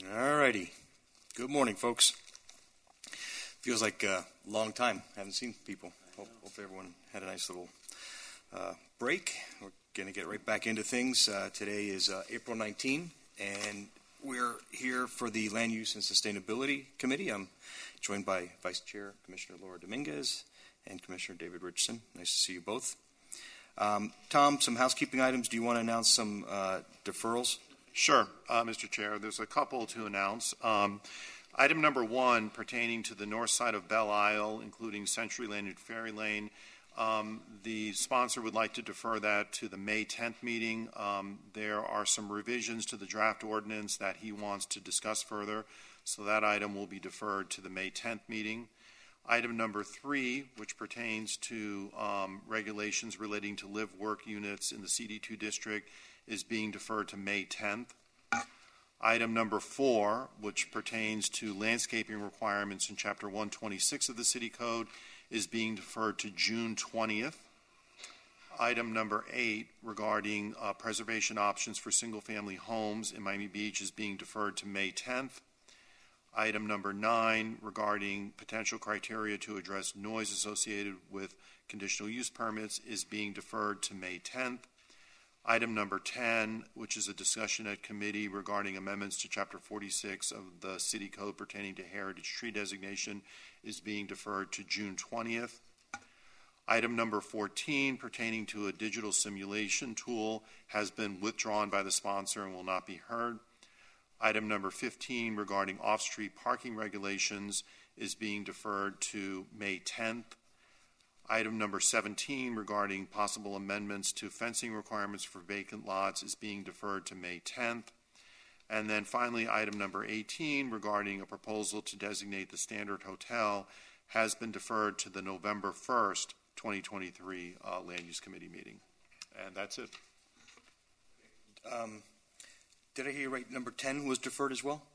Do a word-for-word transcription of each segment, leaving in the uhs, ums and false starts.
All righty. Good morning, folks. Feels like a long time. Haven't seen people. Hope, hope everyone had a nice little uh, break. We're going to get right back into things. Uh, today is uh, April nineteenth, and we're here for the Land Use and Sustainability Committee. I'm joined by Vice Chair Commissioner Laura Dominguez and Commissioner David Richardson. Nice to see you both. Um, Tom, some housekeeping items. Do you want to announce some uh, deferrals? Sure, uh, Mister Chair. There's a couple to announce. Um, item number one, pertaining to the north side of Belle Isle, including Century Lane and Ferry Lane. Um, the sponsor would like to defer that to the May tenth meeting. Um, there are some revisions to the draft ordinance that he wants to discuss further, so that item will be deferred to the May tenth meeting. Item number three, which pertains to um, regulations relating to live-work units in the C D two district, is being deferred to May tenth. Item number four, which pertains to landscaping requirements in Chapter one twenty-six of the City Code, is being deferred to June twentieth. Item number eight, regarding uh, preservation options for single-family homes in Miami Beach, is being deferred to May tenth. Item number nine, regarding potential criteria to address noise associated with conditional use permits, is being deferred to May tenth. Item number ten, which is a discussion at committee regarding amendments to Chapter forty-six of the City Code pertaining to heritage tree designation, is being deferred to June twentieth. Item number fourteen, pertaining to a digital simulation tool, has been withdrawn by the sponsor and will not be heard. Item number fifteen, regarding off-street parking regulations, is being deferred to May tenth. Item number seventeen, regarding possible amendments to fencing requirements for vacant lots, is being deferred to May tenth. And then finally, item number eighteen, regarding a proposal to designate the Standard Hotel, has been deferred to the November first, twenty twenty-three uh, Land Use Committee meeting. And that's it. Um, did I hear you right? Number ten was deferred as well?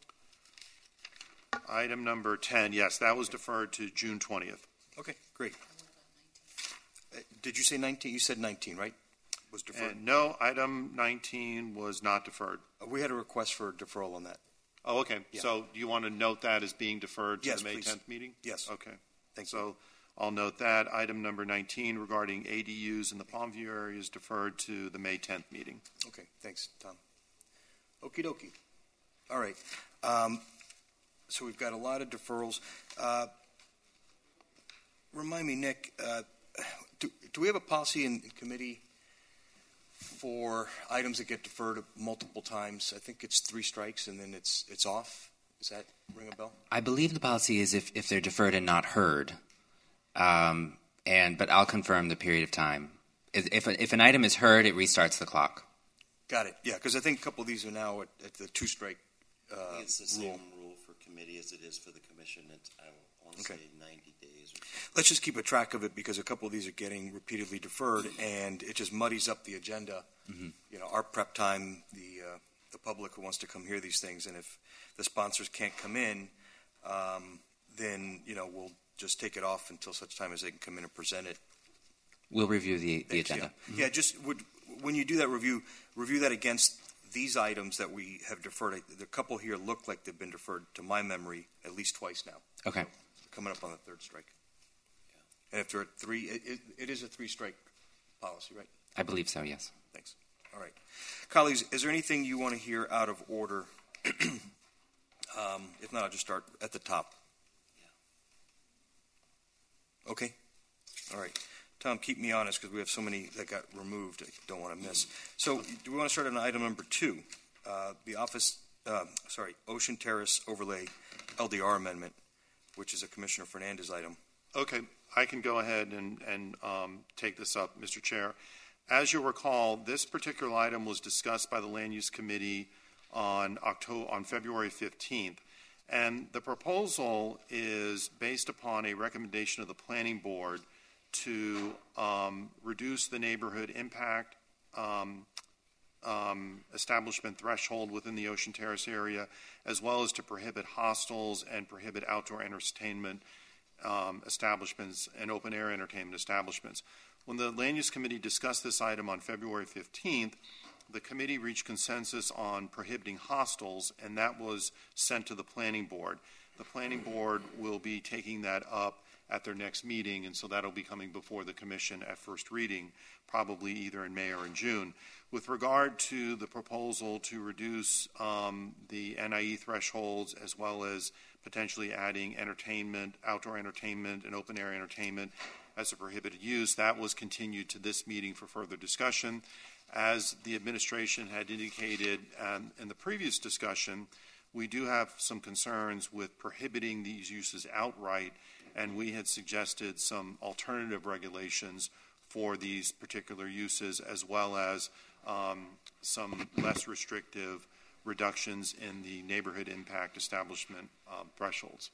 Item number ten, yes, that was deferred to June twentieth. Okay, great. Uh, did you say nineteen? You said nineteen, right? Was deferred? And no, item nineteen was not deferred. Uh, we had a request for a deferral on that. Oh, okay. Yeah. So do you want to note that as being deferred to yes, the May please. tenth meeting? Yes. Okay. Thank so you. I'll note that. Item number nineteen regarding A D Us in the Palmview area is deferred to the May tenth meeting. Okay, thanks, Tom. Okie dokie. All right. Um, so we've got a lot of deferrals. Uh, remind me, Nick, uh, do, do we have a policy in, in committee for items that get deferred multiple times? I think it's three strikes and then it's it's off. Does that ring a bell? I believe the policy is if, if they're deferred and not heard. Um, and but I'll confirm the period of time. If, if, if an item is heard, it restarts the clock. Got it. Yeah, because I think a couple of these are now at, at the two-strike uh, I think it's the rule. same rule for committee as it is for the commission. It's, I want to Okay. say ninety days. Or Let's just keep a track of it because a couple of these are getting repeatedly deferred, and it just muddies up the agenda. Mm-hmm. You know, our prep time, the uh, the public who wants to come hear these things, and if the sponsors can't come in, um, then you know we'll just take it off until such time as they can come in and present it. We'll review the, the Thanks, agenda. Yeah, Mm-hmm. yeah just would when you do that review, review that against these items that we have deferred. The couple here look like they've been deferred, to my memory, at least twice now. Okay. So coming up on the third strike. And if there are three, it, it, it is a three-strike policy, right? I believe so, yes. Thanks. All right. Colleagues, is there anything you want to hear out of order? um, if not, I'll just start at the top. Okay? All right. Tom, keep me honest because we have so many that got removed I don't want to miss. So do we want to start on item number two, uh, the office, uh, sorry, Ocean Terrace Overlay L D R Amendment, which is a Commissioner Fernandez item. Okay, I can go ahead and, and um, take this up, Mister Chair. As you'll recall, this particular item was discussed by the Land Use Committee on October, on February fifteenth. And the proposal is based upon a recommendation of the Planning Board to um, reduce the neighborhood impact um, um, establishment threshold within the Ocean Terrace area, as well as to prohibit hostels and prohibit outdoor entertainment um, establishments and open-air entertainment establishments. When the Land Use Committee discussed this item on February fifteenth, the committee reached consensus on prohibiting hostels, and that was sent to the planning board. The planning board will be taking that up at their next meeting, and so that'll be coming before the commission at first reading, probably either in May or in June. With regard to the proposal to reduce um, the N I E thresholds, as well as potentially adding entertainment, outdoor entertainment, and open-air entertainment as a prohibited use, that was continued to this meeting for further discussion. As the administration had indicated um, in the previous discussion, we do have some concerns with prohibiting these uses outright, and we had suggested some alternative regulations for these particular uses, as well as um, some less restrictive reductions in the neighborhood impact establishment uh, thresholds.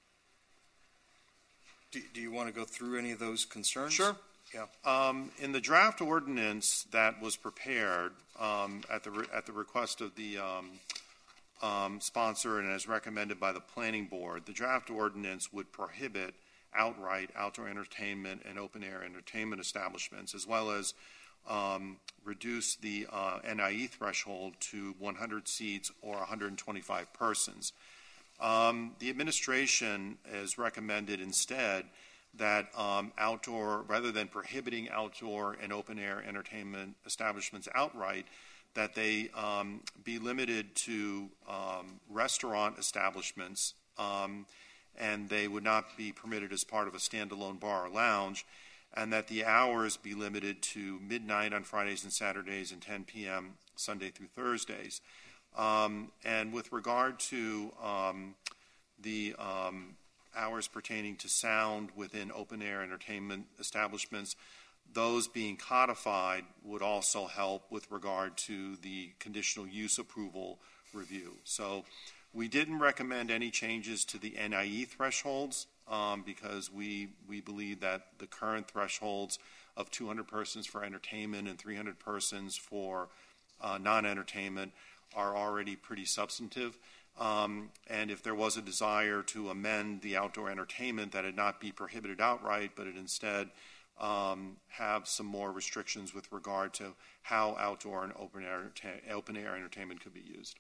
Do, do you want to go through any of those concerns? Sure. Yeah. Um, in the draft ordinance that was prepared um, at the re- at the request of the um, um, sponsor and as recommended by the planning board, the draft ordinance would prohibit outright outdoor entertainment and open-air entertainment establishments, as well as um, reduce the uh, N I E threshold to one hundred seats or one hundred twenty-five persons. Um, the administration has recommended instead that um, outdoor, rather than prohibiting outdoor and open-air entertainment establishments outright, that they um, be limited to um, restaurant establishments, um, and they would not be permitted as part of a standalone bar or lounge, and that the hours be limited to midnight on Fridays and Saturdays and ten p.m. Sunday through Thursdays. Um, and with regard to um, the um, hours pertaining to sound within open-air entertainment establishments, those being codified would also help with regard to the conditional use approval review. So we didn't recommend any changes to the N I E thresholds um, because we, we believe that the current thresholds of two hundred persons for entertainment and three hundred persons for uh, non-entertainment are already pretty substantive. Um, and if there was a desire to amend the outdoor entertainment, that it not be prohibited outright, but it instead um, have some more restrictions with regard to how outdoor and open air, open air entertainment could be used.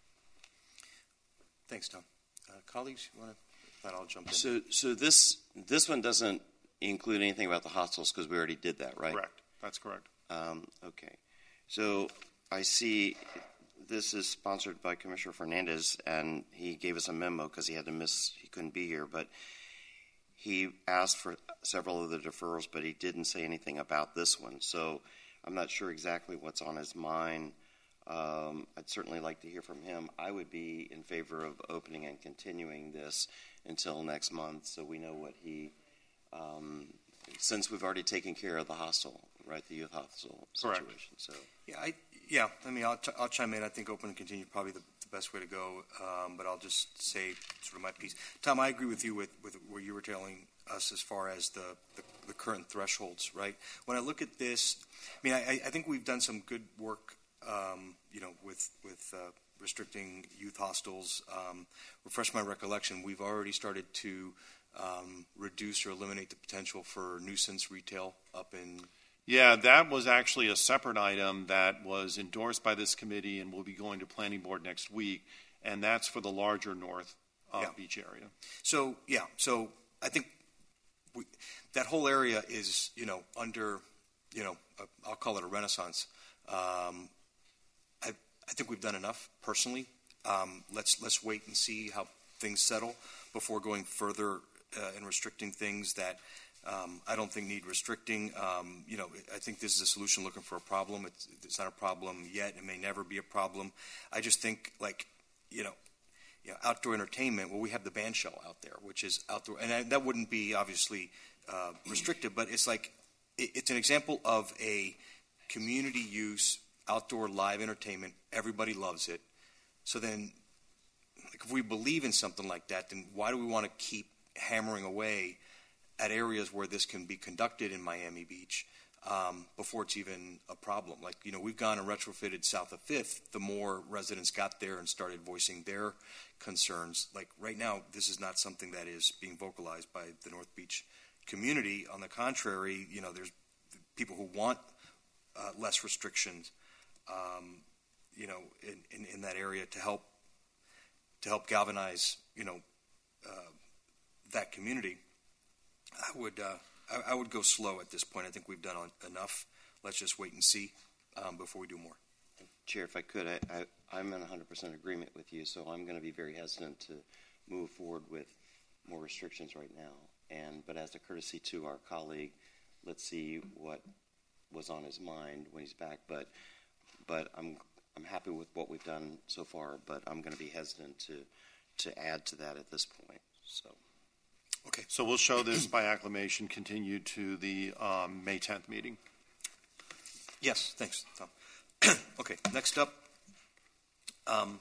Thanks, Tom. Uh, colleagues, you want to? Then I'll jump in. So, so this this one doesn't include anything about the hostels because we already did that, right? Correct. That's correct. Um, okay. So I see this is sponsored by Commissioner Fernandez, and he gave us a memo because he had to miss, he couldn't be here, but he asked for several of the deferrals, but he didn't say anything about this one. So I'm not sure exactly what's on his mind. Um, I'd certainly like to hear from him. I would be in favor of opening and continuing this until next month so we know what he, um, since we've already taken care of the hostel, right, the youth hostel situation. Correct. So. Yeah, I, yeah. I mean, I'll, ch- I'll chime in. I think open and continue is probably the, the best way to go, um, but I'll just say sort of my piece. Tom, I agree with you with, with where you were telling us as far as the, the, the current thresholds, right? When I look at this, I mean, I, I think we've done some good work, um, you know, with, with uh, restricting youth hostels. Um, refresh my recollection, we've already started to um, reduce or eliminate the potential for nuisance retail up in... Yeah, that was actually a separate item that was endorsed by this committee and will be going to planning board next week, and that's for the larger North uh, Yeah. Beach area. So, yeah, so I think we, that whole area is, you know, under, you know, a, I'll call it a renaissance. Um, I, I think we've done enough personally. Um, let's let's wait and see how things settle before going further uh, and restricting things that um, I don't think need restricting. Um, you know, I think this is a solution looking for a problem. It's, it's not a problem yet. It may never be a problem. I just think, like, you know, you know, outdoor entertainment, well, we have the band shell out there, which is outdoor, and I, that wouldn't be obviously uh, restricted, but it's like, it, it's an example of a community use, outdoor live entertainment. Everybody loves it. So then, like, if we believe in something like that, then why do we want to keep hammering away at areas where this can be conducted in Miami Beach um, before it's even a problem? Like, you know, we've gone and retrofitted south of Fifth. The more residents got there and started voicing their concerns. Like, right now, this is not something that is being vocalized by the North Beach community. On the contrary, you know, there's people who want uh, less restrictions. um, you know, in, in, in that area to help to help galvanize, you know, uh, that community, I would uh, I, I would go slow at this point. I think we've done on, enough. Let's just wait and see um, before we do more. Chair, if I could, I, I, I'm in one hundred percent agreement with you, so I'm going to be very hesitant to move forward with more restrictions right now. And but as a courtesy to our colleague, let's see what was on his mind when he's back. But but I'm I'm happy with what we've done so far, but I'm going to be hesitant to to add to that at this point. So okay. So we'll show this by acclamation continued to the um, May tenth meeting. Yes, thanks, Tom. Okay, next up, um,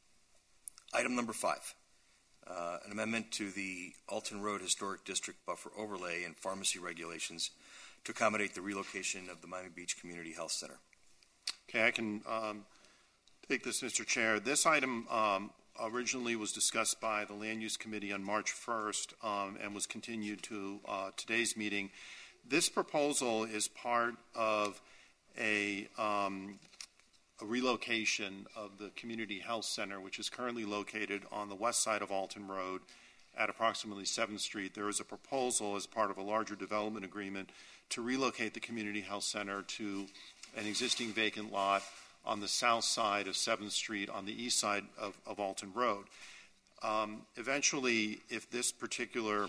item number five, uh, an amendment to the Alton Road Historic District Buffer Overlay and Pharmacy Regulations to accommodate the relocation of the Miami Beach Community Health Center. Okay, I can um, take this, Mister Chair. This item um, originally was discussed by the Land Use Committee on March first um, and was continued to uh, today's meeting. This proposal is part of a, um, a relocation of the Community Health Center, which is currently located on the west side of Alton Road at approximately seventh Street. There is a proposal as part of a larger development agreement to relocate the Community Health Center to an existing vacant lot on the south side of seventh Street on the east side of, of Alton Road. Um, eventually, if this particular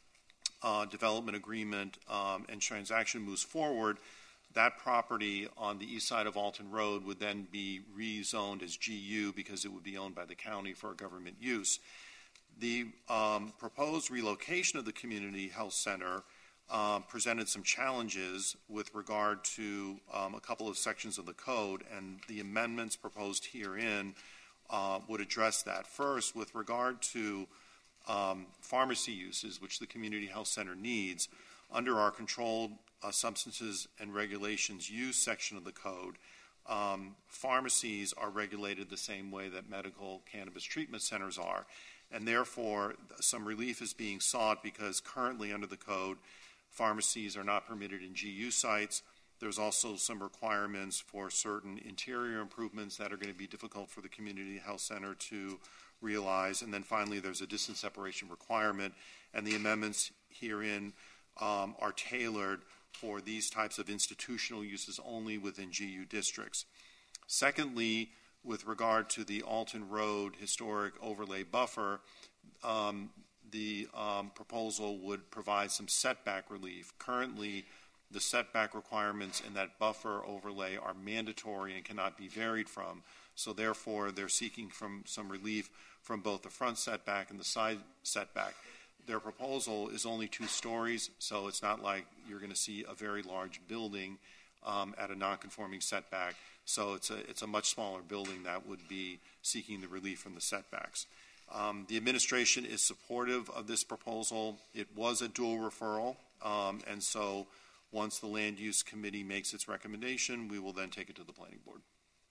uh, development agreement um, and transaction moves forward, that property on the east side of Alton Road would then be rezoned as G U because it would be owned by the county for government use. The um, proposed relocation of the Community Health Center uh, presented some challenges with regard to um, a couple of sections of the code, and the amendments proposed herein uh, would address that. First, with regard to um, pharmacy uses, which the Community Health Center needs, under our controlled uh, substances and regulations use section of the code, um, pharmacies are regulated the same way that medical cannabis treatment centers are. And therefore, some relief is being sought because currently under the code, pharmacies are not permitted in G U sites. There's also some requirements for certain interior improvements that are going to be difficult for the Community Health Center to realize. And then finally, there's a distance separation requirement. And the amendments herein um, are tailored for these types of institutional uses only within G U districts. Secondly, with regard to the Alton Road Historic Overlay Buffer, um, the um, proposal would provide some setback relief. Currently, the setback requirements in that buffer overlay are mandatory and cannot be varied from. So therefore, they're seeking from some relief from both the front setback and the side setback. Their proposal is only two stories, so it's not like you're going to see a very large building um, at a non-conforming setback. So it's a, it's a much smaller building that would be seeking the relief from the setbacks. Um, the administration is supportive of this proposal. It was a dual referral, um, and so once the Land Use Committee makes its recommendation, we will then take it to the Planning Board.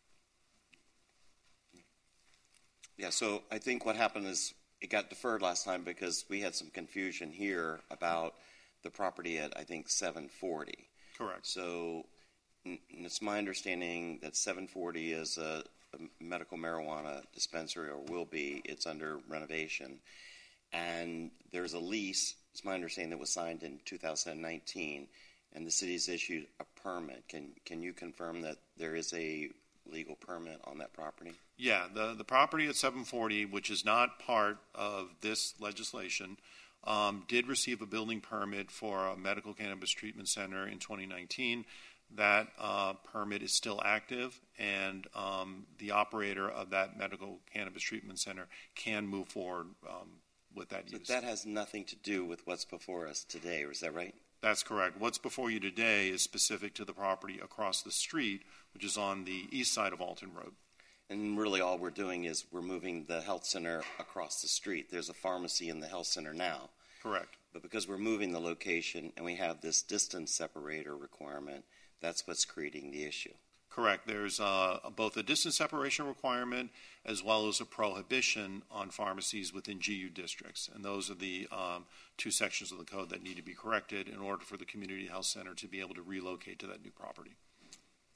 Yeah, so I think what happened is it got deferred last time because we had some confusion here about the property at, I think, seven forty. Correct. So n- it's my understanding that seven forty is a, a medical marijuana dispensary, or will be. It's under renovation. And there's a lease, it's my understanding, that was signed in two thousand nineteen, and the city's issued a permit. Can can you confirm that there is a legal permit on that property? Yeah, the, the property at seven forty, which is not part of this legislation, um, did receive a building permit for a medical cannabis treatment center in twenty nineteen. That uh, permit is still active, and um, the operator of that medical cannabis treatment center can move forward um, with that But use. that has nothing to do with what's before us today, is that right? That's correct. What's before you today is specific to the property across the street, which is on the east side of Alton Road. And really all we're doing is we're moving the health center across the street. There's a pharmacy in the health center now. Correct. But because we're moving the location and we have this distance separator requirement, that's what's creating the issue. Correct. There's uh, both a distance separation requirement as well as a prohibition on pharmacies within G U districts. And those are the um, two sections of the code that need to be corrected in order for the community health center to be able to relocate to that new property.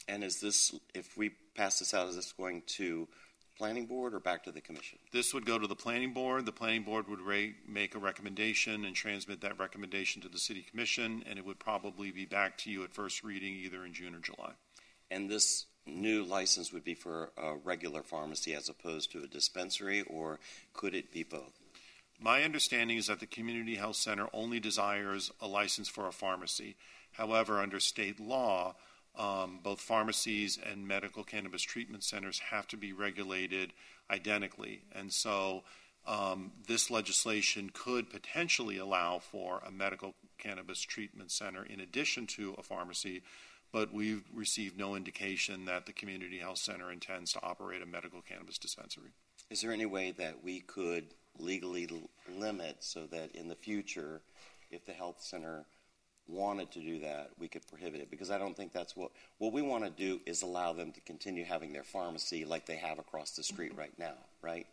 And is this, if we pass this out, is this going to planning board or back to the commission? This would go to the planning board. The planning board would ra- make a recommendation and transmit that recommendation to the city commission, and it would probably be back to you at first reading either in June or July. And this new license would be for a regular pharmacy as opposed to a dispensary, or could it be both? My understanding is that the community health center only desires a license for a pharmacy. However, under state law, Um, both pharmacies and medical cannabis treatment centers have to be regulated identically. And so um, this legislation could potentially allow for a medical cannabis treatment center in addition to a pharmacy, but we've received no indication that the community health center intends to operate a medical cannabis dispensary. Is there any way that we could legally l- limit so that in the future, if the health center wanted to do that, we could prohibit it? Because I don't think that's what what we want to do is allow them to continue having their pharmacy like they have across the street right now, right?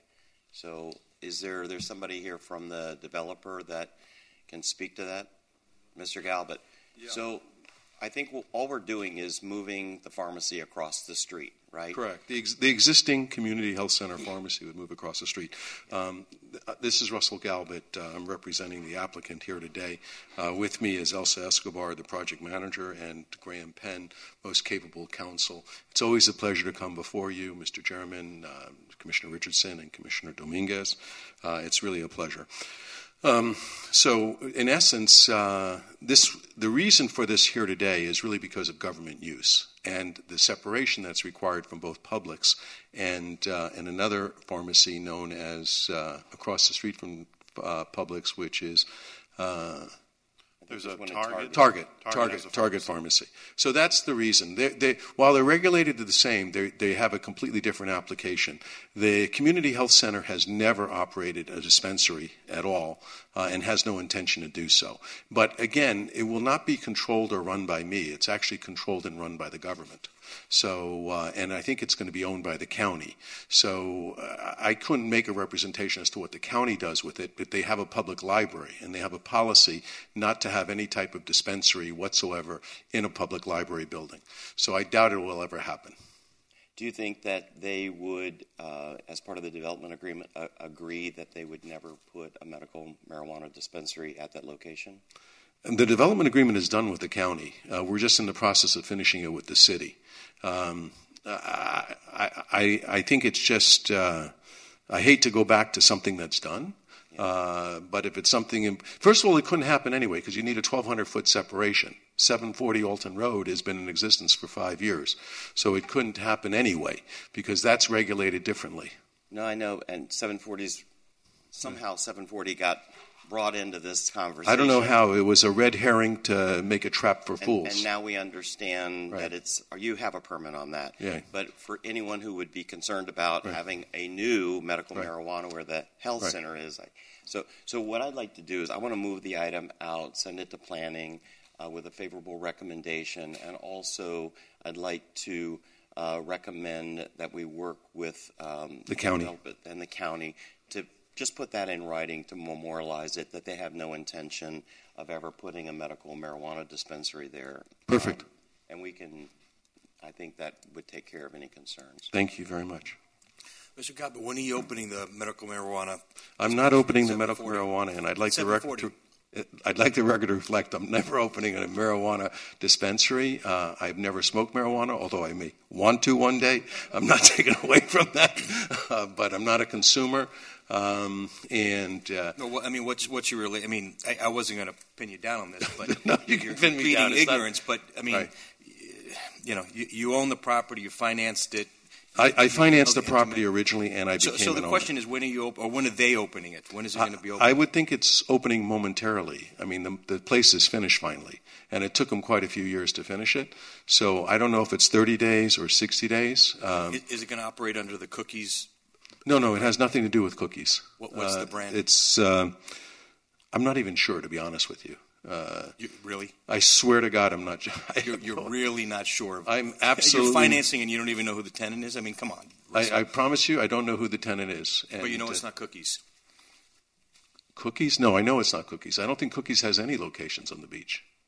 So is there there's somebody here from the developer that can speak to that? Mister Galbert. Yeah. So I think we'll, all we're doing is moving the pharmacy across the street, right? Correct. The, ex- the existing community health center pharmacy would move across the street. Um, th- this is Russell Galbert. Uh, I'm representing the applicant here today. Uh, with me is Elsa Escobar, the project manager, and Graham Penn, most capable counsel. It's always a pleasure to come before you, Mister Chairman, uh, Commissioner Richardson, and Commissioner Dominguez. Uh, it's really a pleasure. Um, so, in essence, uh, this the reason for this here today is really because of government use and the separation that's required from both Publix and uh, and another pharmacy known as uh, across the street from uh, Publix, which is uh, There's a one at Target. Target, Target Target, has a Target Pharmacy. So that's the reason. They, they, while they're regulated the same, they, they have a completely different application. The community health center has never operated a dispensary at all uh, and has no intention to do so. But again, it will not be controlled or run by me. It's actually controlled and run by the government. So, uh, and I think it's going to be owned by the county. So uh, I couldn't make a representation as to what the county does with it, but they have a public library, and they have a policy not to have any type of dispensary whatsoever in a public library building. So I doubt it will ever happen. Do you think that they would, uh, as part of the development agreement, uh, agree that they would never put a medical marijuana dispensary at that location? And the development agreement is done with the county. Uh, we're just in the process of finishing it with the city. Um, I, I, I think it's just, uh, I hate to go back to something that's done. Uh, but if it's something, in, first of all, it couldn't happen anyway because you need a twelve hundred foot separation. seven forty Alton Road has been in existence for five years. So it couldn't happen anyway because that's regulated differently. No, I know. And seven forty's, somehow seven forty got brought into this conversation. I don't know how. It was a red herring to make a trap for and, fools. And now we understand Right. that it's, or you have a permit on that. Yeah. But for anyone who would be concerned about Right. having a new medical Right. marijuana where the health Right. center is, like, so so what I'd like to do is I want to move the item out, send it to planning uh, with a favorable recommendation, and also I'd like to uh, recommend that we work with um, The county. development and the county to just put that in writing to memorialize it, that they have no intention of ever putting a medical marijuana dispensary there. Perfect. Um, and we can, I think that would take care of any concerns. Thank you very much. Mister Galbert, when are you opening the medical marijuana? I'm not opening the medical seven forty. marijuana, and I'd like the record seven to, I'd like the record to reflect I'm never opening a marijuana dispensary. Uh, I've never smoked marijuana, although I may want to one day. I'm not taken away from that, uh, but I'm not a consumer. Um, and uh, No, what, I mean, what's what's your really? I mean, I, I wasn't going to pin you down on this, but No, you you're can pin me pleading down. It's not- ignorance. But I mean, Right. you know, you, you own the property, you financed it. I, I financed the Okay, property intimate. originally, and I So, became so an the owner. question is, when are you op- or when are they opening it? When is it going to be open? I would think it's opening momentarily. I mean, the, the place is finished finally, and it took them quite a few years to finish it. So I don't know if it's thirty days or sixty days. Um, is, is it going to operate under the cookies? no, no, it has nothing to do with cookies. What, what's Uh, the brand? It's. Uh, I'm not even sure, to be honest with you. Uh, You, really? I swear to God, I'm not. I You're, have you're no- really not sure. Of, I'm absolutely. You're financing and you don't even know who the tenant is. I mean, come on. I, I promise you, I don't know who the tenant is. but you know And, it's uh, not cookies. Cookies? No, I know it's not Cookies. I don't think Cookies has any locations on the beach.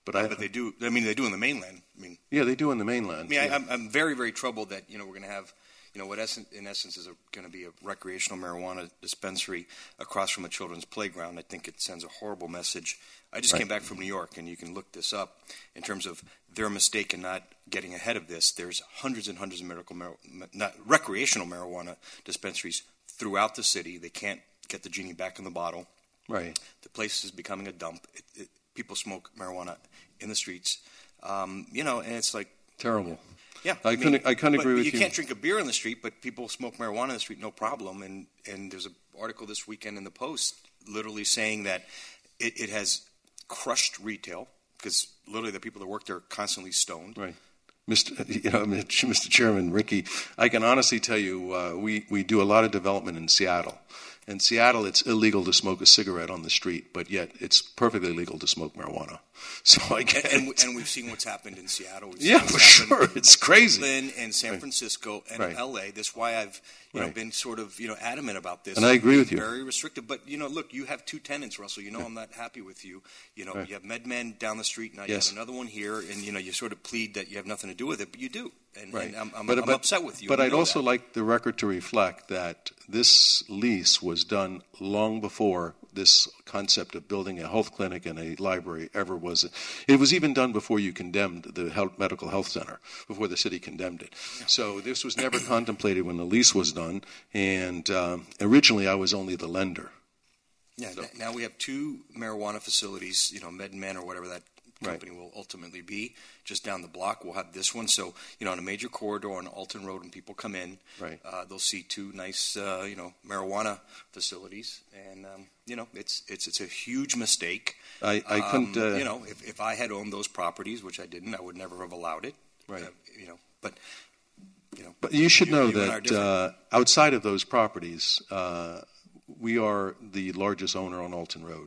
But I, but they do. I mean, they do in the mainland. I mean, yeah, they do in the mainland. I mean, yeah. I, I'm, I'm very, very troubled that you know we're going to have, you know, what essence, in essence is going to be a recreational marijuana dispensary across from a children's playground. I think it sends a horrible message. I just Right. came back from New York, and you can look this up in terms of their mistake in not getting ahead of this. There's hundreds and hundreds of medical, mar- not recreational marijuana dispensaries throughout the city. They can't get the genie back in the bottle. Right. The place is becoming a dump. It, it, people smoke marijuana in the streets. Um, you know, and it's like Terrible. yeah, I couldn't- I couldn't but agree with you. you. You can't drink a beer in the street, but people smoke marijuana in the street, no problem. And and there's an article this weekend in the Post, literally saying that it, it has crushed retail because literally the people that work there are constantly stoned. Right. Mister You know, Mister Chairman, Ricky, I can honestly tell you, uh, we, we do a lot of development in Seattle. In Seattle, it's illegal to smoke a cigarette on the street, but yet it's perfectly legal to smoke marijuana. So I get And, and, it. and we've seen what's happened in Seattle. We've seen Yeah, what's for happened sure. It's crazy. in Berlin and San Francisco and Right. L A. That's why I've you know Right. been sort of you know adamant about this. And I agree with you. Very restrictive, but you know, look, you have two tenants, Russell. You know, I'm not happy with you. You know, Right. you have MedMen down the street now. You Yes. have another one here, and you know, you sort of plead that you have nothing to do with it, but you do. And, Right. and I'm, I'm, But- I'm but- upset with you. But You I'd know also that. like the record to reflect that this lease was done long before this concept of building a health clinic and a library ever was. It was even done before you condemned the health, medical health center, before the city condemned it. So this was never contemplated when the lease was done. And um, originally, I was only the lender. Yeah, n- now we have two marijuana facilities, you know, MedMen or whatever that Right. company will ultimately be. Just down the block, we'll have this one. So, you know, on a major corridor on Alton Road, when people come in, Right. uh, they'll see two nice, uh, you know, marijuana facilities. And, um, you know, it's it's it's a huge mistake. I, I couldn't. Um, Uh, you know, if, if I had owned those properties, which I didn't, I would never have allowed it. Right. Uh, you know, but, you know. But you should you- know you and I are that different. uh, outside of those properties, uh, we are the largest owner on Alton Road.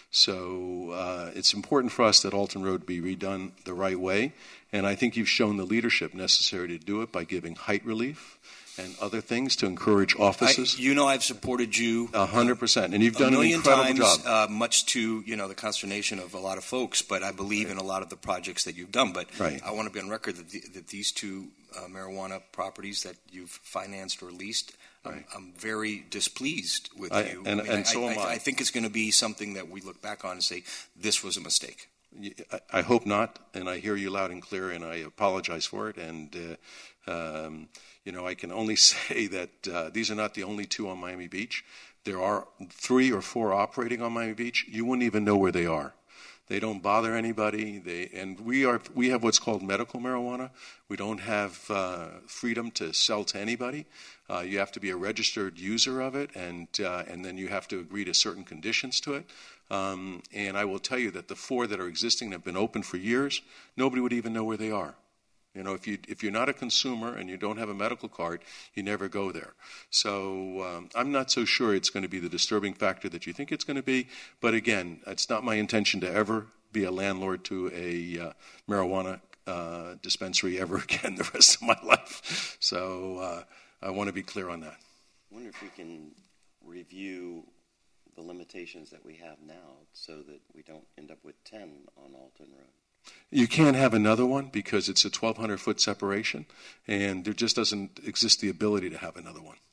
So uh, it's important for us that Alton Road be redone the right way, and I think you've shown the leadership necessary to do it by giving height relief and other things to encourage I, offices. you know, I've supported you A hundred percent, and you've a done an million incredible times, job. uh, much to you know the consternation of a lot of folks. But I believe in a lot of the projects that you've done. But Right. I want to be on record that, the, that these two uh, marijuana properties that you've financed or leased, I'm, Right. I'm very displeased with I- you. and- I mean, and so am I. I think it's going to be something that we look back on and say this was a mistake. I- I hope not, and I hear you loud and clear, and I apologize for it. And uh, um, you know, I can only say that uh, these are not the only two on Miami Beach. There are three or four operating on Miami Beach. You wouldn't even know where they are. They don't bother anybody. They and we are we have what's called medical marijuana. We don't have uh, freedom to sell to anybody. Uh, you have to be a registered user of it, and uh, and then you have to agree to certain conditions to it. Um, and I will tell you that the four that are existing and have been open for years, nobody would even know where they are. You know, if you if you're not a consumer and you don't have a medical card, you never go there. So um, I'm not so sure it's going to be the disturbing factor that you think it's going to be. But again, it's not my intention to ever be a landlord to a uh, marijuana uh, dispensary ever again the rest of my life. So uh, I want to be clear on that. I wonder if we can review the limitations that we have now so that we don't end up with ten on Alton Road. You can't have another one because it's a twelve hundred foot separation, and there just doesn't exist the ability to have another one.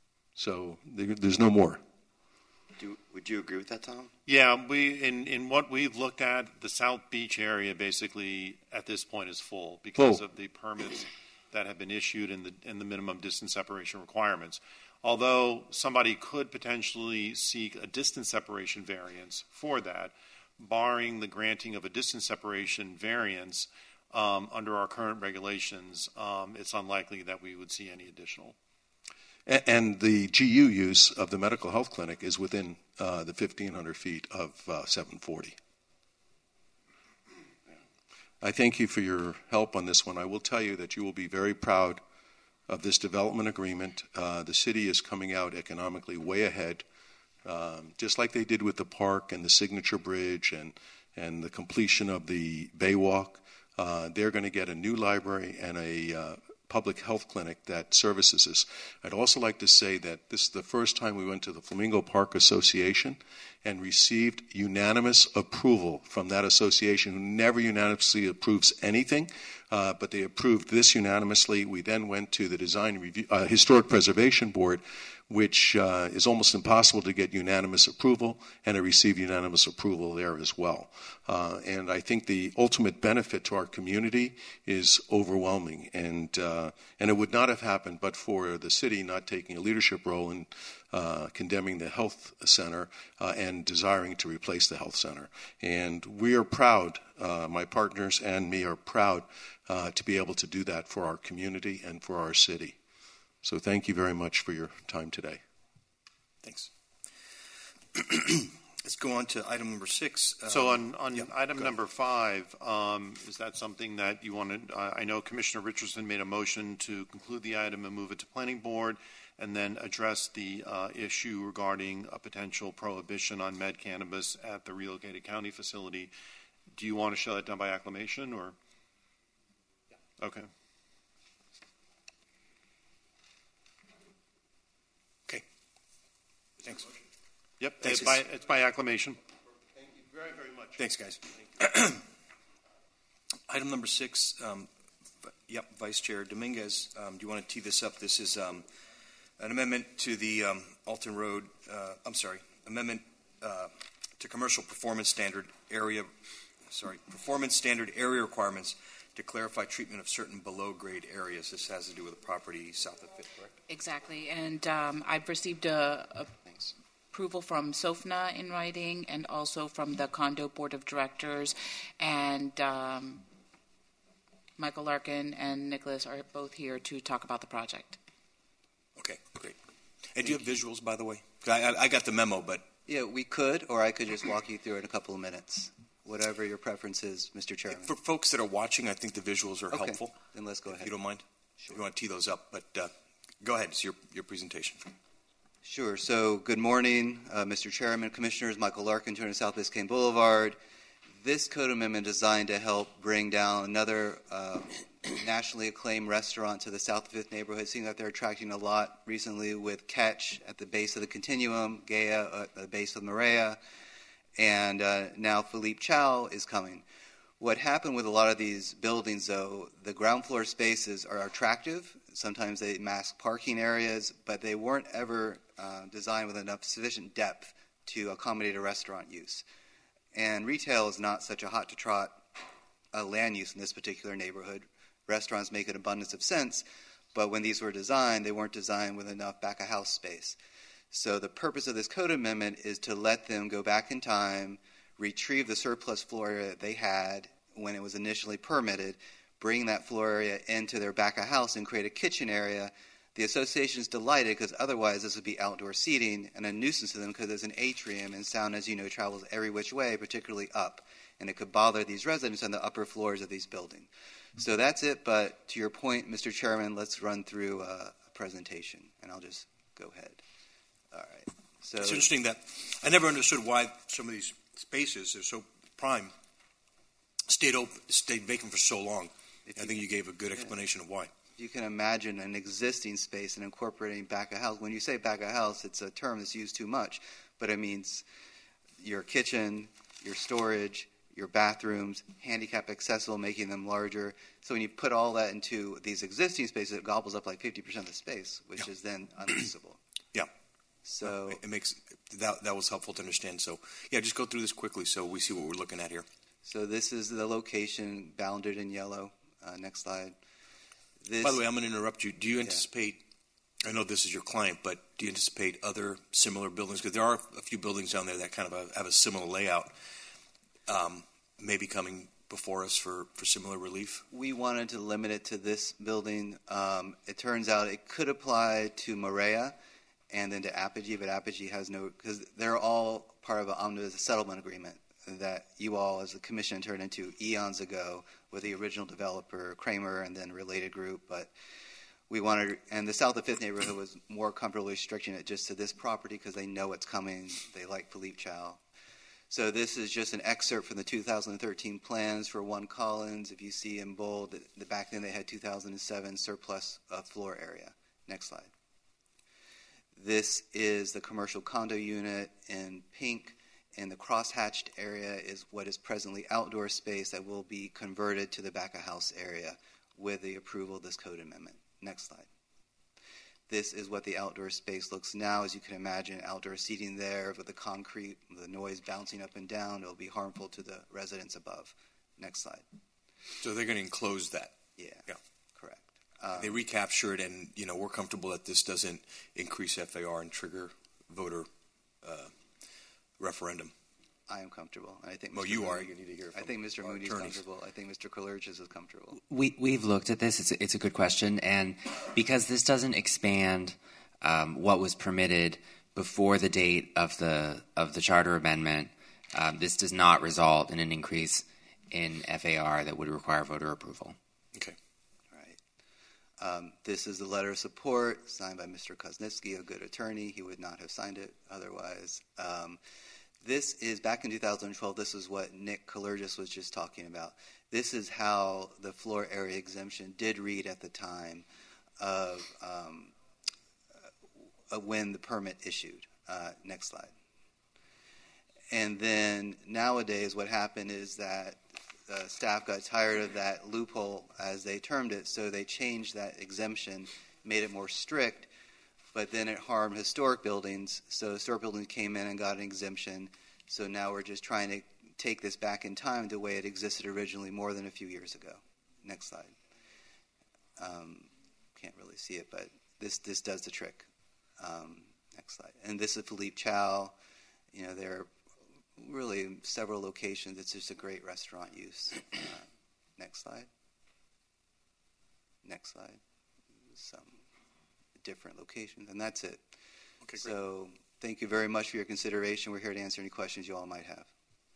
So there, there's no more. Do, would you agree with that, Tom? Yeah, we in, in what we've looked at, the South Beach area basically at this point is full because Full. of the permits that have been issued and the and the minimum distance separation requirements. Although somebody could potentially seek a distance separation variance for that, barring the granting of a distance separation variance um, under our current regulations, um, it's unlikely that we would see any additional. A- And the G U use of the medical health clinic is within uh, the fifteen hundred feet of uh, seven forty. I thank you for your help on this one. I will tell you that you will be very proud of this development agreement. Uh, the city is coming out economically way ahead, um, just like they did with the park and the Signature Bridge and, and the completion of the Baywalk. Uh, they're going to get a new library and a uh, public health clinic that services us. I'd also like to say that this is the first time we went to the Flamingo Park Association and received unanimous approval from that association, who never unanimously approves anything, uh, but they approved this unanimously. We then went to the Design Review, uh, Historic Preservation Board, which uh, is almost impossible to get unanimous approval, and it received unanimous approval there as well. Uh, and I think the ultimate benefit to our community is overwhelming, and uh, and it would not have happened but for the city not taking a leadership role in uh, condemning the health center uh, and desiring to replace the health center. And we are proud, uh, my partners and me are proud uh, to be able to do that for our community and for our city. So thank you very much for your time today. Thanks. Let's go on to item number six. Um, So on, on yeah, item go number five, um, is that something that you wanted? Uh, I know Commissioner Richardson made a motion to conclude the item and move it to Planning Board, and then address the uh, issue regarding a potential prohibition on med cannabis at the relocated county facility. Do you want to show that done by acclamation, or? Yeah. Okay. Okay. Thanks. Yep, Thanks, it's by, guys. it's by acclamation. Thank you very, very much. Thanks, guys. Item number six, um, v- yep, Vice Chair Dominguez, um, do you want to tee this up? This is um, an amendment to the um, Alton Road, uh, I'm sorry, amendment uh, to commercial performance standard area, sorry, performance standard area requirements to clarify treatment of certain below-grade areas. This has to do with the property south of Fifth, correct? Exactly, and um, I've received a, a Thanks. approval from SOFNA in writing and also from the Condo Board of Directors, and um, Michael Larkin and Nicholas are both here to talk about the project. Okay, great. And do you have visuals, by the way? 'Cause I, I, I got the memo, but Yeah, we could, or I could just walk you through it in a couple of minutes. Whatever your preference is, Mister Chairman. for folks that are watching, I think the visuals are Okay, helpful. then let's go If ahead. you don't mind, if you want to tee those up, but uh, go ahead. It's your your presentation. Sure. So, good morning, uh, Mister Chairman, Commissioners. Michael Larkin, two hundred South Biscayne Boulevard. This code amendment is designed to help bring down another uh, nationally acclaimed restaurant to the South Fifth neighborhood. Seeing that they're attracting a lot recently with Catch at the base of the Continuum, Gaia at the base of Maria, and uh, now Philippe Chow is coming. What happened with a lot of these buildings, though, the ground floor spaces are attractive. Sometimes they mask parking areas, but they weren't ever uh, designed with enough sufficient depth to accommodate a restaurant use. And retail is not such a hot-to-trot uh, land use in this particular neighborhood. Restaurants make an abundance of sense, but when these were designed, they weren't designed with enough back-of-house space. So the purpose of this code amendment is to let them go back in time, retrieve the surplus floor area that they had when it was initially permitted, bring that floor area into their back-of-house and create a kitchen area. The association is delighted because otherwise this would be outdoor seating and a nuisance to them because there's an atrium and sound, as you know, travels every which way, particularly up. And it could bother these residents on the upper floors of these buildings. So that's it, but to your point, Mister Chairman, let's run through a presentation, and I'll just go ahead. All right. So It's interesting that I never understood why some of these spaces are so prime stayed open, stayed vacant for so long. if I you, think you gave a good explanation of why. you can imagine an existing space and incorporating back of house. When you say back of house, it's a term that's used too much, but it means your kitchen, your storage, your bathrooms, handicap accessible, making them larger. So when you put all that into these existing spaces, it gobbles up like fifty percent of the space, which Yeah. is then unusable. Yeah. So It makes that that was helpful to understand. So yeah, just go through this quickly so we see what we're looking at here. So this is the location bounded in yellow. Uh, next slide. This, By the way, I'm going to interrupt you. Do you anticipate? I know this is your client, but do you anticipate other similar buildings? Because there are a few buildings down there that kind of a, have a similar layout. Um, maybe coming before us for, for similar relief. we wanted to limit it to this building. Um, it turns out it could apply to Maria and then to Apogee, but Apogee has no, because they're all part of an omnibus settlement agreement that you all as a commission turned into eons ago with the original developer, Kramer, and then related group. But we wanted, and the South of Fifth neighborhood was more comfortable restricting it just to this property because they know it's coming. They like Philippe Chow. So this is just an excerpt from the two thousand thirteen plans for One Collins. If you see in bold, the back then they had two thousand seven surplus uh, floor area. Next slide. This is the commercial condo unit in pink, and the cross-hatched area is what is presently outdoor space that will be converted to the back-of-house area with the approval of this code amendment. Next slide. This is what the outdoor space looks now. As you can imagine, outdoor seating there with the concrete, the noise bouncing up and down, it will be harmful to the residents above. Next slide. So they're going to enclose that. Yeah, Yeah. correct. Um, They recapture it, and you know we're comfortable that this doesn't increase F A R and trigger voter uh, referendum. I am comfortable. I think. Well, Mister you are. Moody- You need to hear I from think Mister our Moody's attorneys. comfortable. I think Mister Kalergis is comfortable. We, we've looked at this. It's a, it's a good question. And because this doesn't expand um, what was permitted before the date of the, of the charter amendment, um, this does not result in an increase in F A R that would require voter approval. Okay. Right. Um, this is the letter of support signed by Mister Koznitsky, a good attorney. He would not have signed it otherwise. Um, This is, back in two thousand twelve, this is what Nick Kalergis was just talking about. This is how the floor area exemption did read at the time of, um, of when the permit issued. Uh, next slide. And then nowadays what happened is that uh, staff got tired of that loophole, as they termed it, so they changed that exemption, made it more strict, but then it harmed historic buildings. So historic buildings came in and got an exemption. So now we're just trying to take this back in time the way it existed originally more than a few years ago. Next slide. Um, can't really see it, but this this does the trick. Um, next slide. And this is Philippe Chow. You know, there are really several locations. It's just a great restaurant use. Uh, next slide. Next slide. Some different locations, and that's it. Okay, great. So thank you very much for your consideration. We're here to answer any questions you all might have.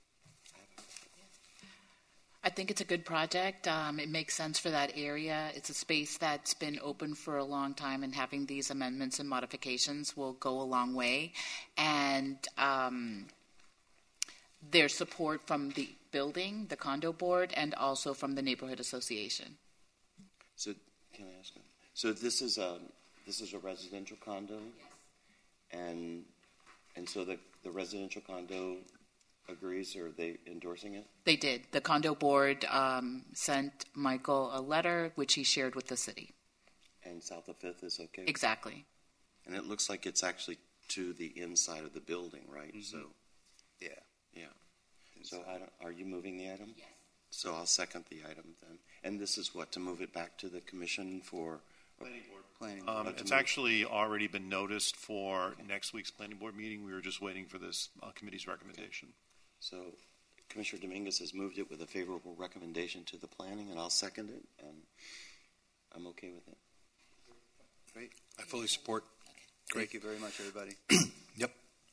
I think it's a good project. Um, it makes sense for that area. It's a space that's been open for a long time, and having these amendments and modifications will go a long way. And um, there's support from the building, the condo board, and also from the neighborhood association. So can I ask? So this is a this is a residential condo, and and so the the residential condo agrees, or are they endorsing it? They did. The condo board um, sent Michael a letter, which he shared with the city. And South of Fifth is okay? Exactly. And it looks like it's actually to the inside of the building, right? Mm-hmm. So, Yeah. yeah. So I don't, are you moving the item? Yes. So I'll second the item then. And this is what, to move it back to the commission for? Planning board. Planning. Um, But to it's move- actually already been noticed for next week's planning board meeting. We were just waiting for this uh, committee's recommendation. So Commissioner Dominguez has moved it with a favorable recommendation to the planning, and I'll second it, and I'm okay with it. Great. I fully support. Thank you very much, everybody. Yep.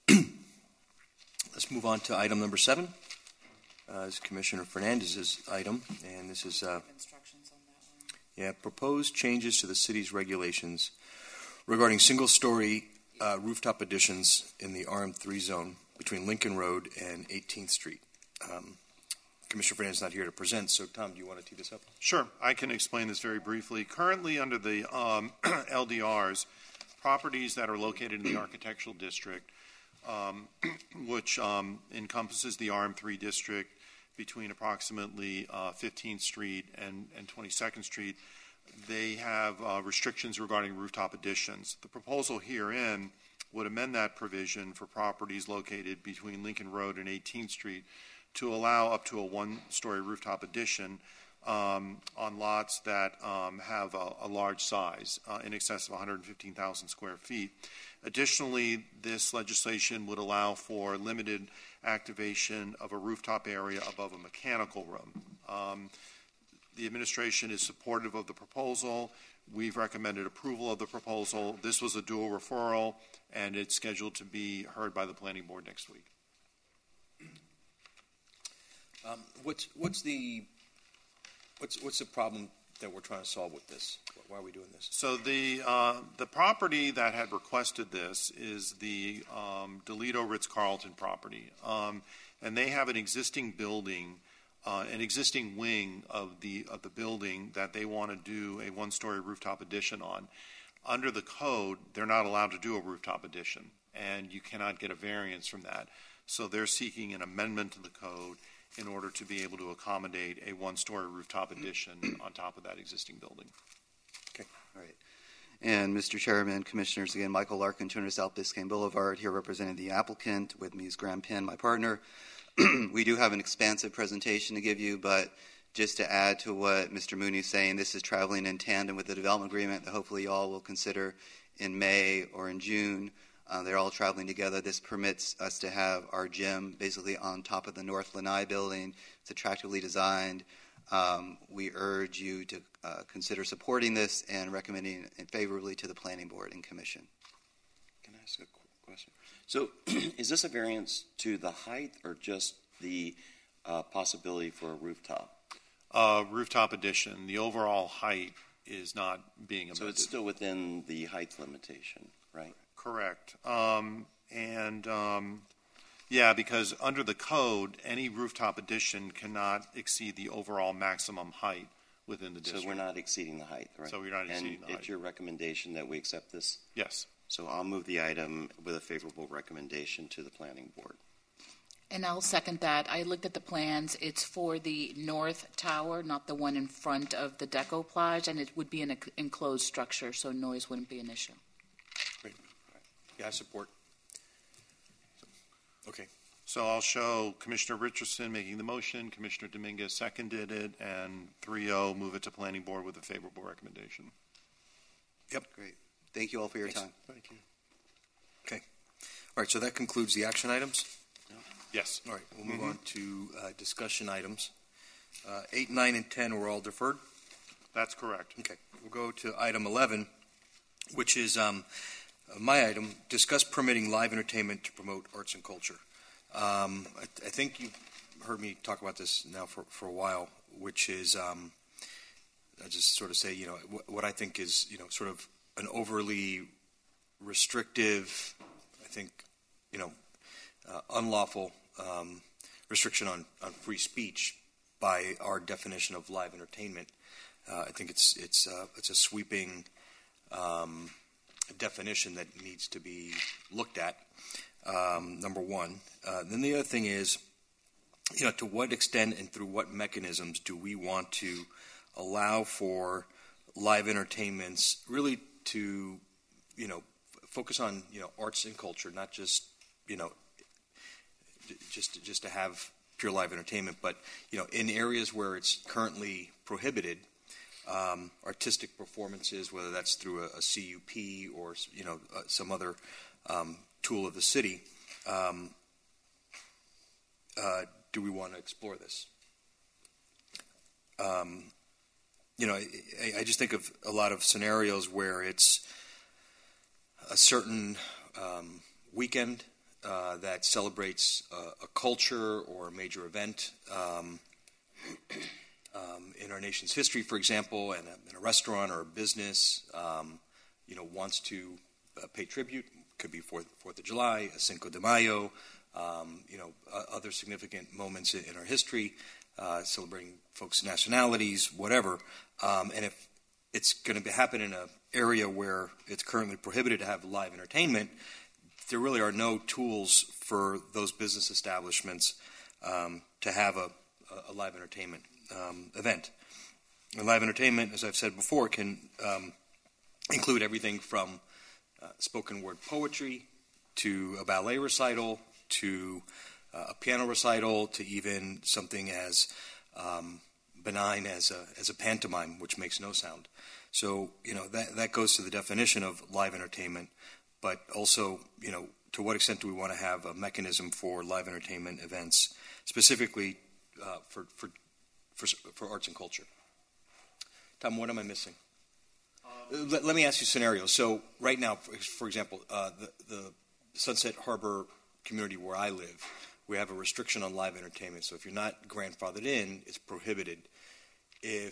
Let's move on to item number seven. Uh, this is Commissioner Fernandez's item, and this is uh, Instructions on that one. yeah proposed changes to the city's regulations regarding single-story uh, rooftop additions in the R M three zone between Lincoln Road and eighteenth Street. Um, Commissioner Fernandez is not here to present, so Tom, do you want to tee this up? Sure, I can explain this very briefly. Currently, under the um, L D Rs, properties that are located in the architectural district, um, which um, encompasses the R M three district between approximately uh, fifteenth Street and, and twenty-second Street, they have uh, restrictions regarding rooftop additions. The proposal herein would amend that provision for properties located between Lincoln Road and eighteenth Street to allow up to a one-story rooftop addition um, on lots that um, have a, a large size, uh, in excess of one hundred fifteen thousand square feet. Additionally, this legislation would allow for limited activation of a rooftop area above a mechanical room. Um, the administration is supportive of the proposal. We've recommended approval of the proposal. This was a dual referral, and it's scheduled to be heard by the planning board next week. Um, what's what's the what's what's the problem that we're trying to solve with this? Why are we doing this? So the uh, the property that had requested this is the um, Delito Ritz-Carlton property, um, and they have an existing building, uh, an existing wing of the of the building that they want to do a one-story rooftop addition on. Under the code, they're not allowed to do a rooftop addition, and you cannot get a variance from that. So they're seeking an amendment to the code in order to be able to accommodate a one-story rooftop addition on top of that existing building. All right. And Mister Chairman, Commissioners, again, Michael Larkin, two hundred South Biscayne Boulevard, here representing the applicant. With me is Graham Penn, my partner. We do have an expansive presentation to give you, but just to add to what Mister Mooney is saying, this is traveling in tandem with the development agreement that hopefully you all will consider in May or in June. Uh, they're all traveling together. This permits us to have our gym basically on top of the North Lanai building. It's attractively designed. Um, we urge you to uh, consider supporting this and recommending it favorably to the Planning Board and Commission. Can I ask a quick question? So is this a variance to the height or just the uh, possibility for a rooftop? Uh, rooftop addition, the overall height is not being amended. So it's still within the height limitation, right? Correct. Um, and um, yeah, because under the code, any rooftop addition cannot exceed the overall maximum height within the district. So we're not exceeding the height, right? So we're not exceeding and the it's height. your recommendation that we accept this? Yes. So I'll move the item with a favorable recommendation to the Planning Board. And I'll second that. I looked at the plans. It's for the north tower, not the one in front of the Deco Plage, and it would be an enclosed structure, so noise wouldn't be an issue. Great. Yeah, I support. Okay. So I'll show Commissioner Richardson making the motion, Commissioner Dominguez seconded it, and three oh move it to Planning Board with a favorable recommendation. Yep. Great. Thank you all for your Thanks. time. Thank you. Okay. All right, so that concludes the action items. Yes. All right, we'll move mm-hmm. on to uh, discussion items. Uh, eight, nine, and ten were all deferred. That's correct. Okay. We'll go to item eleven, which is um, my item, discuss permitting live entertainment to promote arts and culture. Um, I, I think you've heard me talk about this now for, for a while, which is, um, I just sort of say, you know, wh- what I think is, you know, sort of an overly restrictive, I think, you know, uh, unlawful um, restriction on, on free speech by our definition of live entertainment. Uh, I think it's it's uh, it's a sweeping um, definition that needs to be looked at. Um, number one. Uh, then the other thing is, you know, to what extent and through what mechanisms do we want to allow for live entertainments really to, you know, focus on, you know, arts and culture, not just, you know, just just to have pure live entertainment, but, you know, in areas where it's currently prohibited, um, artistic performances, whether that's through a, a C U P or, you know, uh, some other um, tool of the city, um, uh, do we want to explore this? Um, you know, I, I just think of a lot of scenarios where it's a certain um, weekend uh, that celebrates a, a culture or a major event um, um, in our nation's history, for example, and a, and a restaurant or a business, um, you know, wants to uh, pay tribute. Could be Fourth, Fourth of July, a Cinco de Mayo, um, you know, uh, other significant moments in, in our history, uh, celebrating folks' nationalities, whatever. Um, and if it's going to happen in an area where it's currently prohibited to have live entertainment, there really are no tools for those business establishments um, to have a, a live entertainment um, event. And live entertainment, as I've said before, can um, include everything from uh, spoken word poetry to a ballet recital to uh, a piano recital to even something as um, benign as a, as a pantomime, which makes no sound. So, you know, that, that goes to the definition of live entertainment, but also, you know, to what extent do we want to have a mechanism for live entertainment events, specifically uh, for, for, for, for arts and culture? Tom, what am I missing? Um, let, let me ask you scenarios. So right now, for, for example, uh, the, the Sunset Harbor community where I live, we have a restriction on live entertainment. So if you're not grandfathered in, it's prohibited. If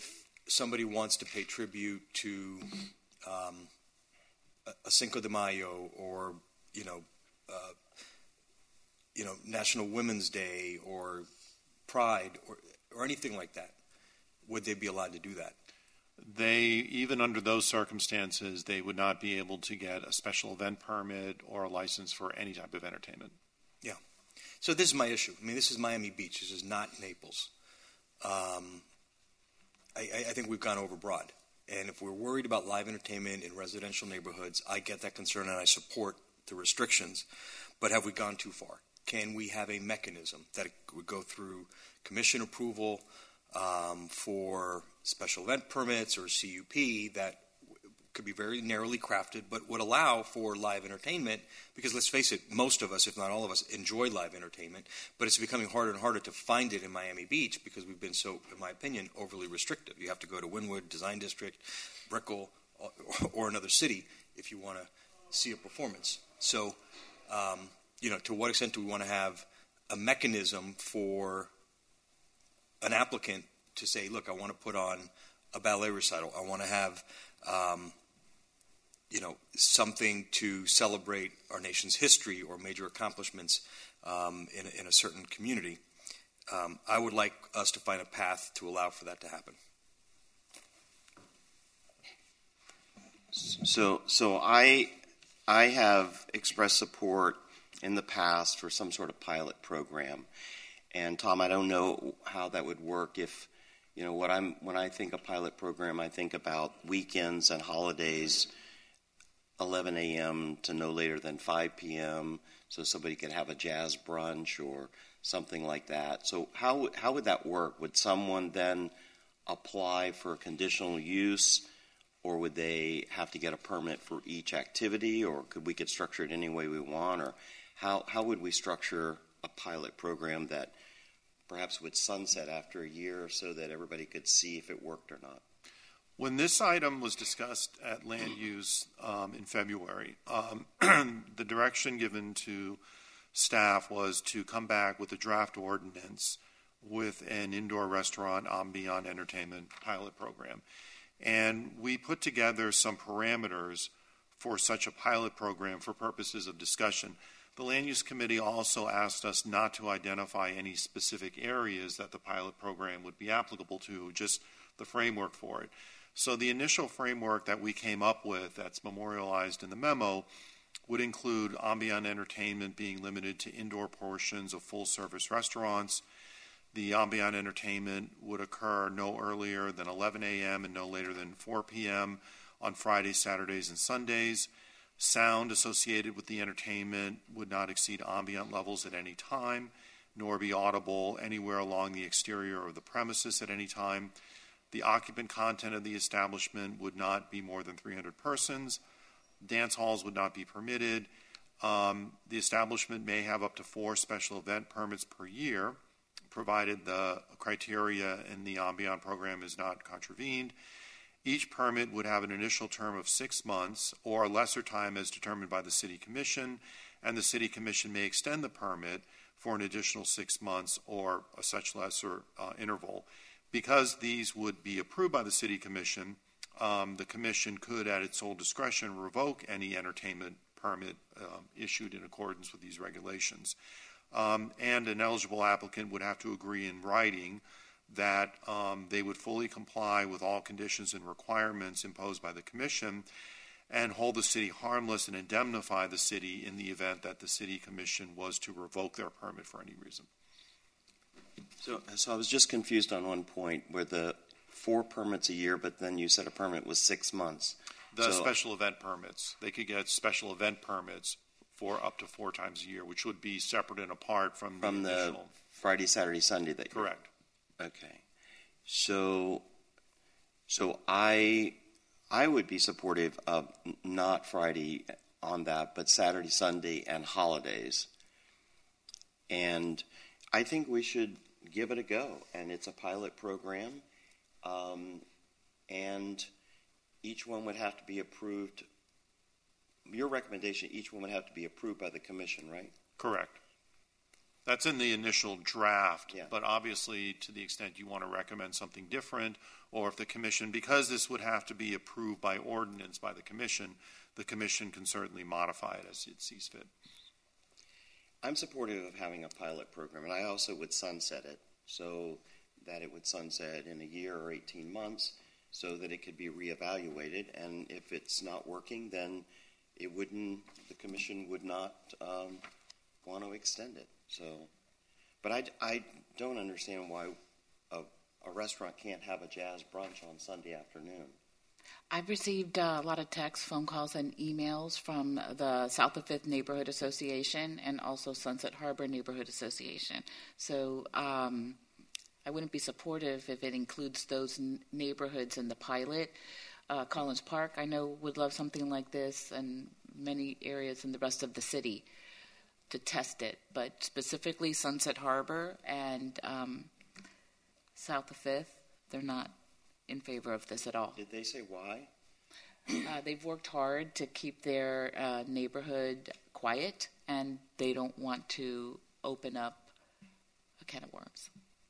somebody wants to pay tribute to um, a, a Cinco de Mayo or, you know, uh, you know, National Women's Day or Pride or, or anything like that, would they be allowed to do that? They, even under those circumstances, they would not be able to get a special event permit or a license for any type of entertainment. Yeah. So this is my issue. I mean, this is Miami Beach. This is not Naples. Um, I, I think we've gone overbroad. And if we're worried about live entertainment in residential neighborhoods, I get that concern and I support the restrictions. But have we gone too far? Can we have a mechanism that would go through commission approval um, for special event permits or C U P that could be very narrowly crafted, but would allow for live entertainment? Because let's face it, most of us, if not all of us, enjoy live entertainment, but it's becoming harder and harder to find it in Miami Beach because we've been so, in my opinion, overly restrictive. You have to go to Wynwood, Design District, Brickell, or, or another city if you want to see a performance. So, um, you know, to what extent do we want to have a mechanism for an applicant to say, look, I want to put on a ballet recital. I want to have, um, you know, something to celebrate our nation's history or major accomplishments um, in, in a certain community. Um, I would like us to find a path to allow for that to happen. So, so I, I have expressed support in the past for some sort of pilot program. And Tom, I don't know how that would work if, you know, what I'm when I think of pilot program, I think about weekends and holidays, eleven a.m. to no later than five p.m. so somebody could have a jazz brunch or something like that. So how how would that work? Would someone then apply for conditional use, or would they have to get a permit for each activity, or could we could structure it any way we want, or how how would we structure a pilot program that perhaps would sunset after a year or so that everybody could see if it worked or not? When this item was discussed at land use um, in February, um, the direction given to staff was to come back with a draft ordinance with an indoor restaurant ambient entertainment pilot program. And we put together some parameters for such a pilot program for purposes of discussion. The Land Use Committee also asked us not to identify any specific areas that the pilot program would be applicable to, just the framework for it. So the initial framework that we came up with that's memorialized in the memo would include ambient entertainment being limited to indoor portions of full-service restaurants. The ambient entertainment would occur no earlier than eleven a.m. and no later than four p.m. on Fridays, Saturdays, and Sundays. Sound associated with the entertainment would not exceed ambient levels at any time, nor be audible anywhere along the exterior of the premises at any time. The occupant content of the establishment would not be more than three hundred persons. Dance halls would not be permitted. Um, the establishment may have up to four special event permits per year, provided the criteria in the ambient program is not contravened. Each permit would have an initial term of six months or a lesser time as determined by the City Commission, and the City Commission may extend the permit for an additional six months or a such lesser uh, interval. Because these would be approved by the City Commission, um, the Commission could, at its sole discretion, revoke any entertainment permit um, issued in accordance with these regulations. Um, and an eligible applicant would have to agree in writing that um, they would fully comply with all conditions and requirements imposed by the Commission and hold the city harmless and indemnify the city in the event that the City Commission was to revoke their permit for any reason. So, so I was just confused on one point where the four permits a year, but then you said a permit was six months. The so, special event permits. They could get special event permits for up to four times a year, which would be separate and apart from, from the initial. the Friday, Saturday, Sunday that you Correct. Okay, so so I I would be supportive of not Friday on that, but Saturday, Sunday, and holidays. And I think we should give it a go. And it's a pilot program, um, and each one would have to be approved. Your recommendation, each one would have to be approved by the Commission, right? Correct. That's in the initial draft, Yeah. but obviously to the extent you want to recommend something different, or if the commission, because this would have to be approved by ordinance by the commission, the commission can certainly modify it as it sees fit. I'm supportive of having a pilot program, and I also would sunset it so that it would sunset in a year or eighteen months so that it could be reevaluated, and if it's not working, then it wouldn't, the commission would not um, want to extend it. So, but I, I don't understand why a, a restaurant can't have a jazz brunch on Sunday afternoon. I've received uh, a lot of texts, phone calls, and emails from the South of Fifth Neighborhood Association and also Sunset Harbor Neighborhood Association. So um, I wouldn't be supportive if it includes those n- neighborhoods in the pilot. Uh, Collins Park, I know, would love something like this, and many areas in the rest of the city to test it. But specifically Sunset Harbor and um, South of Fifth, they're not in favor of this at all. Did they say why? Uh, they've worked hard to keep their uh, neighborhood quiet, and they don't want to open up a can of worms.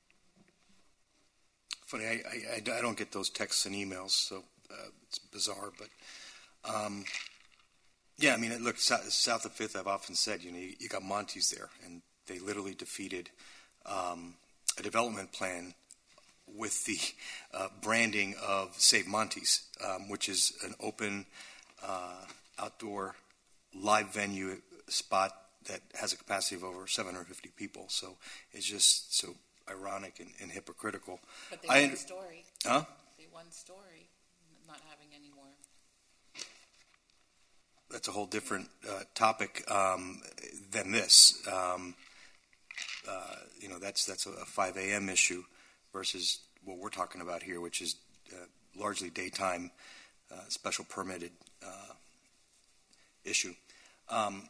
Funny, I, I, I don't get those texts and emails, so uh, it's bizarre. But um, yeah, I mean, look, south, south of Fifth, I've often said, you know, you, you got Monty's there, and they literally defeated um, a development plan with the uh, branding of Save Monty's, um, which is an open uh, outdoor live venue spot that has a capacity of over seven hundred fifty people. So it's just so ironic and, and hypocritical. But they I, won the story. Huh? They won the story, not having any more. That's a whole different uh, topic um, than this. Um, uh, you know, that's that's a five a.m. issue versus what we're talking about here, which is uh, largely daytime, uh, special permitted uh, issue. Um,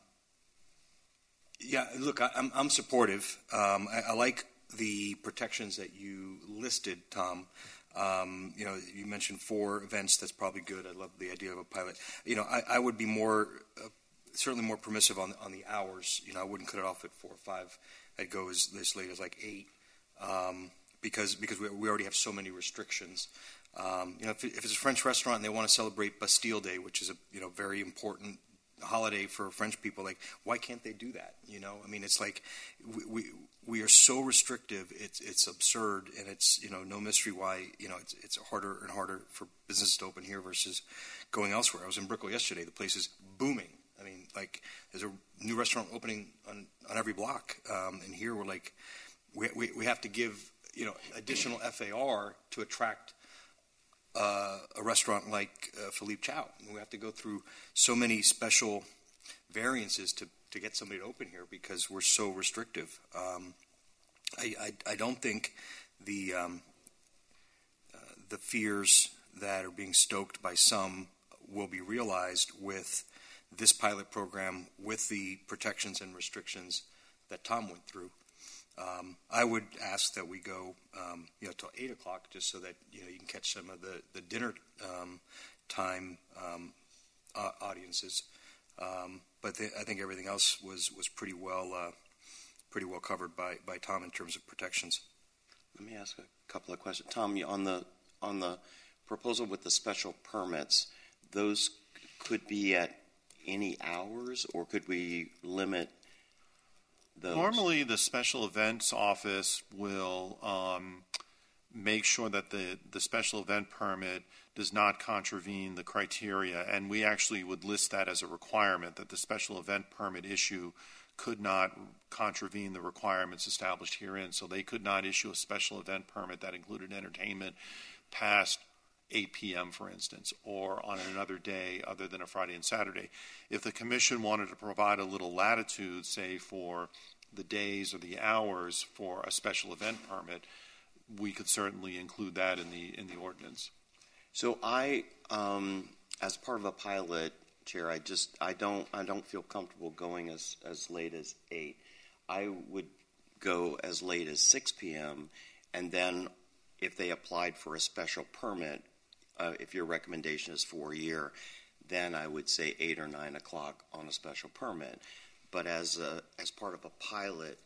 yeah, look, I, I'm, I'm supportive. Um, I, I like the protections that you listed, Tom. Um, you know, you mentioned four events. That's probably good. I love the idea of a pilot. You know, I, I would be more, uh, certainly more permissive on on the hours. You know, I wouldn't cut it off at four or five. I'd go as, as late as like eight. Um, because because we, we already have so many restrictions. Um, you know, if, if it's a French restaurant and they want to celebrate Bastille Day, which is a you know very important holiday for French people, like why can't they do that? You know, I mean, it's like we we, we are so restrictive. It's it's absurd, and it's you know no mystery why you know it's it's harder and harder for businesses to open here versus going elsewhere. I was in Brickell yesterday. The place is booming. I mean, like there's a new restaurant opening on on every block, um, and here we're like we we, we have to give you know, additional F A R to attract uh, a restaurant like uh, Philippe Chow. And we have to go through so many special variances to, to get somebody to open here because we're so restrictive. Um, I, I, I don't think the um, uh, the fears that are being stoked by some will be realized with this pilot program, with the protections and restrictions that Tom went through. Um, I would ask that we go, um, you know, till eight o'clock, just so that you know you can catch some of the the dinner um, time um, uh, audiences. Um, but the, I think everything else was was pretty well uh, pretty well covered by, by Tom in terms of protections. Let me ask a couple of questions, Tom. On the on the proposal with the special permits, those could be at any hours, or could we limit those? Normally, the special events office will um, make sure that the, the special event permit does not contravene the criteria, and we actually would list that as a requirement, that the special event permit issue could not contravene the requirements established herein. So they could not issue a special event permit that included entertainment past eight p.m., for instance, or on another day other than a Friday and Saturday. If the commission wanted to provide a little latitude, say, for the days or the hours for a special event permit, we could certainly include that in the in the ordinance. So I, um, as part of a pilot, Chair, I just I don't I don't feel comfortable going as as late as eight. I would go as late as six p.m. and then if they applied for a special permit, uh, if your recommendation is for a year, then I would say eight or nine o'clock on a special permit. But as a, as part of a pilot,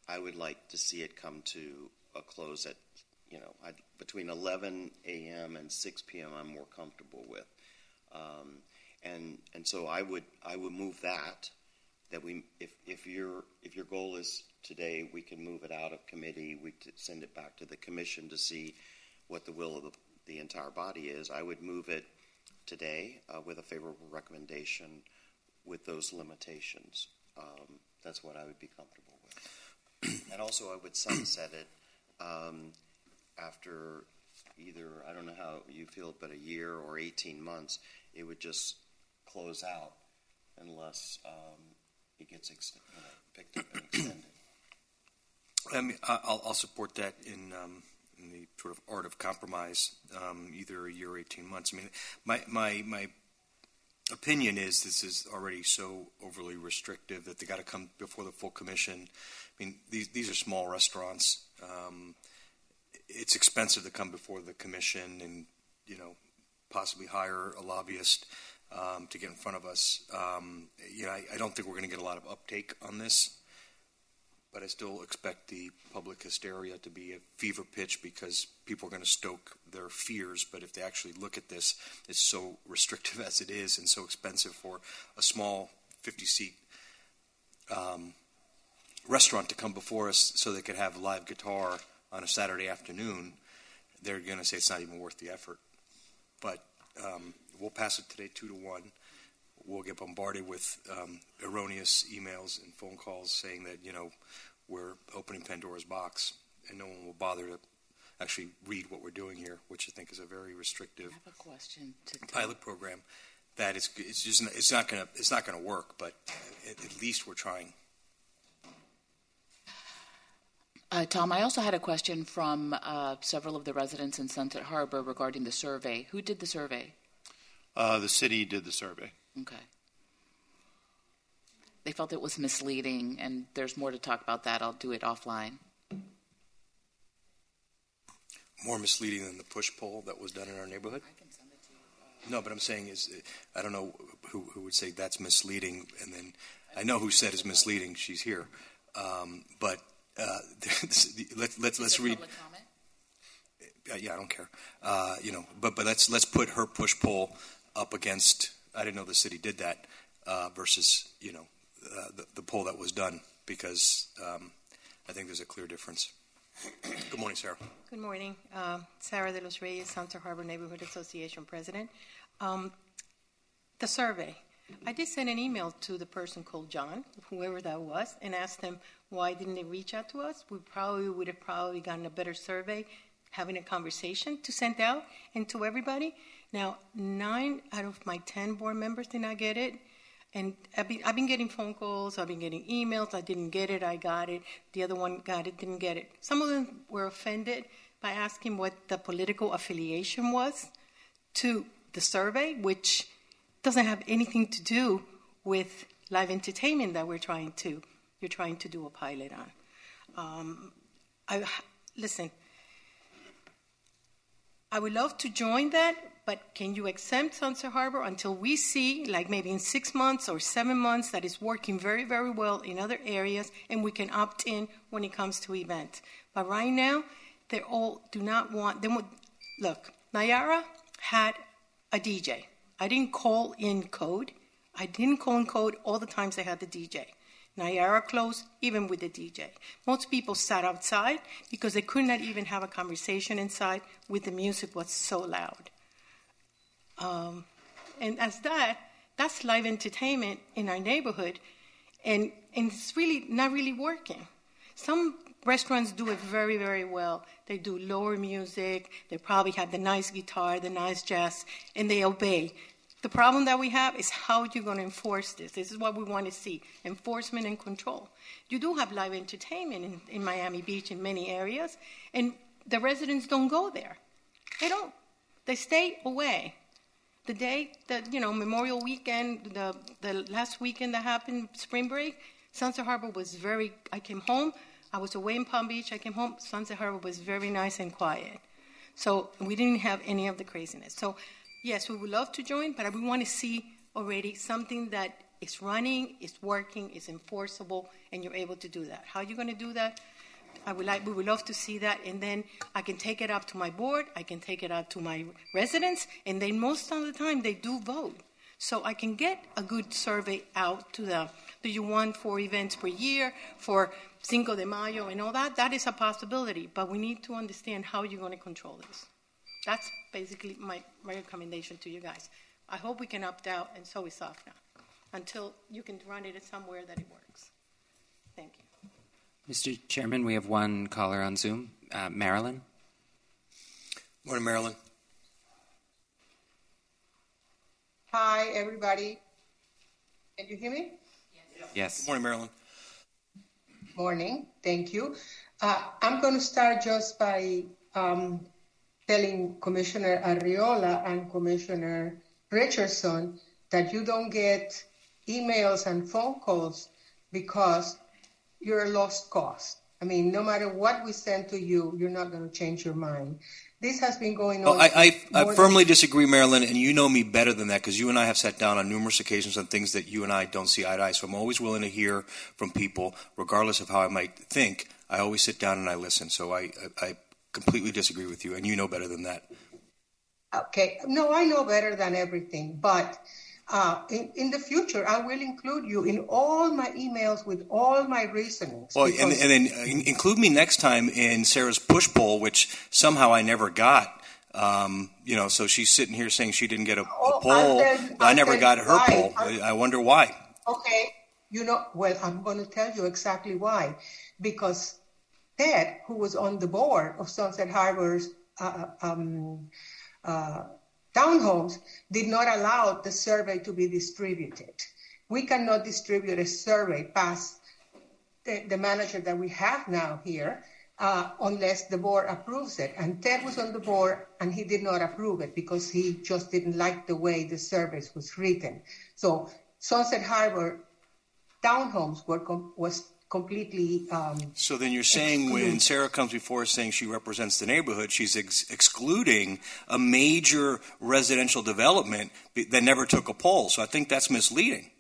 I would like to see it come to a close at, you know, I'd, between eleven a.m. and six p.m. I'm more comfortable with. Um, and and so I would I would move that that we if if your if your goal is today, we can move it out of committee, we could send it back to the commission to see what the will of the, the entire body is. I would move it today uh, with a favorable recommendation with those limitations. Um, that's what I would be comfortable with. And also I would sunset it um, after either, I don't know how you feel, but a year or eighteen months, it would just close out unless um, it gets ex- you know, picked up and extended. I mean, I'll, I'll support that in, um, in the sort of art of compromise, um, either a year or eighteen months. I mean, my, my, my opinion is this is already so overly restrictive that they got to come before the full commission. I mean, these, these are small restaurants. Um, it's expensive to come before the commission and, you know, possibly hire a lobbyist um, to get in front of us. Um, you know, I, I don't think we're going to get a lot of uptake on this. But I still expect the public hysteria to be a fever pitch because people are going to stoke their fears. But if they actually look at this, it's so restrictive as it is and so expensive for a small fifty-seat um, restaurant to come before us so they could have live guitar on a Saturday afternoon. They're going to say it's not even worth the effort. But um, we'll pass it today two to one. We'll get bombarded with um, erroneous emails and phone calls saying that, you know, we're opening Pandora's box and no one will bother to actually read what we're doing here, which I think is a very restrictive I have a question to pilot program. That is, it's just it's not going to it's not going to work, but at, at least we're trying. Uh, Tom, I also had a question from uh, several of the residents in Sunset Harbor regarding the survey. Who did the survey? Uh, the city did the survey. Okay. They felt it was misleading, and there's more to talk about that. I'll do it offline. More misleading than the push poll that was done in our neighborhood? I can send it to you. No, but I'm saying is, I don't know who, who would say that's misleading, and then I know who said is misleading. She's here. Um, but uh, let, let's let's read. Public comment? Uh, yeah, I don't care. Uh, you know, but but let's let's put her push poll up against. I didn't know the city did that uh, versus you know uh, the, the poll that was done because um, I think there's a clear difference. Good morning, Sarah. Good morning. Uh, Sarah de los Reyes, Sunset Harbor Neighborhood Association President. Um, the survey. I did send an email to the person called John, whoever that was, and asked them why didn't they reach out to us. We probably would have probably gotten a better survey, having a conversation to send out and to everybody. Now, nine out of my ten board members did not get it. And I've been, I've been getting phone calls, I've been getting emails, I didn't get it, I got it. The other one got it, didn't get it. Some of them were offended by asking what the political affiliation was to the survey, which doesn't have anything to do with live entertainment that we're trying to, you're trying to do a pilot on. Um, I, listen, I would love to join that, but can you exempt Sunset Harbor until we see, like maybe in six months or seven months, that is working very, very well in other areas, and we can opt in when it comes to events. But right now, they all do not want, they want, look, Nayara had a D J. I didn't call in code. I didn't call in code all the times they had the D J. Nayara closed even with the D J. Most people sat outside because they could not even have a conversation inside with the music was so loud. Um, and as that, that's live entertainment in our neighborhood, and, and it's really not really working. Some restaurants do it very, very well. They do lower music, they probably have the nice guitar, the nice jazz, and they obey. The problem that we have is how you're going to enforce this. This is what we want to see, enforcement and control. You do have live entertainment in, in Miami Beach in many areas, and the residents don't go there. They don't. They stay away. The day that, you know, Memorial Weekend, the, the last weekend that happened, spring break, Sunset Harbor was very, I came home, I was away in Palm Beach, I came home, Sunset Harbor was very nice and quiet. So we didn't have any of the craziness. So yes, we would love to join, but we want to see already something that it's running, it's working, it's enforceable, and you're able to do that. How are you going to do that? I would like, we would love to see that, and then I can take it up to my board, I can take it up to my residents, and they most of the time they do vote. So I can get a good survey out to them. Do you want four events per year for Cinco de Mayo and all that? That is a possibility, but we need to understand how you're going to control this. That's basically my, my recommendation to you guys. I hope we can opt out, and so is SOFNA, until you can run it somewhere that it works. Thank you. Mister Chairman, we have one caller on Zoom. Uh, Marilyn? Morning, Marilyn. Hi, everybody. Can you hear me? Yes. Good morning, Marilyn. Morning. Thank you. Uh, I'm going to start just by um, telling Commissioner Arriola and Commissioner Richardson that you don't get emails and phone calls because you're a lost cause. I mean, no matter what we send to you, you're not going to change your mind. This has been going on. Oh, I, I, I firmly disagree, Marilyn, and you know me better than that because you and I have sat down on numerous occasions on things that you and I don't see eye to eye. So I'm always willing to hear from people, regardless of how I might think. I always sit down and I listen. So I, I, I completely disagree with you, and you know better than that. Okay. No, I know better than everything, but Uh, in, in the future, I will include you in all my emails with all my reasonings. Well, and, and then uh, include me next time in Sarah's push poll, which somehow I never got. Um, you know, so she's sitting here saying she didn't get a, a oh, poll. Then, I never got her why. poll. I, I wonder why. Okay. You know, well, I'm going to tell you exactly why. Because Ted, who was on the board of Sunset Harbor's uh, um, uh, townhomes, did not allow the survey to be distributed. We cannot distribute a survey past the, the manager that we have now here uh, unless the board approves it. And Ted was on the board and he did not approve it because he just didn't like the way the survey was written. So Sunset Harbor townhomes were com- was completely um, So then you're saying excluded. When Sarah comes before us saying she represents the neighborhood, she's ex- excluding a major residential development that never took a poll. So I think that's misleading.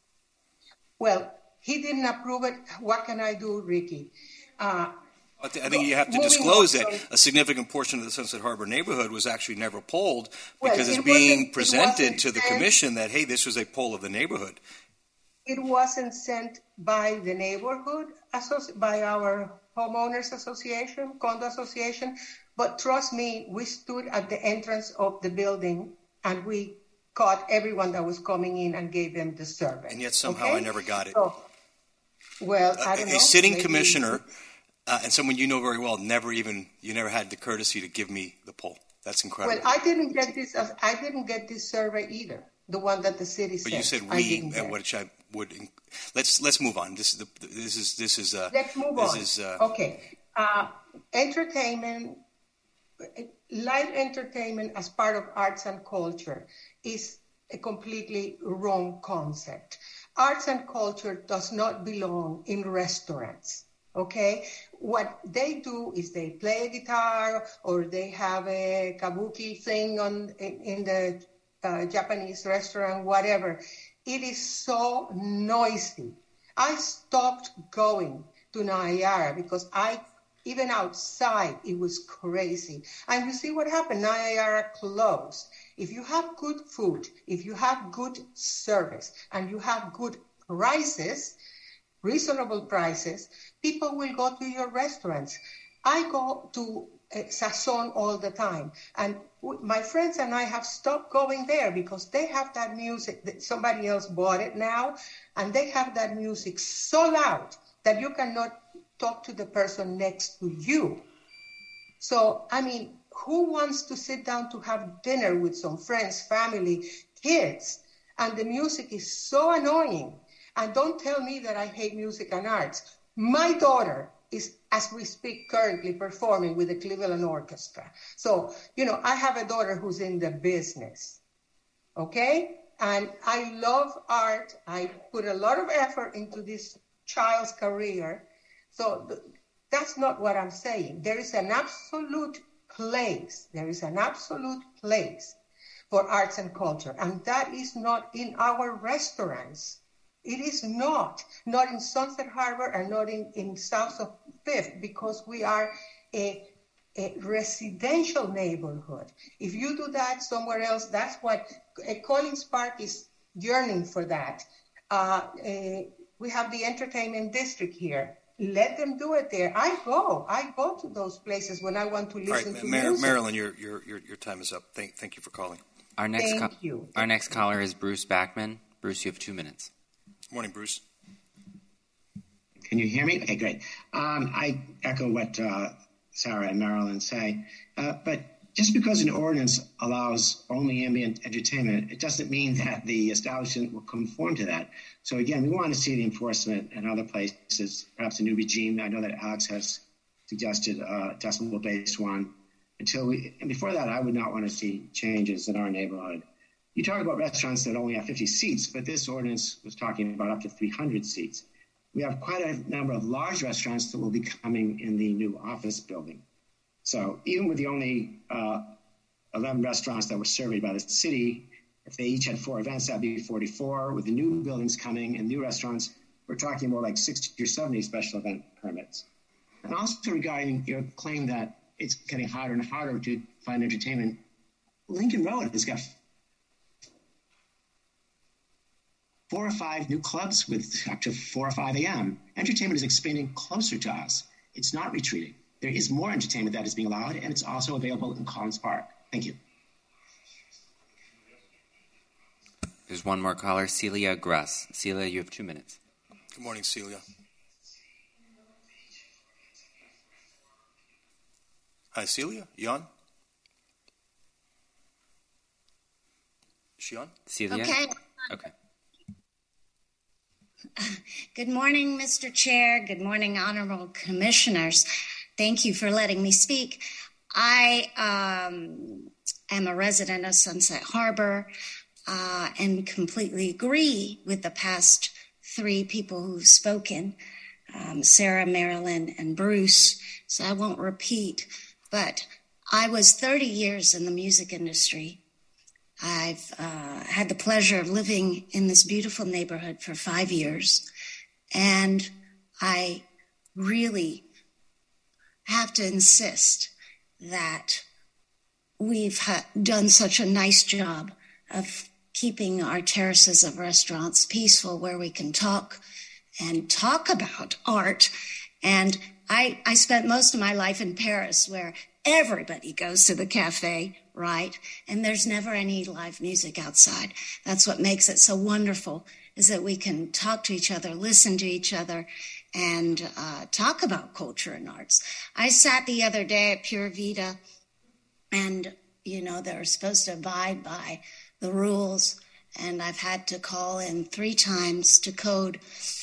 Well, he didn't approve it. What can I do, Ricky? Uh, I, th- I think you have to disclose that a significant portion of the Sunset Harbor neighborhood was actually never polled because well, it it's being presented to the sent, commission that, hey, this was a poll of the neighborhood. It wasn't sent by the neighborhood, by our homeowners association, condo association, but trust me, we stood at the entrance of the building and we caught everyone that was coming in and gave them the survey. And yet somehow okay? I never got it. So, well, I don't a, know. A sitting Maybe commissioner uh, and someone you know very well never even, you never had the courtesy to give me the poll. That's incredible. Well, I didn't get this, I didn't get this survey either. The one that the city but sent. you said we, uh, which I would. Let's let's move on. This is the this is this is. Uh, let's move this on. Is, uh, okay, uh, entertainment, live entertainment as part of arts and culture is a completely wrong concept. Arts and culture does not belong in restaurants. Okay, what they do is they play a guitar or they have a kabuki thing on in, in the Uh, Japanese restaurant, whatever. It is so noisy. I stopped going to Nayara because I, even outside, it was crazy. And you see what happened? Nayara closed. If you have good food, if you have good service, and you have good prices, reasonable prices, people will go to your restaurants. I go to uh, Sazon all the time, and my friends and I have stopped going there because they have that music that somebody else bought it now, and they have that music so loud that you cannot talk to the person next to you. So, I mean, who wants to sit down to have dinner with some friends, family, kids, and the music is so annoying? And don't tell me that I hate music and arts. My daughter is, as we speak, currently performing with the Cleveland Orchestra. So, you know, I have a daughter who's in the business, okay? And I love art. I put a lot of effort into this child's career. So th- that's not what I'm saying. There is an absolute place. There is an absolute place for arts and culture. And that is not in our restaurants. It is not, not in Sunset Harbor and not in, in south of Fifth, because we are a, a residential neighborhood. If you do that somewhere else, that's what uh, Collins Park is yearning for that. Uh, uh, we have the entertainment district here. Let them do it there. I go. I go to those places when I want to listen All right, to Mar- music. Marilyn, your, your your your time is up. Thank thank you for calling. Our next Thank co- you. Our next caller is Bruce Backman. Bruce, you have two minutes. Morning, Bruce. Can you hear me? Okay, great. Um, I echo what uh, Sarah and Marilyn say, uh, but just because an ordinance allows only ambient entertainment, it doesn't mean that the establishment will conform to that. So again, we want to see the enforcement in other places, perhaps a new regime. I know that Alex has suggested a decibel-based one. Until we, and before that, I would not want to see changes in our neighborhood. You talk about restaurants that only have fifty seats, but this ordinance was talking about up to three hundred seats. We have quite a number of large restaurants that will be coming in the new office building. So even with the only uh, eleven restaurants that were surveyed by the city, if they each had four events, that'd be forty-four. With the new buildings coming and new restaurants, we're talking more like sixty or seventy special event permits. And also regarding your claim that it's getting harder and harder to find entertainment, Lincoln Road has got four or five new clubs with up to four or five a.m. Entertainment is expanding closer to us. It's not retreating. There is more entertainment that is being allowed, and it's also available in Collins Park. Thank you. There's one more caller, Celia Gruss. Celia, you have two minutes. Good morning, Celia. Hi, Celia. You on? Is she on? Celia? Okay. Okay. Good morning, Mister Chair. Good morning, honorable commissioners. Thank you for letting me speak. I um, am a resident of Sunset Harbor uh, and completely agree with the past three people who've spoken, um, Sarah, Marilyn, and Bruce, so I won't repeat. But I was thirty years in the music industry. I've uh, had the pleasure of living in this beautiful neighborhood for five years, and I really have to insist that we've ha- done such a nice job of keeping our terraces of restaurants peaceful, where we can talk and talk about art. And I, I spent most of my life in Paris, where everybody goes to the cafe, right? And there's never any live music outside. That's what makes it so wonderful, is that we can talk to each other, listen to each other, and uh, talk about culture and arts. I sat the other day at Pure Vita, and, you know, they're supposed to abide by the rules, and I've had to call in three times to code.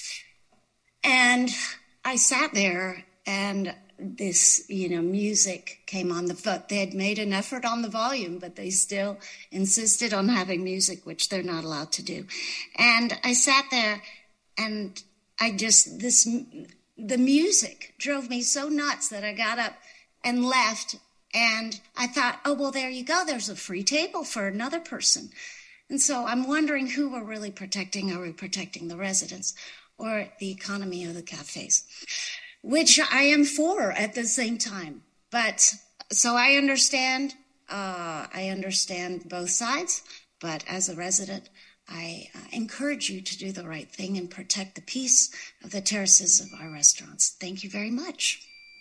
And I sat there, and this, you know, music came on the, they had made an effort on the volume, but they still insisted on having music, which they're not allowed to do. And I sat there, and I just, this, the music drove me so nuts that I got up and left. And I thought, oh, well, there you go. There's a free table for another person. And so I'm wondering who we're really protecting. Are we protecting the residents or the economy of the cafes? Which I am for at the same time. But so I understand, uh, I understand both sides, but as a resident, I uh, encourage you to do the right thing and protect the peace of the terraces of our restaurants. Thank you very much.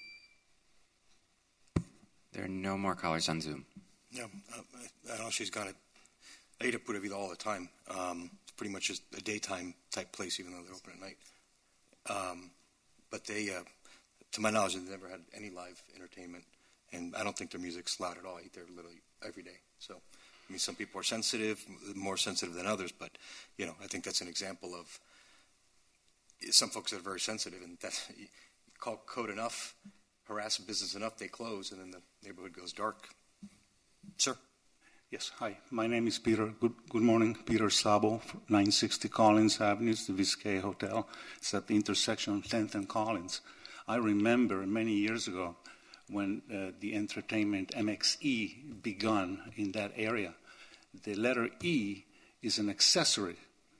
There are no more callers on Zoom. No, uh, I know she's got it. I eat at Pura Vida all the time. Um, it's pretty much just a daytime type place, even though they're open at night. Um, But they, uh, to my knowledge, they've never had any live entertainment, and I don't think their music's loud at all. I eat there literally every day. So, I mean, some people are sensitive, more sensitive than others, but, you know, I think that's an example of some folks that are very sensitive, and that you call code enough, harass a business enough, they close, and then the neighborhood goes dark. Sir? Yes, hi. My name is Peter. Good, good morning. Peter Sabo, nine sixty Collins Avenue, it's the Viscay Hotel. It's at the intersection of tenth and Collins. I remember many years ago when uh, the entertainment M X E begun in that area. The letter E is an accessory,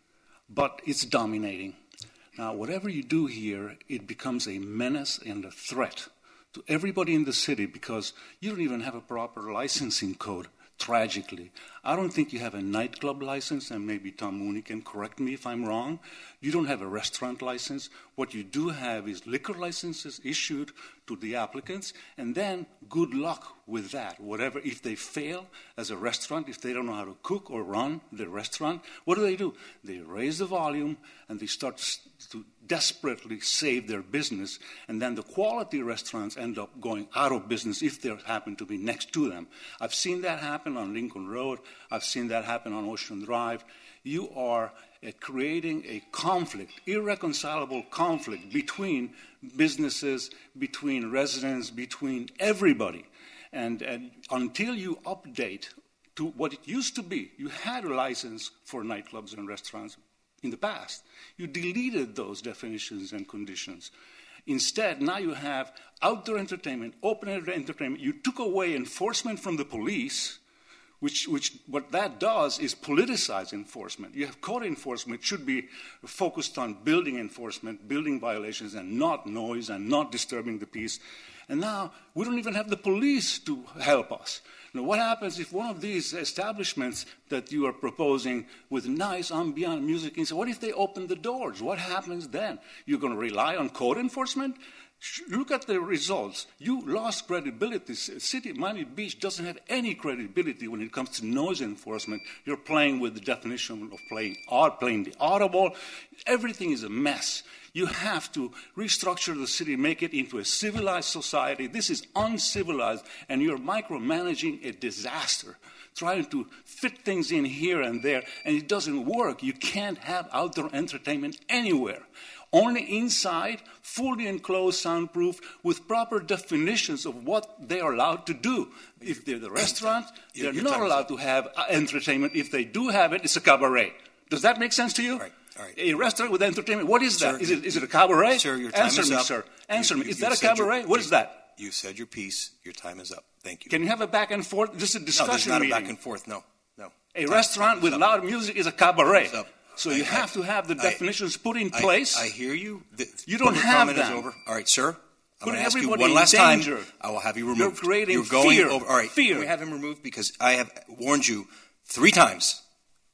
but it's dominating. Now, whatever you do here, it becomes a menace and a threat to everybody in the city because you don't even have a proper licensing code, tragically. I don't think you have a nightclub license, and maybe Tom Mooney can correct me if I'm wrong. You don't have a restaurant license. What you do have is liquor licenses issued to the applicants, and then good luck with that. Whatever, if they fail as a restaurant, if they don't know how to cook or run the restaurant, what do they do? They raise the volume and they start to desperately save their business, and then the quality restaurants end up going out of business if they happen to be next to them. I've seen that happen on Lincoln Road. I've seen that happen on Ocean Drive. You are uh, creating a conflict, irreconcilable conflict between businesses, between residents, between everybody. And, and until you update to what it used to be, you had a license for nightclubs and restaurants in the past. You deleted those definitions and conditions. Instead, now you have outdoor entertainment, open-air entertainment. You took away enforcement from the police, which, which what that does is politicize enforcement. You have code enforcement should be focused on building enforcement, building violations, and not noise and not disturbing the peace. And now we don't even have the police to help us. Now, what happens if one of these establishments that you are proposing with nice ambient music inside, what if they open the doors? What happens then? You're going to rely on code enforcement? Look at the results. You lost credibility. City of Miami Beach doesn't have any credibility when it comes to noise enforcement. You're playing with the definition of playing, playing the audible. Everything is a mess. You have to restructure the city, make it into a civilized society. This is uncivilized, and you're micromanaging a disaster, trying to fit things in here and there, and it doesn't work. You can't have outdoor entertainment anywhere. Only inside, fully enclosed, soundproof, with proper definitions of what they are allowed to do. If they're the restaurant, they're not allowed to have entertainment. If they do have it, it's a cabaret. Does that make sense to you? Right. All right. A restaurant with entertainment, what is that? Sir, is it is it a cabaret? Sir, your time Answer is me, up. sir. Answer You- me. Is you that a said your- cabaret? What you- is that? You said your piece. Your time is up. Thank you. Can you have a back and forth? This is a no, there's discussion not meeting. a back and forth. No, no. A Time- restaurant time with is up. loud music is a cabaret. Time's up. So I- you I- have to have the I- definitions put in I- place. I, hear you. The You don't public have comment is them. over. All right, sir. I'm Putting going to ask you everybody one in last danger. time. I will have you You're removed. creating You're going fear. over. All right, Fear. Can we have him removed because I have warned you three times.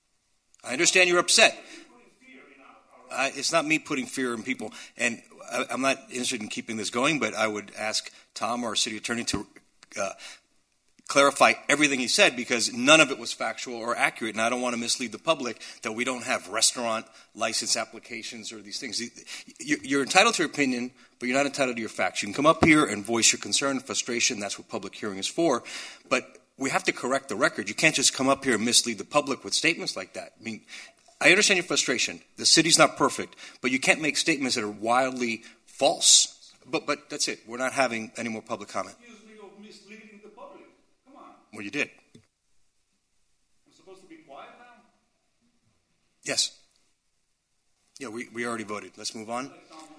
I understand you're upset. I, it's not me putting fear in people, and I, I'm not interested in keeping this going. But I would ask Tom, our city attorney, to uh, clarify everything he said because none of it was factual or accurate, and I don't want to mislead the public that we don't have restaurant license applications or these things. You're entitled to your opinion, but you're not entitled to your facts. You can come up here and voice your concern and frustration. That's what public hearing is for. But we have to correct the record. You can't just come up here and mislead the public with statements like that. I mean, I understand your frustration. The city's not perfect, but you can't make statements that are wildly false. But but that's it. We're not having any more public comment. Misleading the public. Come on. Well, you did. I'm supposed to be quiet now? Yes. Yeah, we, we already voted. Let's move on.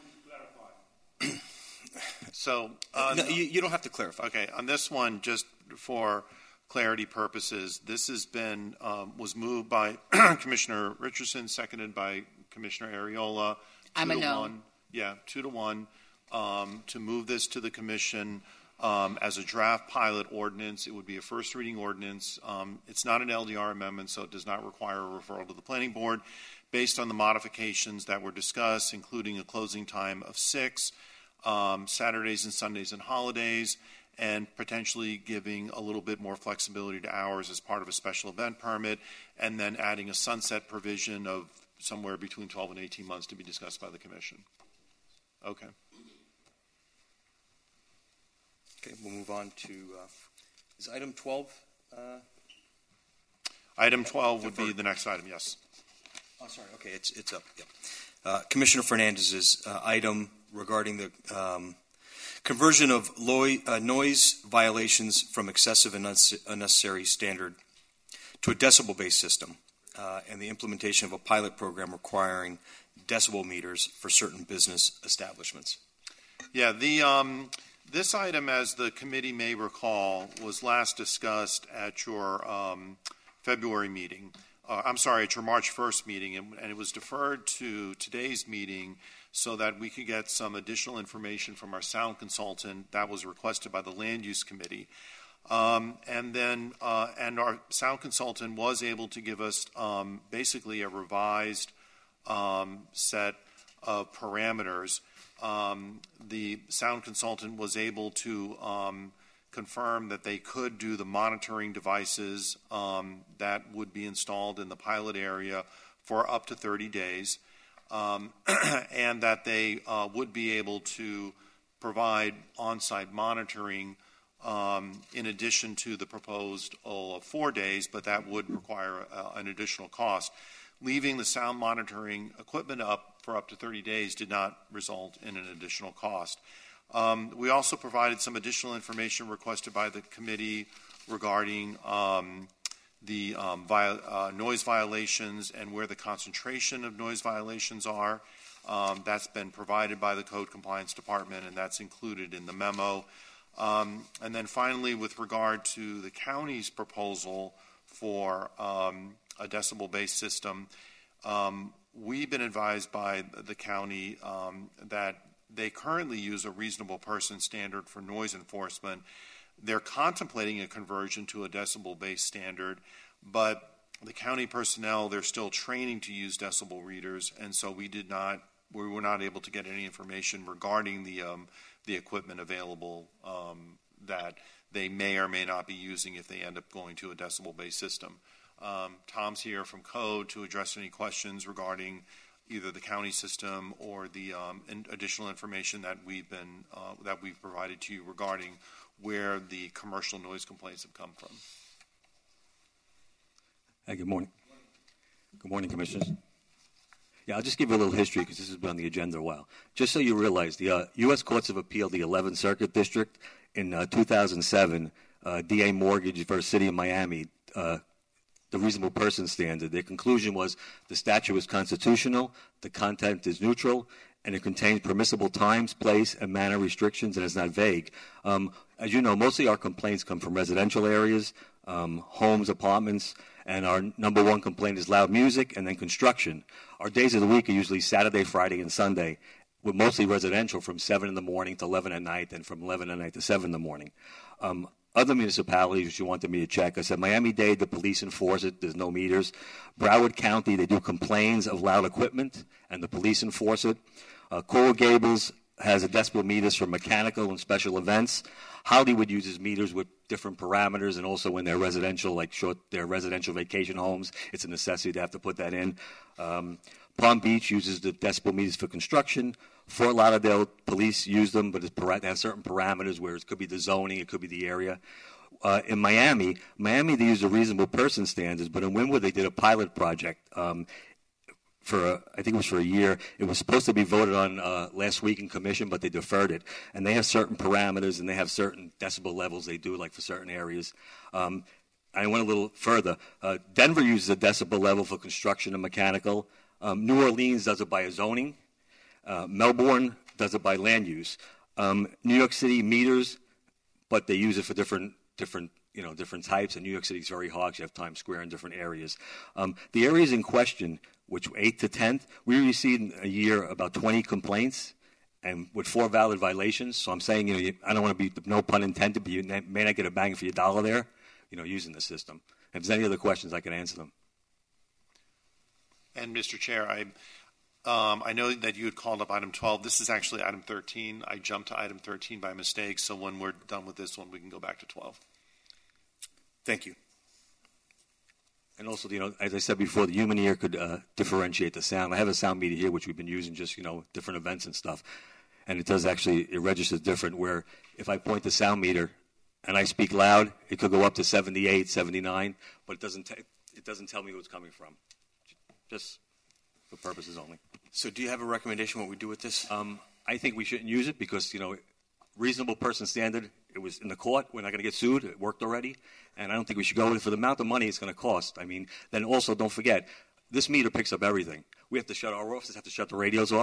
So, uh, no, you, you don't have to clarify. Okay, on this one, just for clarity purposes, this has been um, was moved by Commissioner Richardson, seconded by Commissioner Ariola. I'm two a to no. One, yeah, two to one um, to move this to the commission um, as a draft pilot ordinance. It would be a first reading ordinance. Um, it's not an L D R amendment, so it does not require a referral to the planning board. Based on the modifications that were discussed, including a closing time of six, um, Saturdays and Sundays and holidays, and potentially giving a little bit more flexibility to hours as part of a special event permit, and then adding a sunset provision of somewhere between twelve and eighteen months to be discussed by the commission. Okay. Okay, we'll move on to, uh, is item twelve? Uh, Item twelve would be the next item, yes. Oh, sorry. Okay, it's it's up. Yeah. Uh, Commissioner Fernandez's uh, item regarding the um, conversion of loy, uh, noise violations from excessive and unnecessary standard to a decibel-based system, uh, and the implementation of a pilot program requiring decibel meters for certain business establishments. Yeah, the um, this item, as the committee may recall, was last discussed at your um, February meeting. uh, I'm sorry, at your March first meeting, and, and it was deferred to today's meeting so that we could get some additional information from our sound consultant that was requested by the Land Use Committee. Um, and then, uh, and our sound consultant was able to give us um, basically a revised um, set of parameters. Um, the sound consultant was able to um, confirm that they could do the monitoring devices um, that would be installed in the pilot area for up to thirty days, um, and that they uh, would be able to provide on-site monitoring um, in addition to the proposed oh, four days, but that would require uh, an additional cost. Leaving the sound monitoring equipment up for up to thirty days did not result in an additional cost. Um, we also provided some additional information requested by the committee regarding um, the um, viol- uh, noise violations and where the concentration of noise violations are. Um, that's been provided by the Code Compliance Department, and that's included in the memo. Um, and then finally, with regard to the county's proposal for um, a decibel-based system, um, we've been advised by the county um, that they currently use a reasonable person standard for noise enforcement. They're contemplating a conversion to a decibel-based standard, but the county personnel, they're still training to use decibel readers, and so we did not, we were not able to get any information regarding the um, the equipment available um, that they may or may not be using if they end up going to a decibel-based system. Um, Tom's here from Code to address any questions regarding either the county system or the um, in additional information that we've been uh, that we've provided to you regarding where the commercial noise complaints have come from. Hey, good morning. Good morning, Commissioners. Yeah, I'll just give you a little history because this has been on the agenda a while. Just so you realize, the uh, U S Courts of Appeal, the eleventh Circuit District, in uh, two thousand seven, uh, D A Mortgage versus City of Miami, uh, the reasonable person standard. Their conclusion was the statute is constitutional, the content is neutral, and it contains permissible times, place, and manner restrictions, and it's not vague. Um, as you know, mostly our complaints come from residential areas, um, homes, apartments, and our number one complaint is loud music and then construction. Our days of the week are usually Saturday, Friday, and Sunday, with mostly residential from seven in the morning to eleven at night, and from eleven at night to seven in the morning. Um, Other municipalities, which you wanted me to check, I said Miami-Dade, the police enforce it. There's no meters. Broward County, they do complaints of loud equipment, and the police enforce it. Uh, Coral Gables has a decibel meters for mechanical and special events. Hollywood uses meters with different parameters, and also when they're residential, like short, their residential vacation homes, it's a necessity to have to put that in. Um, Palm Beach uses the decibel meters for construction. Fort Lauderdale police use them, but they have certain parameters where it could be the zoning, it could be the area. Uh, in Miami, Miami they use the reasonable person standards, but in Wynwood they did a pilot project um, for a, I think it was for a year. It was supposed to be voted on uh, last week in commission, but they deferred it. And they have certain parameters and they have certain decibel levels they do, like for certain areas. Um, I went a little further. Uh, Denver uses a decibel level for construction and mechanical. Um, New Orleans does it by a zoning. Uh, Melbourne does it by land use. Um, New York City meters, but they use it for different, different, you know, different types. And New York City is very hard. You have Times Square in different areas. Um, the areas in question, which were eighth to tenth, we received in a year about twenty complaints, and with four valid violations. So I'm saying, you know, you, I don't want to be, no pun intended, but you may not get a bang for your dollar there, you know, using the system. If there's any other questions, I can answer them. And Mister Chair, I. Um, I know that you had called up item twelve. This is actually item thirteen. I jumped to item thirteen by mistake, so when we're done with this one, we can go back to twelve. Thank you. And also, you know, as I said before, the human ear could uh, differentiate the sound. I have a sound meter here, which we've been using just, you know, different events and stuff. And it does actually, it registers different, where if I point the sound meter and I speak loud, it could go up to seventy-eight, seventy-nine, but it doesn't, t- it doesn't tell me who it's coming from. Just for purposes only. So do you have a recommendation what we do with this? Um, I think we shouldn't use it because, you know, reasonable person standard, it was in the court. We're not going to get sued. It worked already. And I don't think we should go with it for the amount of money it's going to cost. I mean, then also don't forget, this meter picks up everything. We have to shut our offices, have to shut the radios off.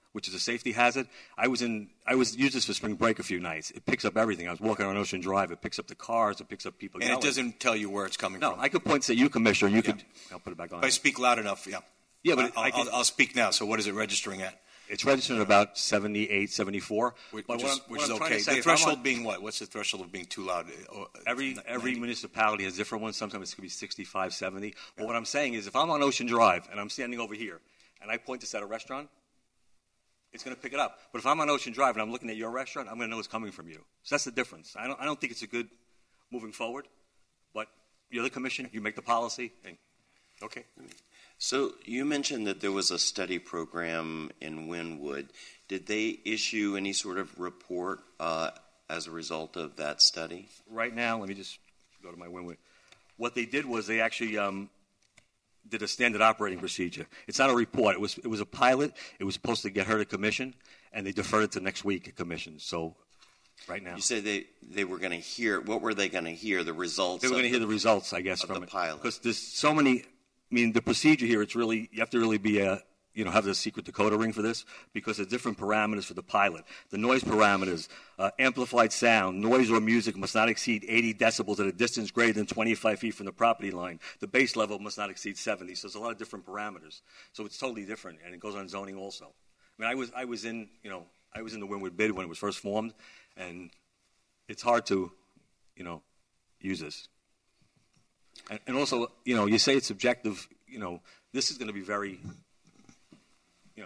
which is a safety hazard. I was in, I was used this for spring break a few nights. It picks up everything. I was walking on Ocean Drive. It picks up the cars. It picks up people And yelling. it doesn't tell you where it's coming No, from. I could point to you, Commissioner. You Yeah. could. I'll put it back on. If I speak loud enough, yeah. Yeah, but I'll, I can- I'll, I'll speak now. So what is it registering at? It's registered at about seventy-eight, seventy-four. Which, But which what is, I'm- which what is I'm trying okay. to say, The if I'm on- threshold being what? What's the threshold of being too loud? Oh, Every ninety. every municipality has different ones. Sometimes it could be sixty-five, seventy. But what I'm saying is if I'm on Ocean Drive and I'm standing over here and I point this at a restaurant, it's going to pick it up. But if I'm on Ocean Drive and I'm looking at your restaurant, I'm going to know it's coming from you. So that's the difference. I don't, I don't think it's a good moving forward. But you're the commission. You make the policy. And, okay. So you mentioned that there was a study program in Wynwood. Did they issue any sort of report uh, as a result of that study? right now, let me just go to my Wynwood. What they did was they actually um, did a standard operating procedure. It's not a report. It was it was a pilot. It was supposed to get heard at commission, and they deferred it to next week at commission. So right now. You said they, they were going to hear, what were they going to hear? The results? They were of going to hear the results, I guess, of from the it. pilot. Because there's so many, I mean, the procedure here, it's really, you have to really be a, you know, have the secret decoder ring for this because there's different parameters for the pilot. The noise parameters, uh, amplified sound, noise or music must not exceed eighty decibels at a distance greater than twenty-five feet from the property line. The bass level must not exceed seventy. So there's a lot of different parameters. So it's totally different, and it goes on zoning also. I mean, I was, I was in, you know, I was in the Wynwood bid when it was first formed, and it's hard to, you know, use this. And, and also, you know, you say it's subjective, you know, this is going to be very, you know.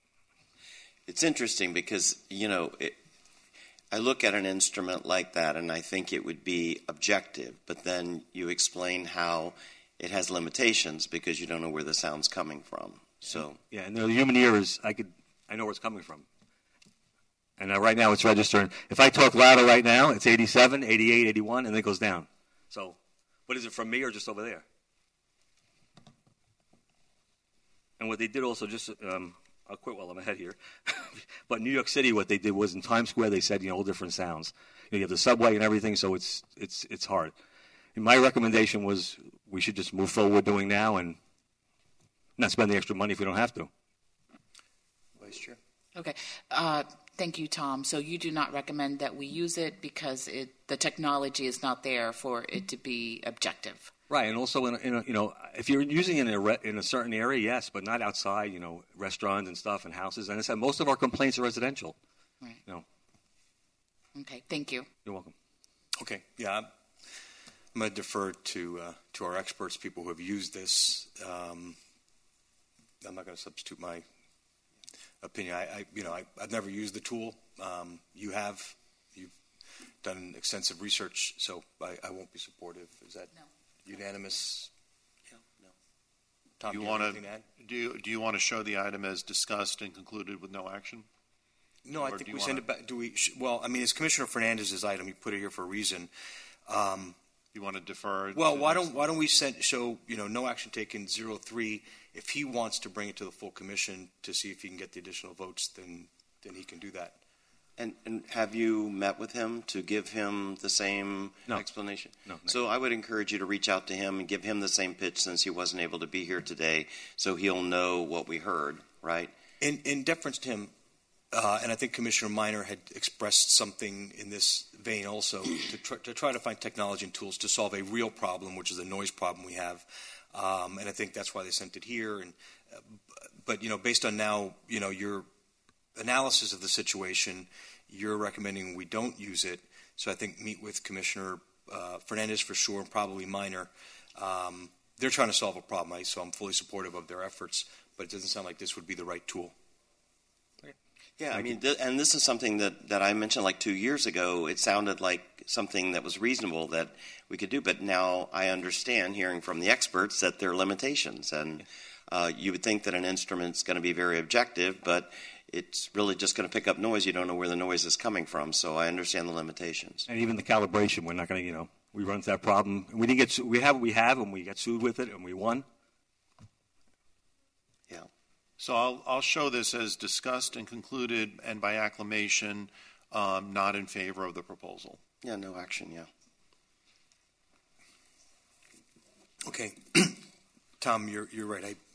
It's interesting because, you know, it, I look at an instrument like that and I think it would be objective, but then you explain how it has limitations because you don't know where the sound's coming from. So Yeah, and the human ear is, I could, I know where it's coming from. And uh, right now it's registering. If I talk louder right now, it's eighty-seven, eighty-eight, eighty-one, and then it goes down. So, what is it from me or just over there? And what they did also, just, um, I'll quit while I'm ahead here. But New York City, what they did was in Times Square, they said, you know, all different sounds. You know, you have the subway and everything, so it's it's it's hard. And my recommendation was we should just move forward doing now and not spend the extra money if we don't have to. Vice Chair. Okay. Uh, thank you, Tom. So you do not recommend that we use it because it, the technology is not there for it to be objective. Right, and also, in a, in a, you know, if you're using it in a, re, in a certain area, yes, but not outside, you know, restaurants and stuff and houses. And I said most of our complaints are residential. Right. You know. Okay, thank you. You're welcome. Okay, yeah, I'm, I'm going to defer to uh, to our experts, people who have used this. Um, I'm not going to substitute my opinion. I, I you know, I, I've never used the tool. Um, you have. You've done extensive research, so I, I won't be supportive. Is that No. unanimous? Yeah, no. Tom, Do you do you want have to anything to add? do you, do you want to show the item as discussed and concluded with no action? No, I Or think do we you send wanna- it back. Do we? Sh- well, I mean, it's Commissioner Fernandez's item. He put it here for a reason. Um, You want to defer? well, to why next- don't why don't we send show you know no action taken zero three? If he wants to bring it to the full commission to see if he can get the additional votes, then then he can do that. And, and have you met with him to give him the same No. explanation? No, no. So I would encourage you to reach out to him and give him the same pitch since he wasn't able to be here today, so he'll know what we heard, right? In in deference to him, uh, and I think Commissioner Minor had expressed something in this vein also to try, to try to find technology and tools to solve a real problem, which is a noise problem we have. Um, and I think that's why they sent it here. And uh, but you know, based on now, you know, your analysis of the situation, you're recommending we don't use it. So I think meet with Commissioner uh, Fernandez for sure, and probably Minor. Um, they're trying to solve a problem, I- so I'm fully supportive of their efforts. But it doesn't sound like this would be the right tool. Yeah, I mean, th- and this is something that, that I mentioned like two years ago. It sounded like something that was reasonable that we could do, but now I understand, hearing from the experts, that there are limitations. And uh, you would think that an instrument's going to be very objective, but it's really just going to pick up noise. You don't know where the noise is coming from, so I understand the limitations. And even the calibration, we're not going to, you know, we run into that problem. We didn't get, su- we have what we have, and we got sued with it, and we won. Yeah. So I'll, I'll show this as discussed and concluded, and by acclamation, um, not in favor of the proposal. Yeah, no action, yeah. Okay, Tom, you're you're right. I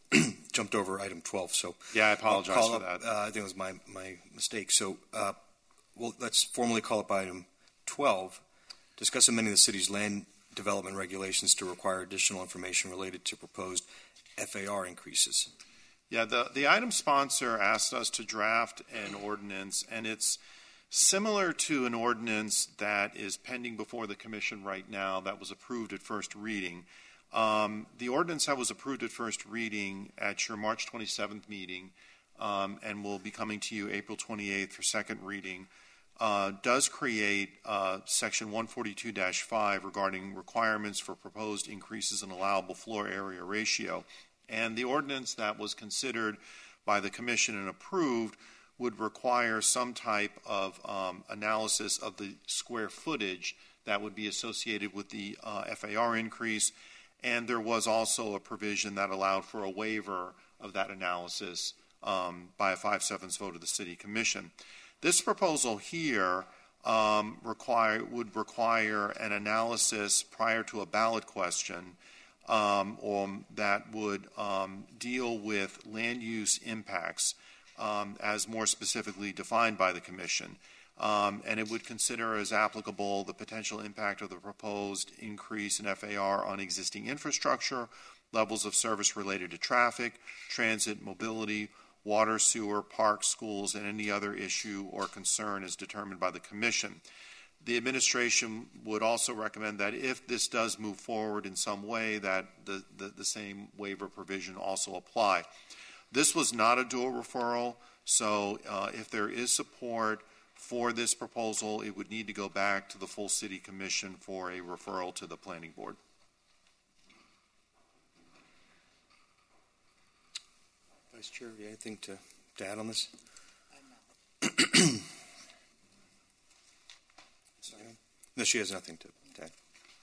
jumped over item twelve. So yeah, I apologize call for up, that. Uh, I think it was my, my mistake. So uh, well, let's formally call up item twelve. Discuss amending the city's land development regulations to require additional information related to proposed F A R increases. Yeah, the, the item sponsor asked us to draft an ordinance, and it's similar to an ordinance that is pending before the commission right now that was approved at first reading. Um, the ordinance that was approved at first reading at your March twenty-seventh meeting um, and will be coming to you April twenty-eighth for second reading uh, does create uh, section one forty-two dash five regarding requirements for proposed increases in allowable floor area ratio. And the ordinance that was considered by the commission and approved would require some type of um, analysis of the square footage that would be associated with the uh, F A R increase. And there was also a provision that allowed for a waiver of that analysis um, by a five-sevenths vote of the City Commission. This proposal here um, require, would require an analysis prior to a ballot question um, or that would um, deal with land use impacts um, as more specifically defined by the Commission. Um, and it would consider as applicable the potential impact of the proposed increase in F A R on existing infrastructure, levels of service related to traffic, transit, mobility, water, sewer, parks, schools, and any other issue or concern as determined by the Commission. The administration would also recommend that if this does move forward in some way, that the, the, the same waiver provision also apply. This was not a dual referral, so uh, if there is support for this proposal, it would need to go back to the full City Commission for a referral to the Planning Board. Vice Chair, do you have anything to, to add on this? No, she has nothing to, to add.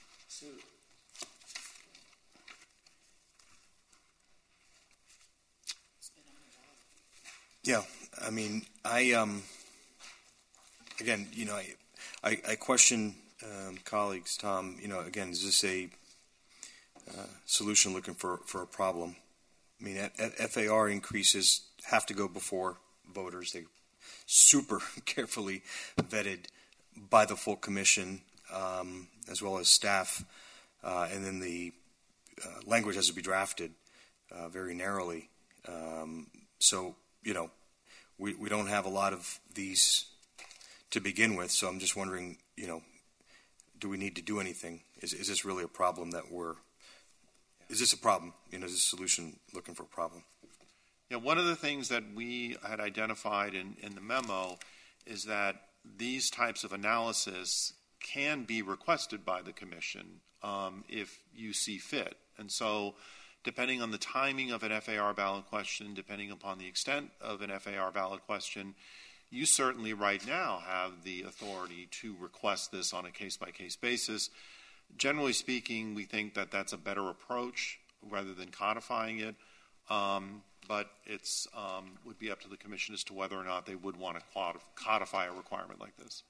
Yeah, I mean, I um, again, you know, I I, I question um, colleagues, Tom. You know, again, is this a uh, solution looking for for a problem? I mean, F A R increases have to go before voters. They super carefully vetted by the full commission um, as well as staff, uh, and then the uh, language has to be drafted uh, very narrowly. Um, so, you know, we, we don't have a lot of these to begin with, so I'm just wondering, you know, do we need to do anything? Is, is this really a problem that we're, is this a problem? You know, is this a solution looking for a problem? Yeah, one of the things that we had identified in, in the memo is that these types of analysis can be requested by the Commission um, if you see fit. And so depending on the timing of an F A R ballot question, depending upon the extent of an F A R ballot question, you certainly right now have the authority to request this on a case-by-case basis. Generally speaking, we think that that's a better approach rather than codifying it. Um, but it's um, would be up to the Commission as to whether or not they would want to codify a requirement like this.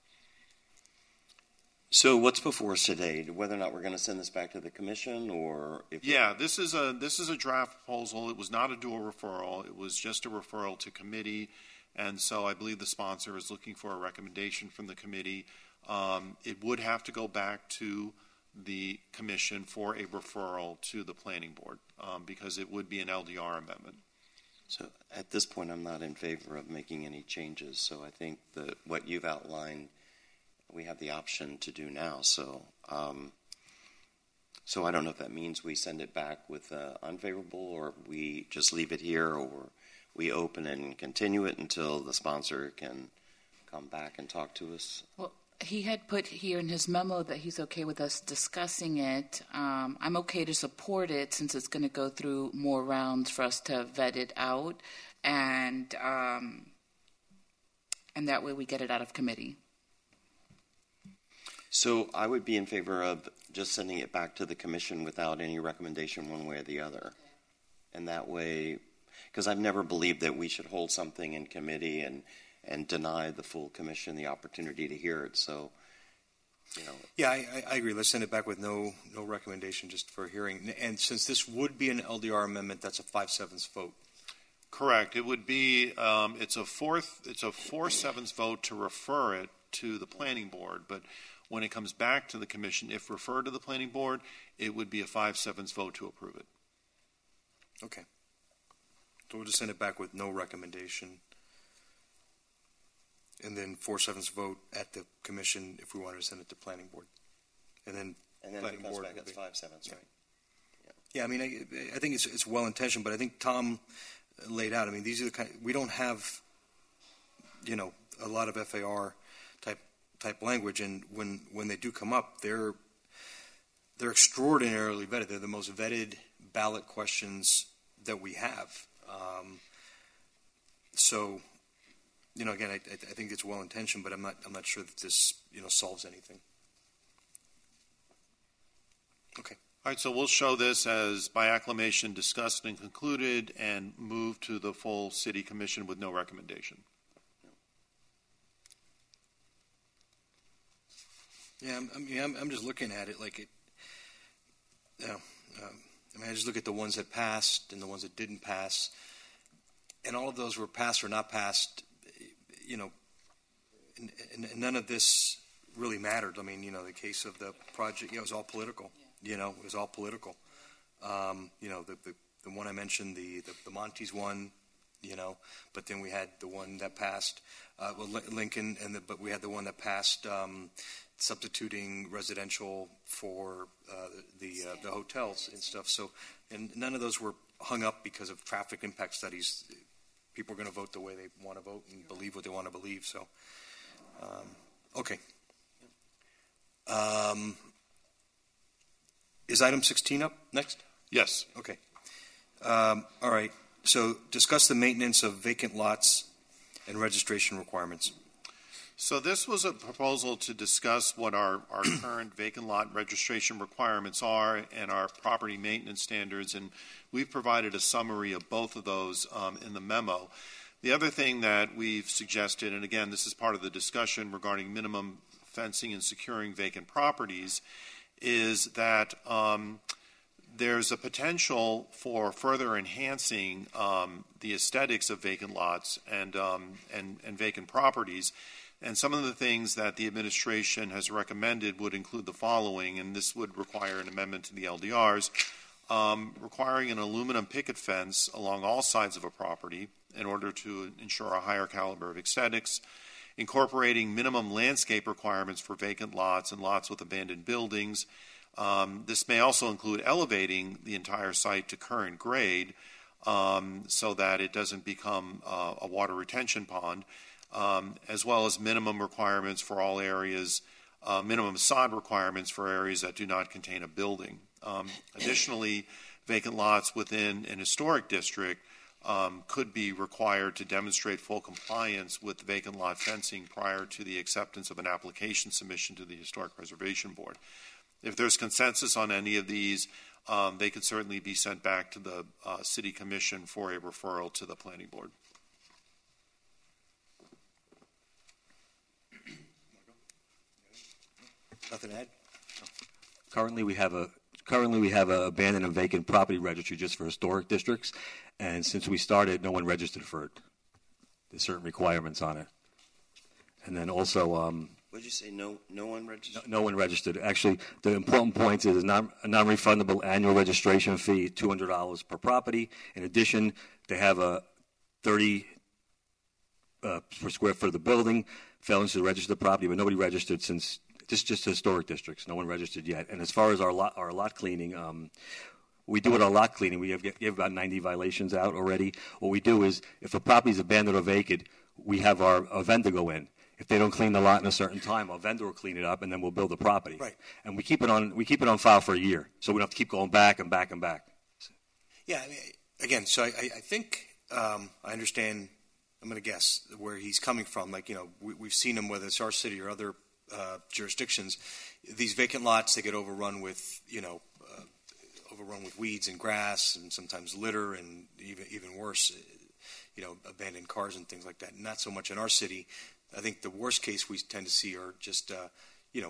So what's before us today? Whether or not we're going to send this back to the Commission, or if yeah, this is a this is a draft proposal. It was not a dual referral. It was just a referral to committee, and so I believe the sponsor is looking for a recommendation from the committee. Um, it would have to go back to the Commission for a referral to the Planning Board um, because it would be an L D R amendment. So at this point, I'm not in favor of making any changes. So I think that what you've outlined, we have the option to do now. So, um, so I don't know if that means we send it back with uh, unfavorable, or we just leave it here, or we open it and continue it until the sponsor can come back and talk to us. Well, he had put here in his memo that he's okay with us discussing it. Um, I'm okay to support it since it's going to go through more rounds for us to vet it out, and um, and that way we get it out of committee. So I would be in favor of just sending it back to the Commission without any recommendation one way or the other. And that way, because I've never believed that we should hold something in committee and, and deny the full Commission the opportunity to hear it. So you know. Yeah, I, I I agree. Let's send it back with no no recommendation, just for hearing. And since this would be an L D R amendment, that's a five sevenths vote. Correct. It would be, um, it's a fourth, it's a four sevenths vote to refer it to the planning board, but when it comes back to the commission, if referred to the planning board, it would be a five sevenths vote to approve it. Okay. So we'll just send it back with no recommendation. And then four sevenths vote at the commission if we wanted to send it to planning board. And then And then if planning it comes board back, would it's be- five sevenths, right? Yeah, I mean, I, I think it's it's well intentioned, but I think Tom laid out. I mean, these are the kind. We don't have, you know, a lot of F A R type type language, and when when they do come up, they're they're extraordinarily vetted. They're the most vetted ballot questions that we have. Um, so, you know, again, I, I think it's well intentioned, but I'm not I'm not sure that this you know solves anything. Okay. All right, so we'll show this as by acclamation discussed and concluded and move to the full city commission with no recommendation. Yeah, I'm, I mean, I'm, I'm just looking at it like it. You know, um, I mean, I just look at the ones that passed and the ones that didn't pass, and all of those were passed or not passed. You know, and, and, and none of this really mattered. I mean, you know, the case of the project, you know, it was all political. You know, it was all political. Um, you know, the, the the one I mentioned, the, the the Montes one, you know, but then we had the one that passed, uh, well, Lincoln, and the, but we had the one that passed um, substituting residential for uh, the uh, the hotels and stuff. So, and none of those were hung up because of traffic impact studies. People are going to vote the way they want to vote and believe what they want to believe. So, um, okay. Um, Is item sixteen up next? Yes. Okay. Um, all right. So discuss the maintenance of vacant lots and registration requirements. So this was a proposal to discuss what our, our current vacant lot registration requirements are and our property maintenance standards, and we've provided a summary of both of those um, in the memo. The other thing that we've suggested, and again, this is part of the discussion regarding minimum fencing and securing vacant properties, is that um, there's a potential for further enhancing um, the aesthetics of vacant lots and, um, and, and vacant properties. And some of the things that the administration has recommended would include the following, and this would require an amendment to the L D Rs, um, requiring an aluminum picket fence along all sides of a property in order to ensure a higher caliber of aesthetics, incorporating minimum landscape requirements for vacant lots and lots with abandoned buildings. Um, this may also include elevating the entire site to current grade um, so that it doesn't become uh, a water retention pond, um, as well as minimum requirements for all areas, uh, minimum sod requirements for areas that do not contain a building. Um, additionally, vacant lots within an historic district Um, could be required to demonstrate full compliance with vacant lot fencing prior to the acceptance of an application submission to the Historic Preservation Board. If there's consensus on any of these, um, they could certainly be sent back to the uh, City Commission for a referral to the Planning Board. Nothing to add? Currently, we have a currently we have a abandoned and vacant property registry just for historic districts, and since we started, no one registered for it. There's certain requirements on it, and then also. Um, What did you say? No, no one registered. No, no one registered. Actually, the important point is a, non, a non-refundable annual registration fee, two hundred dollars per property. In addition, they have a thirty uh, per square foot of the building. Failings to register the property, but nobody registered since. This is just historic districts. No one registered yet. And as far as our lot, our lot cleaning, um, we do it our lot cleaning. We have, we have about ninety violations out already. What we do is, if a property is abandoned or vacant, we have our a vendor go in. If they don't clean the lot in a certain time, our vendor will clean it up, and then we'll build the property. Right. And we keep it on we keep it on file for a year, so we don't have to keep going back and back and back. Yeah. I mean, again, so I, I think um, I understand. I'm going to guess where he's coming from. Like, you know, we, we've seen them, whether it's our city or other uh, jurisdictions. These vacant lots, they get overrun with, you know, uh, overrun with weeds and grass, and sometimes litter, and even even worse, you know, abandoned cars and things like that. Not so much in our city. I think the worst case we tend to see are just, uh, you know,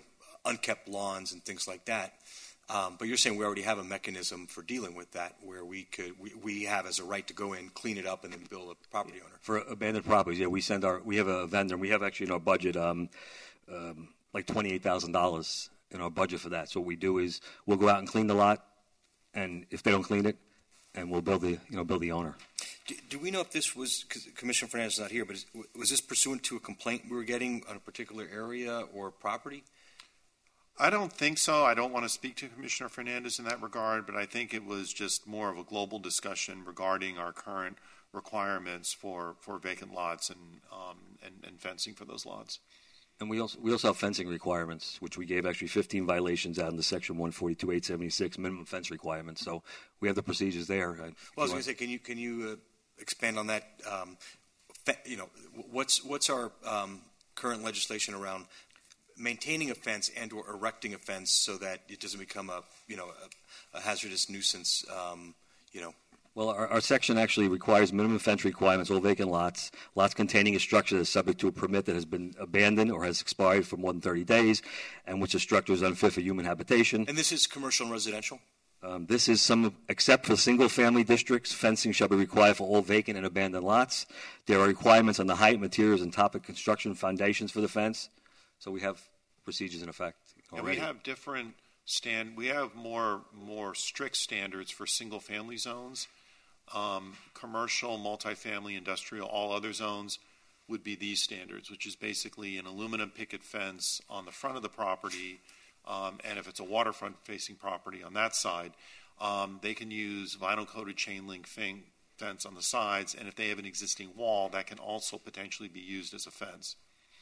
unkept lawns and things like that. Um, but you're saying we already have a mechanism for dealing with that, where we could we, we have as a right to go in, clean it up, and then bill the property owner. For abandoned properties, yeah, we send our we have a vendor. We have actually in our budget um, um, like twenty-eight thousand dollars in our budget for that. So what we do is we'll go out and clean the lot, and if they don't clean it, and we'll bill the you know bill the owner. Do, do we know if this was, because Commissioner Fernandez is not here, but is, was this pursuant to a complaint we were getting on a particular area or property? I don't think so. I don't want to speak to Commissioner Fernandez in that regard, but I think it was just more of a global discussion regarding our current requirements for, for vacant lots and, um, and and fencing for those lots. And we also we also have fencing requirements, which we gave actually fifteen violations out in the section one forty-two eight seventy-six minimum fence requirements. So we have the procedures there. Well, I was going to say, can you can you uh, expand on that? Um, fe- you know, what's what's our um, current legislation around maintaining a fence and or erecting a fence so that it doesn't become a you know a, a hazardous nuisance? Um, you know. Well, our, our section actually requires minimum fence requirements, all vacant lots, lots containing a structure that is subject to a permit that has been abandoned or has expired for more than thirty days, and which the structure is unfit for human habitation. And this is commercial and residential? Um, this is some, except for single-family districts, fencing shall be required for all vacant and abandoned lots. There are requirements on the height, materials, and top of construction foundations for the fence. So we have procedures in effect already. And we have different stand. We have more more strict standards for single-family zones. Um, commercial, multifamily, industrial, all other zones would be these standards, which is basically an aluminum picket fence on the front of the property, um, and if it's a waterfront-facing property on that side, um, they can use vinyl-coated chain link thing, fence on the sides, and if they have an existing wall, that can also potentially be used as a fence.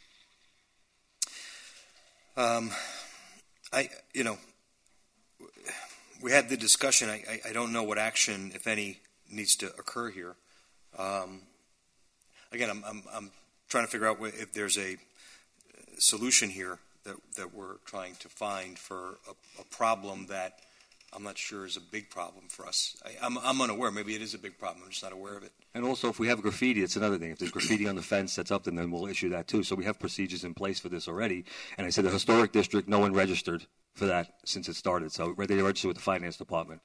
Um, I, you know, we had the discussion. I, I, I don't know what action, if any, needs to occur here. Um, again, I'm, I'm, I'm trying to figure out if there's a solution here that, that we're trying to find for a, a problem that I'm not sure is a big problem for us. I, I'm, I'm unaware. Maybe it is a big problem. I'm just not aware of it. And also, if we have graffiti, it's another thing. If there's graffiti on the fence that's up, then, then we'll issue that too. So we have procedures in place for this already. And I said the historic district, no one registered for that since it started. So they registered with the finance department.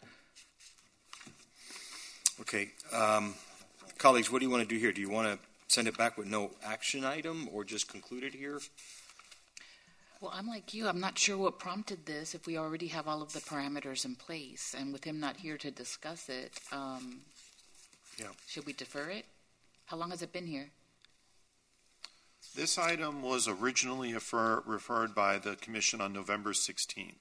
Okay. Um, colleagues, what do you want to do here? Do you want to send it back with no action item or just conclude it here? Well, I'm like you. I'm not sure what prompted this if we already have all of the parameters in place. And with him not here to discuss it, um, yeah. should we defer it? How long has it been here? This item was originally refer, referred by the Commission on November sixteenth.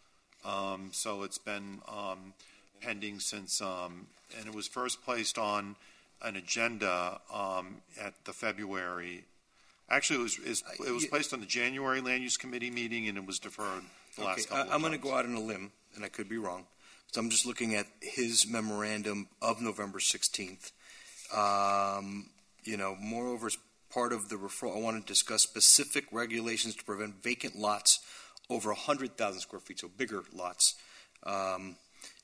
Um, so it's been um, pending since, um, and it was first placed on an agenda um, at the February. Actually, it was is, it was placed on the January Land Use Committee meeting, and it was deferred the okay. last couple. I, I'm going to go out on a limb, and I could be wrong. So I'm just looking at his memorandum of November sixteenth. Um, you know, moreover, as part of the referral, I want to discuss specific regulations to prevent vacant lots over one hundred thousand square feet, so bigger lots, um,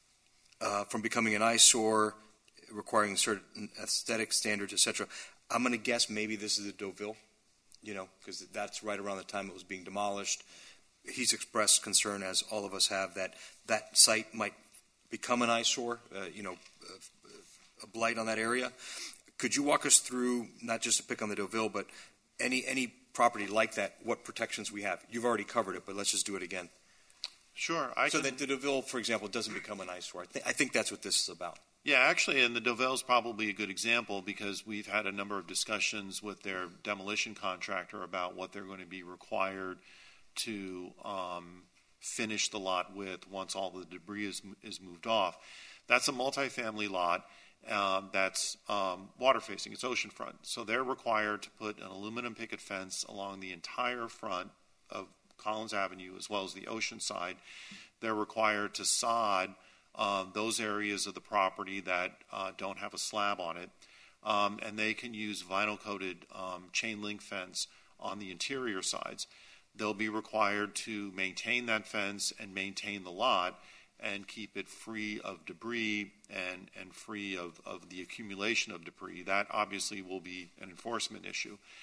uh, from becoming an eyesore, requiring certain aesthetic standards, et cetera. I'm going to guess maybe this is the Deauville, you know, because that's right around the time it was being demolished. He's expressed concern, as all of us have, that that site might become an eyesore, uh, you know, a, a blight on that area. Could you walk us through, not just to pick on the Deauville, but any any property like that, what protections we have? You've already covered it, but let's just do it again. Sure. I so can, that the Deauville, for example, doesn't become an eyesore. I, th- I think that's what this is about. Yeah, actually, and the Deauville is probably a good example because we've had a number of discussions with their demolition contractor about what they're going to be required to um, finish the lot with once all the debris is, is moved off. That's a multifamily lot um, that's um, water-facing. It's oceanfront. So they're required to put an aluminum picket fence along the entire front of Collins Avenue as well as the ocean side. They're required to sod Uh, those areas of the property that uh, don't have a slab on it, um, and they can use vinyl-coated um, chain link fence on the interior sides. They'll be required to maintain that fence and maintain the lot and keep it free of debris and, and free of, of the accumulation of debris. That obviously will be an enforcement issue.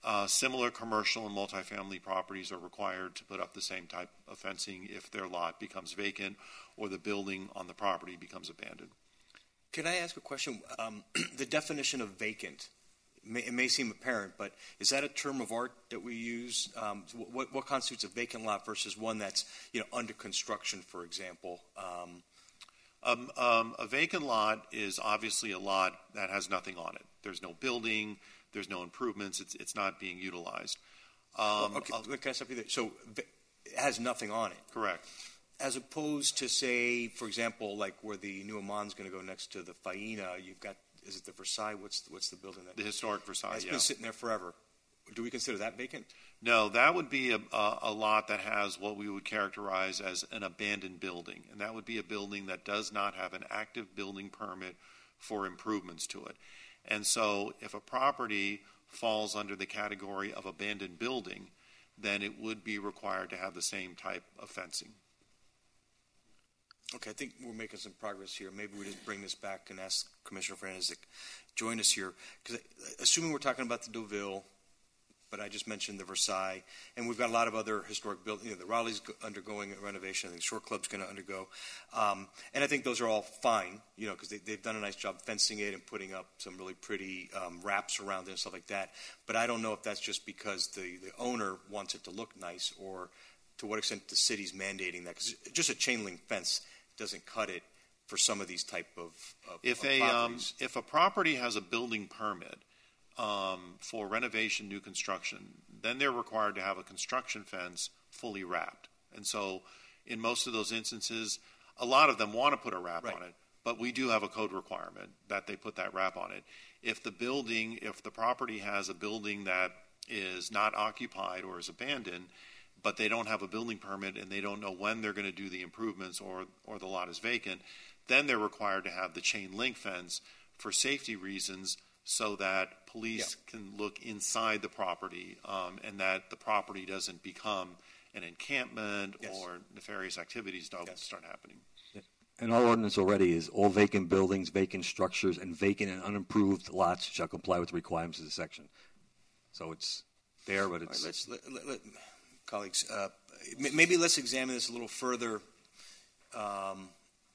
Uh, similar commercial and multifamily properties are required to put up the same type of fencing if their lot becomes vacant or the building on the property becomes abandoned. Can I ask a question? Um, the definition of vacant, may, it may seem apparent, but is that a term of art that we use? Um, what, what constitutes a vacant lot versus one that's, you know, under construction, for example? Um, um, um, a vacant lot is obviously a lot that has nothing on it. There's no building. There's no improvements. It's it's not being utilized. Um, well, okay, uh, can I stop you there? So it has nothing on it. Correct. As opposed to, say, for example, like where the new Aman's going to go next to the Faina, you've got, is it the Versailles? What's the, what's the building? That, the historic Versailles, It's yeah. been sitting there forever. Do we consider that vacant? No, that would be a, a, a lot that has what we would characterize as an abandoned building, and that would be a building that does not have an active building permit for improvements to it. And so if a property falls under the category of abandoned building, then it would be required to have the same type of fencing. Okay, I think we're making some progress here. Maybe we just bring this back and ask Commissioner Fernandez to join us here. Because assuming we're talking about the Deauville, but I just mentioned the Versailles, and we've got a lot of other historic buildings. You know, the Raleigh's undergoing a renovation. I think the Short Club's going to undergo. Um, and I think those are all fine, you know, because they, they've done a nice job fencing it and putting up some really pretty um, wraps around it and stuff like that. But I don't know if that's just because the, the owner wants it to look nice or to what extent the city's mandating that. Because just a chain link fence doesn't cut it for some of these type of, of, if of a properties. Um, if a property has a building permit um, for renovation, new construction, then they're required to have a construction fence fully wrapped. And so, in most of those instances, a lot of them want to put a wrap Right. on it, but we do have a code requirement that they put that wrap on it. If the building, if the property has a building that is not occupied or is abandoned, but they don't have a building permit and they don't know when they're going to do the improvements or, or the lot is vacant, then they're required to have the chain link fence for safety reasons so that police Yeah. can look inside the property um, and that the property doesn't become an encampment Yes. or nefarious activities don't Yes. start happening. And our ordinance already is all vacant buildings, vacant structures, and vacant and unimproved lots shall comply with the requirements of the section. So it's there, but All right, it's let's let, let, let, colleagues, uh, m- maybe let's examine this a little further. Um,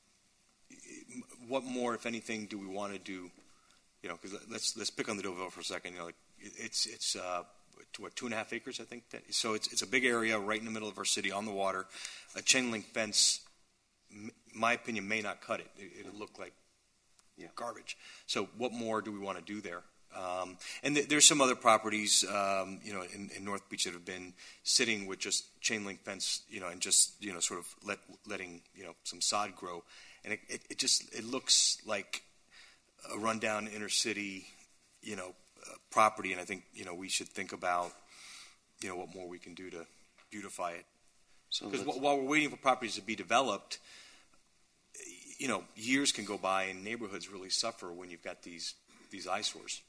what more, if anything, do we want to do? You know, because let's let's pick on the Deauville for a second. You know, like it's it's uh, what two and a half acres, I think. That, so it's it's a big area right in the middle of our city on the water. A chain link fence, m- my opinion, may not cut it. it it'll look like Yeah. garbage. So what more do we want to do there? Um, and th- there's some other properties, um, you know, in, in North Beach that have been sitting with just chain link fence, you know, and just, you know, sort of let, letting, you know, some sod grow. And it, it, it just, it looks like a rundown inner city, you know, uh, property. And I think, you know, we should think about, you know, what more we can do to beautify it. So Because let's- wh- while we're waiting for properties to be developed, you know, years can go by and neighborhoods really suffer when you've got these, these eyesores.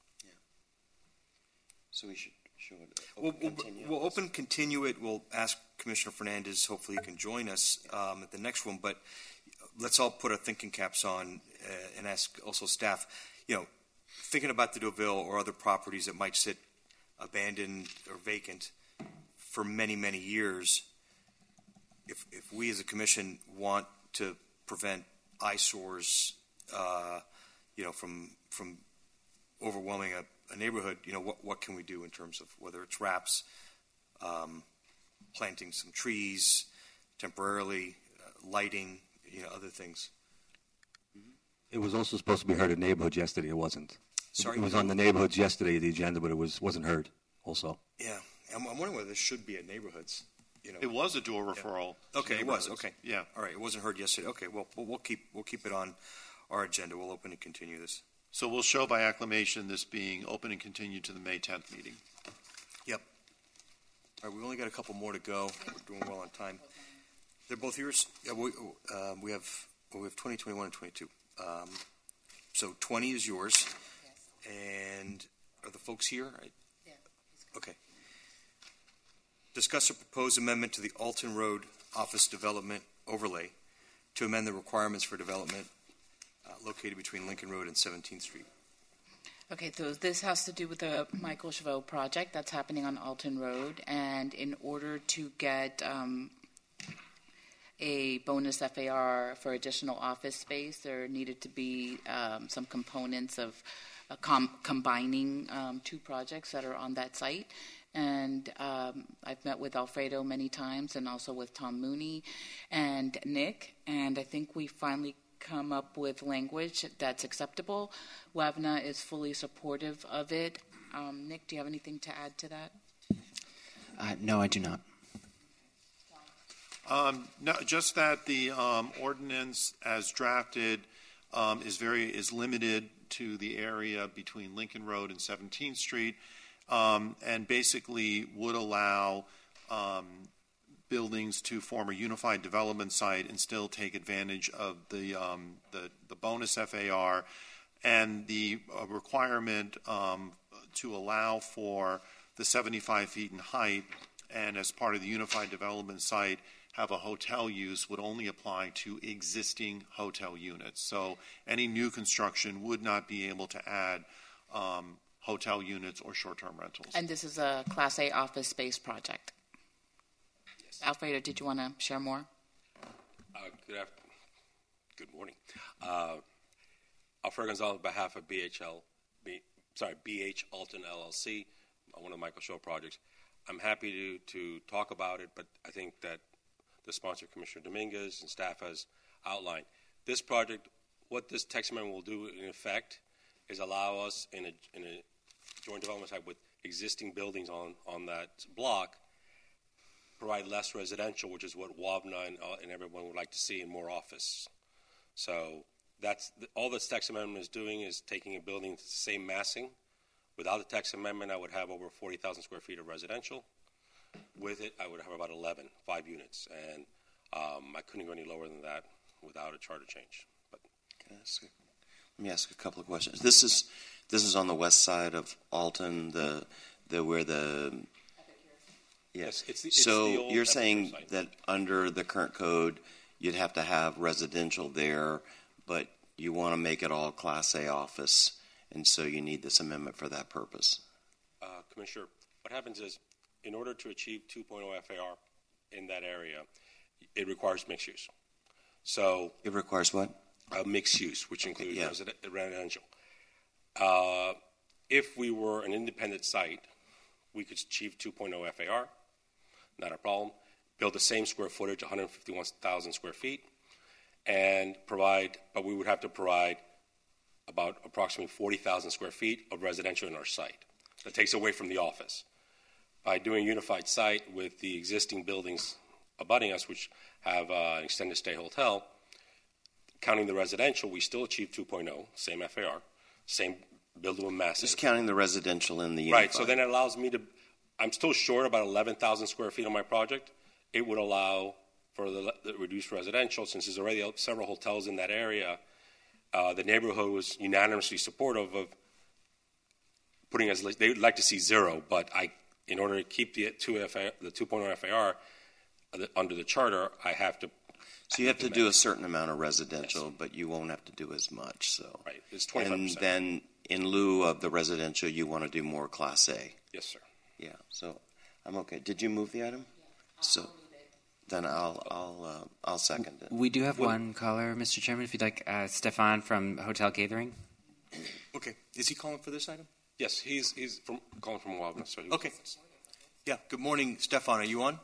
So we should, should We'll, open we'll, continue. we'll open continue it. We'll ask Commissioner Fernandez. Hopefully, he can join us um, at the next one. But let's all put our thinking caps on uh, and ask also staff. You know, thinking about the Deauville or other properties that might sit abandoned or vacant for many, many years. If if we as a commission want to prevent eyesores, uh, you know, from from overwhelming a a neighborhood, you know, what, what can we do in terms of whether it's wraps, um, planting some trees temporarily, uh, lighting, you know, other things. it was also supposed to be heard in neighborhoods yesterday. It wasn't. Sorry? It was on the neighborhoods yesterday, the agenda, but it was wasn't heard. Also, Yeah, I'm, I'm wondering whether this should be at neighborhoods. You know, It was a dual referral. to okay, it was neighborhoods. okay. Yeah. All right, it wasn't heard yesterday. Okay, well, we'll we'll keep we'll keep it on our agenda. We'll open and continue this. So we'll show by acclamation this being open and continued to the May tenth meeting. Yep. All right, we only got a couple more to go. We're doing well on time. They're both yours. Yeah, we uh, we have well, we have twenty, twenty-one, and twenty-two. Um, so twenty is yours, and are the folks here? I, Yeah. Okay. Discuss a proposed amendment to the Alton Road Office Development Overlay to amend the requirements for development uh, located between Lincoln Road and seventeenth Street. Okay, so this has to do with the Michael Chavot project that's happening on Alton Road, and in order to get um, a bonus F A R for additional office space, there needed to be um, some components of uh, com- combining um, two projects that are on that site. And um, I've met with Alfredo many times, and also with Tom Mooney and Nick, and I think we finally come up with language that's acceptable. W A V N A is fully supportive of it. Um, Nick, do you have anything to add to that? Uh, no, I do not. Um, no, just that the um, ordinance as drafted um, is very is limited to the area between Lincoln Road and seventeenth Street, um, and basically would allow um, buildings to form a unified development site and still take advantage of the um, the, the bonus F A R, and the uh, requirement um, to allow for the seventy-five feet in height, and as part of the unified development site have a hotel use would only apply to existing hotel units. So any new construction would not be able to add um, hotel units or short-term rentals. And this is a Class A office space project. Yes. Alfredo, did you want to share more? Uh, good afternoon. Good morning. Uh, Alfredo Gonzalez on behalf of B H L, B, sorry, B H Alton L L C, one of the Michael Chavot projects. I'm happy to, to talk about it, but I think that the sponsor, Commissioner Dominguez, and staff has outlined. This project, what this text amendment will do in effect is allow us in a, in a joint development site with existing buildings on, on that block, provide less residential, which is what W A V N A and, uh, and everyone would like to see, and more office. So that's the, all this text amendment is doing is taking a building to the same massing. Without the text amendment, I would have over forty thousand square feet of residential. With it, I would have about eleven, five units, and um, I couldn't go any lower than that without a charter change. But Can I ask, let me ask a couple of questions. This is this is on the west side of Alton, the the where the yes. yes it's the, it's so the old you're saying site. that under the current code, you'd have to have residential there, but you want to make it all Class A office, and so you need this amendment for that purpose. Uh, Commissioner, what happens is, in order to achieve two point oh F A R in that area, it requires mixed use. So it requires what? A mixed use, which includes yeah. resident, residential. Uh, if we were an independent site, we could achieve two point oh F A R, not a problem. Build the same square footage, one hundred fifty-one thousand square feet, and provide, but we would have to provide about approximately forty thousand square feet of residential in our site. That takes away from the office. By doing a unified site with the existing buildings abutting us, which have uh, an extended stay hotel, counting the residential, we still achieve two point oh, same F A R, same buildable massive. Just counting the residential in the unified. Right, so then it allows me to, I'm still short about eleven thousand square feet on my project. It would allow for the, the reduced residential, since there's already several hotels in that area. Uh, the neighborhood was unanimously supportive of putting as, they would like to see zero, but I, in order to keep the two F A R, the two point oh F A R uh, under the charter, I have to. So you have to do a certain amount of residential, yes. but you won't have to do as much. So right, it's twenty-five percent. And then in lieu of the residential, you want to do more Class A. Yes, sir. Yeah. So I'm okay. Did you move the item? Yeah, so then I'll I'll uh, I'll second it. We do have what? one caller, Mister Chairman. If you'd like, uh, Stefan from Hotel Gathering. Okay. Is he calling for this item? Yes, he's he's from calling from W A V N A. So he okay. Yeah. Good morning, Stefan. Are you on?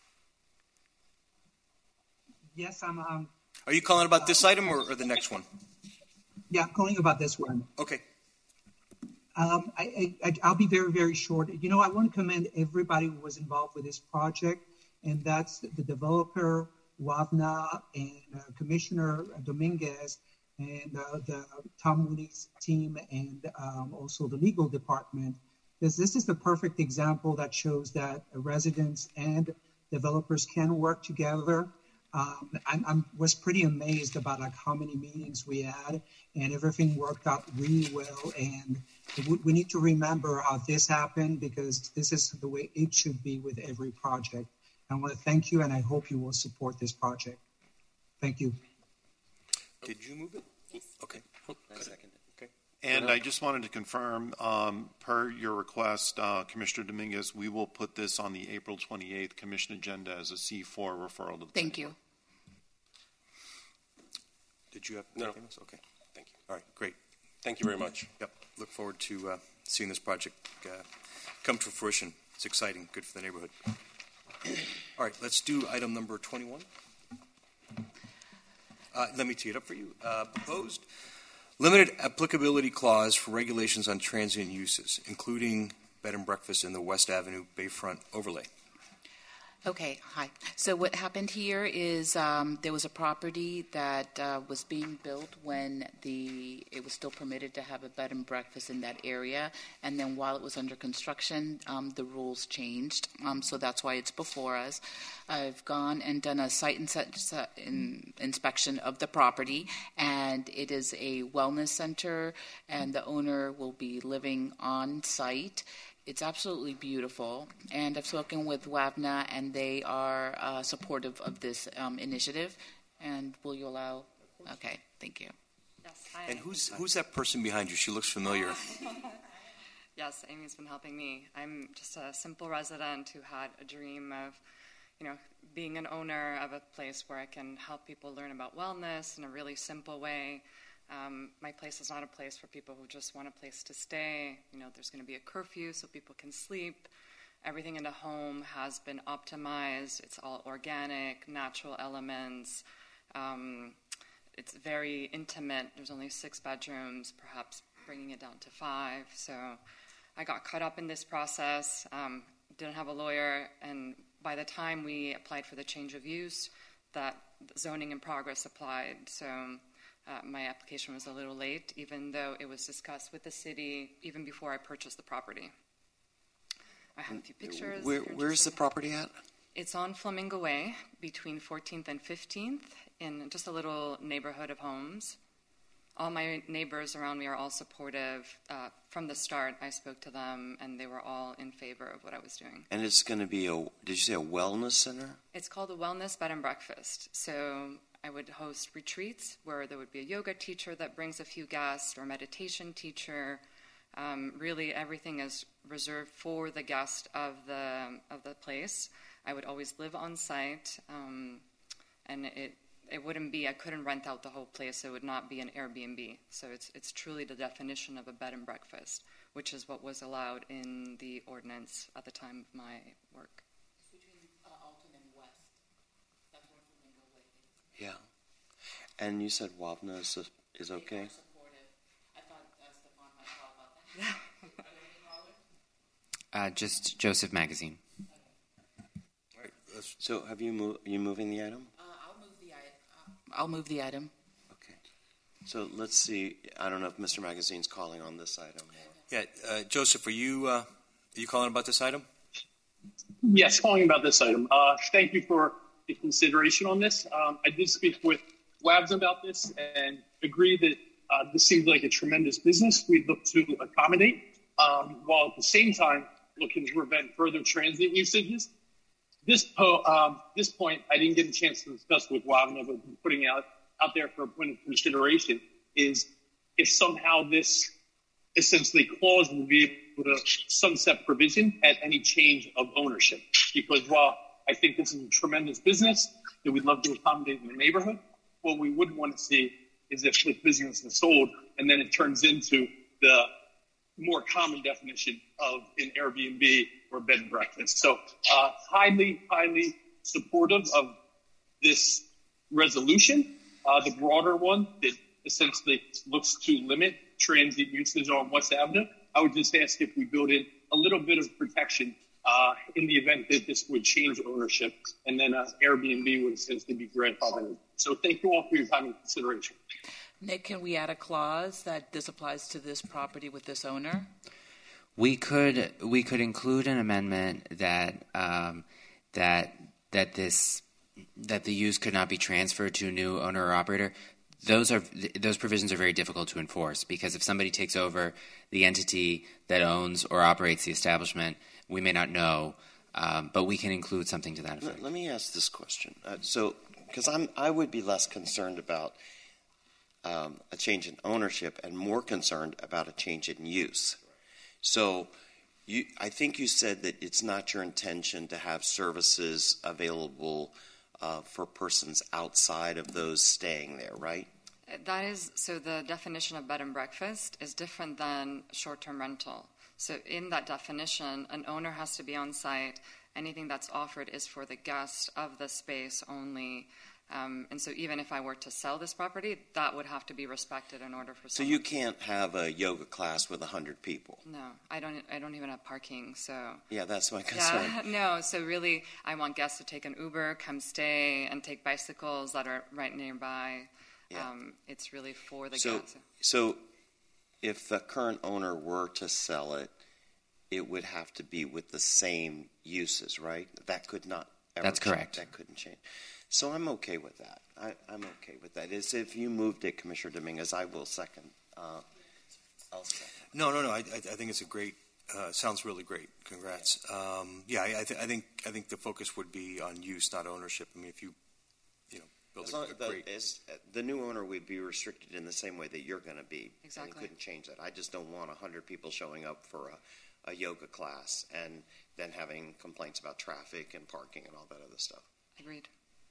Yes, I'm. Um, Are you calling about this item or, or the next one? Yeah, I'm calling about this one. Okay. Um, I, I, I'll be very, very short. You know, I want to commend everybody who was involved with this project, and that's the developer, W A V N A, and uh, Commissioner Dominguez, and uh, the Tom Mooney's team, and um, also the legal department. Because this is the perfect example that shows that residents and developers can work together. Um, I I'm, was pretty amazed about like how many meetings we had, and everything worked out really well. And we, we need to remember how this happened, because this is the way it should be with every project. I want to thank you, and I hope you will support this project. Thank you. Did you move it? Yes. Okay. I second it. Okay. And I just wanted to confirm, um, per your request, uh, Commissioner Dominguez, we will put this on the April twenty-eighth Commission agenda as a C four referral to the Thank you. Did you have No. anything else? Okay. Thank you. All right, great. Thank you very much. Yep. Look forward to uh, seeing this project uh, come to fruition. It's exciting. Good for the neighborhood. All right, let's do item number twenty-one. Uh, let me tee it up for you. Uh, proposed limited applicability clause for regulations on transient uses, including bed and breakfast in the West Avenue Bayfront overlay. Okay, hi. So what happened here is um, there was a property that uh, was being built when the it was still permitted to have a bed and breakfast in that area, and then while it was under construction, um, the rules changed. Um, so that's why it's before us. I've gone and done a site inse- in, inspection of the property, and it is a wellness center, and the owner will be living on site. It's absolutely beautiful, and I've spoken with W A V N A, and they are uh, supportive of this um, initiative. And will you allow? Okay, thank you. Yes, hi. And who's who's that person behind you? She looks familiar. Yes, Amy's been helping me. I'm just a simple resident who had a dream of, you know, being an owner of a place where I can help people learn about wellness in a really simple way. Um, my place is not a place for people who just want a place to stay. You know, there's going to be a curfew so people can sleep. Everything in the home has been optimized. It's all organic, natural elements. Um, it's very intimate. There's only six bedrooms, perhaps bringing it down to five. So I got caught up in this process, um, didn't have a lawyer, and by the time we applied for the change of use, that zoning in progress applied. So Uh, my application was a little late, even though it was discussed with the city even before I purchased the property. I have a few pictures. Where, where's the property at? It's on Flamingo Way between fourteenth and fifteenth in just a little neighborhood of homes. All my neighbors around me are all supportive. Uh, from the start, I spoke to them, and they were all in favor of what I was doing. And it's going to be a, did you say a wellness center? It's called a Wellness Bed and Breakfast. So I would host retreats where there would be a yoga teacher that brings a few guests or meditation teacher. Um, really, everything is reserved for the guest of the of the place. I would always live on site, um, and it it wouldn't be. I couldn't rent out the whole place. It would not be an Airbnb. So it's it's truly the definition of a bed and breakfast, which is what was allowed in the ordinance at the time of my work. Yeah. And you said W A V N A is, is okay? Uh, just Joseph Magazine. All right, let's, so have you moved, you moving the item? Uh, I'll move the item. I'll move the item. Okay. So let's see. I don't know if Mister Magazine's calling on this item. yeah, uh, Joseph, are you uh, are you calling about this item? Yes, calling about this item. Uh, thank you for the consideration on this. Um, I did speak with W A V N A about this and agree that uh, this seems like a tremendous business we'd look to accommodate, um, while at the same time looking to prevent further transient usages. This po- um, this point, I didn't get a chance to discuss with W A V N A, but putting out out there for a point of consideration is if somehow this essentially clause will be able to sunset provision at any change of ownership. Because while I think this is a tremendous business that we'd love to accommodate in the neighborhood, what we wouldn't want to see is if this business is sold and then it turns into the more common definition of an Airbnb or bed and breakfast. So uh, highly, highly supportive of this resolution, uh, the broader one that essentially looks to limit transient usage on West Avenue. I would just ask if we build in a little bit of protection uh, in the event that this would change ownership, and then uh, Airbnb would essentially be grandfathered. So thank you all for your time and consideration. Nick, can we add a clause that this applies to this property with this owner? We could we could include an amendment that um, that that this that the use could not be transferred to a new owner or operator. Those are those provisions are very difficult to enforce because if somebody takes over the entity that owns or operates the establishment, we may not know, um, but we can include something to that effect. Let, let me ask this question. Uh, so, because I'm I would be less concerned about um, a change in ownership and more concerned about a change in use. So you, I think you said that it's not your intention to have services available uh, for persons outside of those staying there, right? That is, so the definition of bed and breakfast is different than short-term rental. So in that definition, an owner has to be on site. Anything that's offered is for the guest of the space only. Um, and so even if I were to sell this property, that would have to be respected in order for So you can't have a yoga class with one hundred people? No, I don't I don't even have parking, so... Yeah, that's my concern. Yeah, no, so really, I want guests to take an Uber, come stay, and take bicycles that are right nearby. Yeah. Um, it's really for the So, guests. so if the current owner were to sell it, it would have to be with the same uses, right? That could not ever That's change. correct. That couldn't change. So I'm okay with that. I, I'm okay with that. It's if you moved it, Commissioner Dominguez, I will second. Uh, I'll second. No, no, no. I, I I think it's a great. Uh, sounds really great. Congrats. Um, yeah, I, I, th- I think I think the focus would be on use, not ownership. I mean, if you, you know, build As a, long, a the, great. as, uh, the new owner would be restricted in the same way that you're going to be. Exactly. And couldn't change that. I just don't want one hundred people showing up for a, a yoga class and then having complaints about traffic and parking and all that other stuff. Agreed.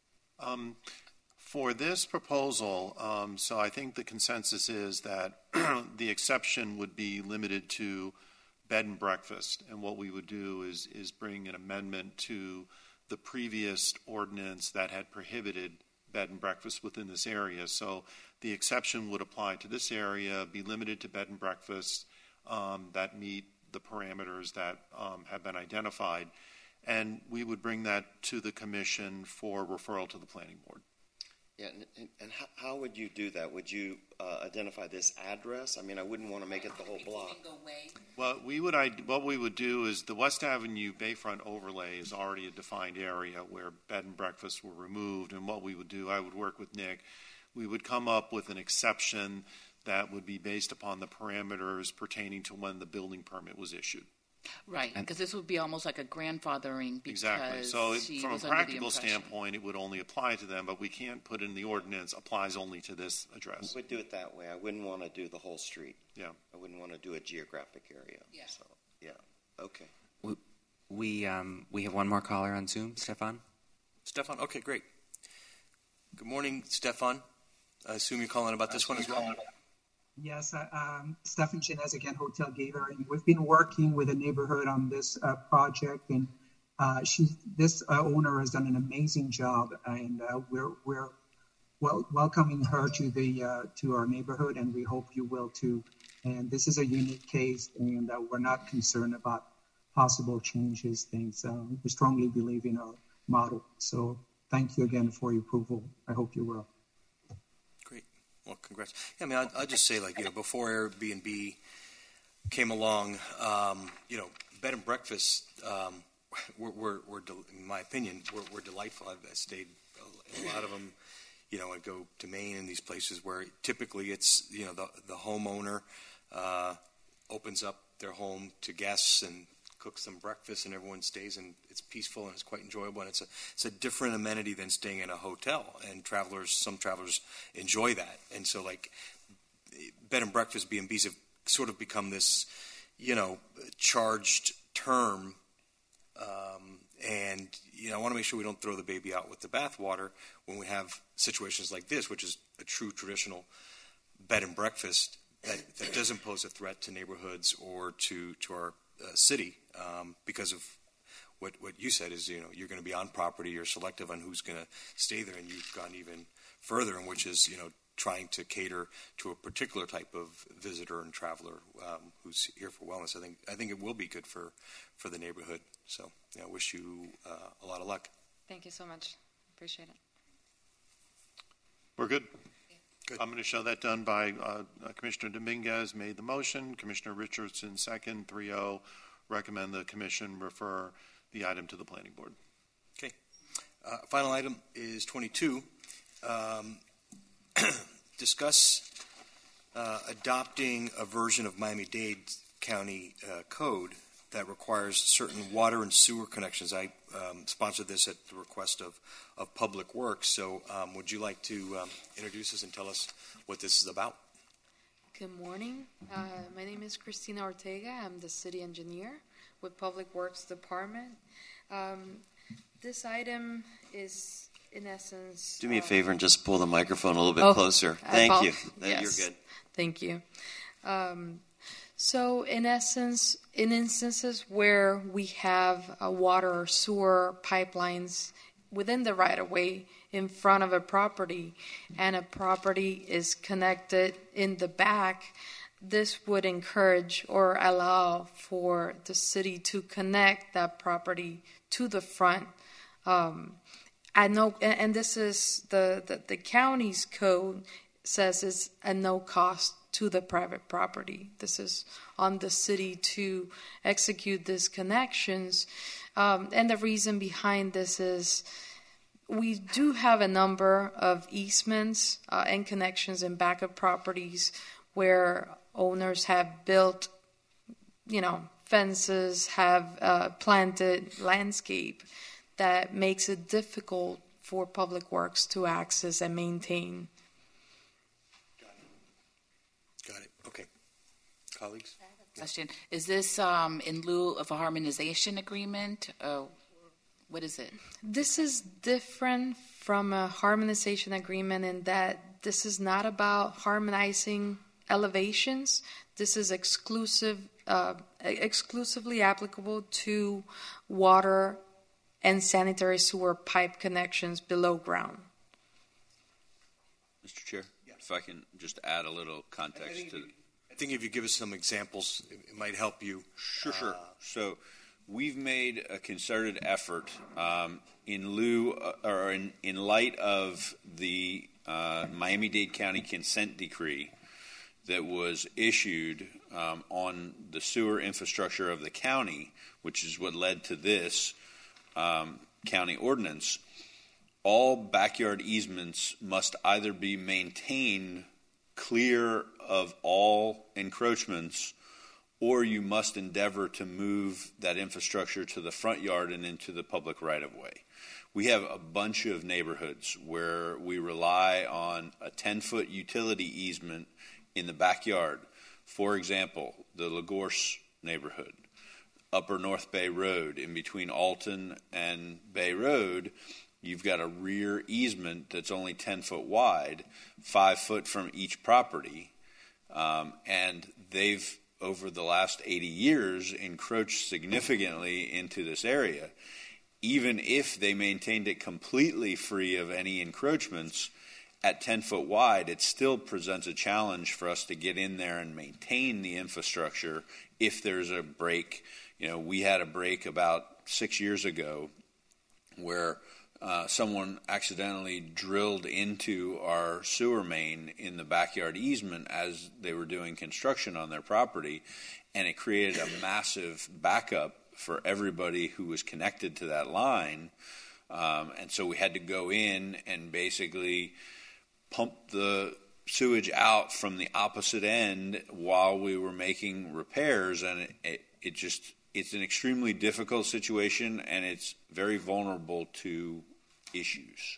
Um, for this proposal, um, so I think the consensus is that the exception would be limited to bed and breakfast, and what we would do is is bring an amendment to the previous ordinance that had prohibited bed and breakfast within this area. So the exception would apply to this area, be limited to bed and breakfast um, that meet the parameters that um, have been identified. And we would bring that to the commission for referral to the planning board. Yeah, and, and, and how, how would you do that? Would you uh, identify this address? I mean, I wouldn't want to make it the whole block. Well, we would. I, what we would do is the West Avenue Bayfront overlay is already a defined area where bed and breakfasts were removed. And what we would do, I would work with Nick. We would come up with an exception that would be based upon the parameters pertaining to when the building permit was issued. Right, because this would be almost like a grandfathering because Exactly. So it, she from a was under the practical impression- standpoint, it would only apply to them, but we can't put in the ordinance applies only to this address. I would do it that way. I wouldn't want to do the whole street. Yeah. I wouldn't want to do a geographic area. Yeah. So, yeah. Okay. We we, um, we have one more caller on Zoom, Stefan. Stefan, okay, great. Good morning, Stefan. I assume you're calling about this one as well. Yes, uh, um, Stefan Chinez again, Hotel Gator, and we've been working with the neighborhood on this uh, project, and uh, she, this uh, owner has done an amazing job, and uh, we're we're well welcoming her to the uh, to our neighborhood, and we hope you will too. And this is a unique case, and uh, we're not concerned about possible changes. Things uh, we strongly believe in our model. So thank you again for your approval. I hope you will. Well, congrats. Yeah, I mean, I'll, I'll just say, like, you know, before Airbnb came along, um, you know, bed and breakfast, um, were, were, were del- in my opinion, were, were delightful. I've I stayed in a lot of them. You know, I go to Maine and these places where typically it's, you know, the the homeowner uh, opens up their home to guests and cooks them breakfast, and everyone stays, and it's peaceful and it's quite enjoyable, and it's a it's a different amenity than staying in a hotel. And travelers, some travelers enjoy that, and so like bed and breakfast B and Bs have sort of become this, you know, charged term, um, and you know I want to make sure we don't throw the baby out with the bathwater when we have situations like this, which is a true traditional bed and breakfast that, that doesn't pose a threat to neighborhoods or to to our Uh, city, um, because of what what you said is, you know, you're going to be on property, you're selective on who's going to stay there, and you've gone even further, in which is, you know, trying to cater to a particular type of visitor and traveler um, who's here for wellness. I think I think it will be good for, for the neighborhood. So, yeah, I wish you uh, a lot of luck. Thank you so much. Appreciate it. We're good. Good. I'm going to show that done by uh, Commissioner Dominguez made the motion, Commissioner Richardson second, three oh. Recommend the commission refer the item to the planning board. Okay. Uh, final item is twenty-two. Um, discuss uh, adopting a version of Miami-Dade County uh, Code that requires certain water and sewer connections. I um, sponsored this at the request of, of Public Works. So um, would you like to um, introduce us and tell us what this is about? Good morning. Uh, my name is Christina Ortega. I'm the city engineer with Public Works Department. Um, this item is, in essence... Do me a uh, favor and just pull the microphone a little bit oh, closer. I Thank apo- you. Yes. You're good. Thank you. Um, so, in essence, in instances where we have uh, water or sewer pipelines within the right-of-way in front of a property, and a property is connected in the back, this would encourage or allow for the city to connect that property to the front. Um, at no, and, and this is the, the, the county's code says it's at no cost to the private property. This is on the city to execute these connections. Um, and the reason behind this is we do have a number of easements uh, and connections in backup properties where owners have built, you know, fences, have uh, planted landscape that makes it difficult for Public Works to access and maintain. Got it. Okay. Colleagues? Question. Is this um, in lieu of a harmonization agreement? Uh, what is it? This is different from a harmonization agreement in that this is not about harmonizing elevations. This is exclusive, uh, exclusively applicable to water and sanitary sewer pipe connections below ground. Mister Chair, yeah. If I can just add a little context I to you, I think if you give us some examples, it, it might help you. Sure, sure. Uh, so we've made a concerted effort um, in lieu uh, or in, in light of the uh, Miami-Dade County consent decree that was issued um, on the sewer infrastructure of the county, which is what led to this um, county ordinance. All backyard easements must either be maintained clear of all encroachments, or you must endeavor to move that infrastructure to the front yard and into the public right-of-way. We have a bunch of neighborhoods where we rely on a ten-foot utility easement in the backyard. For example, the LaGorce neighborhood, Upper North Bay Road, in between Alton and Bay Road, you've got a rear easement that's only ten foot wide, five foot from each property, um, and they've, over the last eighty years, encroached significantly into this area. Even if they maintained it completely free of any encroachments, at ten foot wide, it still presents a challenge for us to get in there and maintain the infrastructure if there's a break. You know, we had a break about six years ago where uh, someone accidentally drilled into our sewer main in the backyard easement as they were doing construction on their property, and it created a massive backup for everybody who was connected to that line. Um, and so we had to go in and basically pump the sewage out from the opposite end while we were making repairs, and it, it, it just it's an extremely difficult situation, and it's very vulnerable to issues.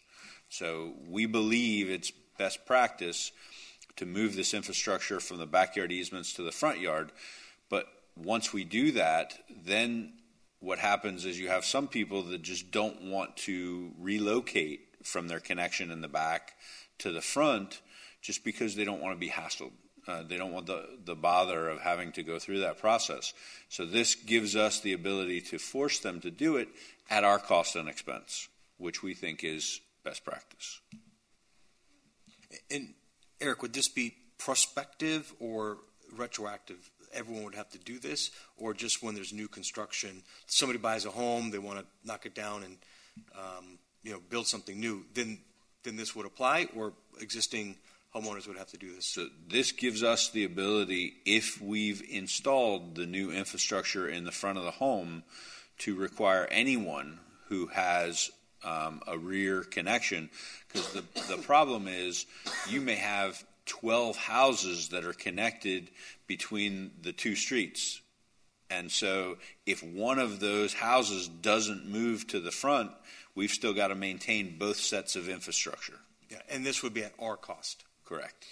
So we believe it's best practice to move this infrastructure from the backyard easements to the front yard. But once we do that, then what happens is you have some people that just don't want to relocate from their connection in the back to the front just because they don't want to be hassled. Uh, they don't want the, the bother of having to go through that process. So this gives us the ability to force them to do it at our cost and expense, which we think is best practice. And Eric, would this be prospective or retroactive? Everyone would have to do this, or just when there's new construction, somebody buys a home, they want to knock it down and um, you know build something new, then then this would apply, or existing homeowners would have to do this? So this gives us the ability, if we've installed the new infrastructure in the front of the home, to require anyone who has um, a rear connection, because the, the problem is you may have twelve houses that are connected between the two streets. And so if one of those houses doesn't move to the front, we've still got to maintain both sets of infrastructure. Yeah, and this would be at our cost. Correct.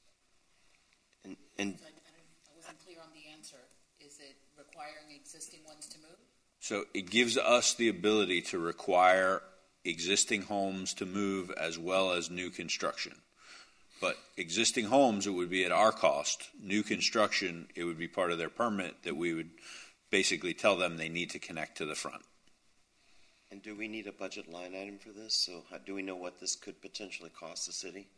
And, and I wasn't clear on the answer. Is it requiring existing ones to move? So it gives us the ability to require existing homes to move as well as new construction. But existing homes, it would be at our cost. New construction, it would be part of their permit that we would basically tell them they need to connect to the front. And do we need a budget line item for this? So how, do we know what this could potentially cost the city?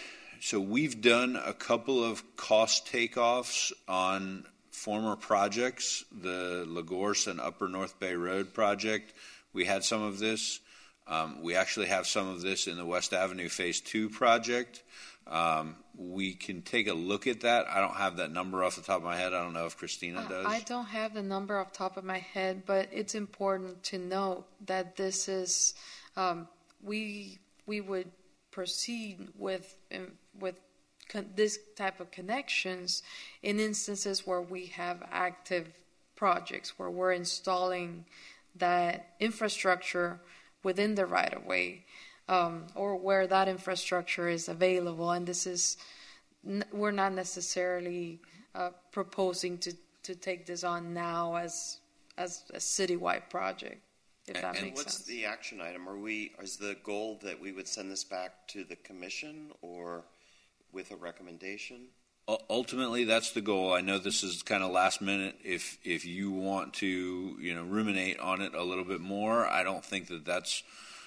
So we've done a couple of cost takeoffs on former projects. The Lagorce and Upper North Bay Road project, we had some of this. Um, we actually have some of this in the West Avenue Phase two project. Um, we can take a look at that. I don't have that number off the top of my head. I don't know if Christina does. I don't have the number off the top of my head, but it's important to note that this is um, we we would proceed with with con- this type of connections in instances where we have active projects where we're installing that infrastructure within the right of way. Um, or where that infrastructure is available, and this is n- we're not necessarily uh, proposing to, to take this on now as as a citywide project, if that and makes what's sense. the action item? Are we is the goal that we would send this back to the commission or with a recommendation? U- Ultimately, that's the goal. I know this is kind of last minute. If if you want to, you know, ruminate on it a little bit more, I don't think that that's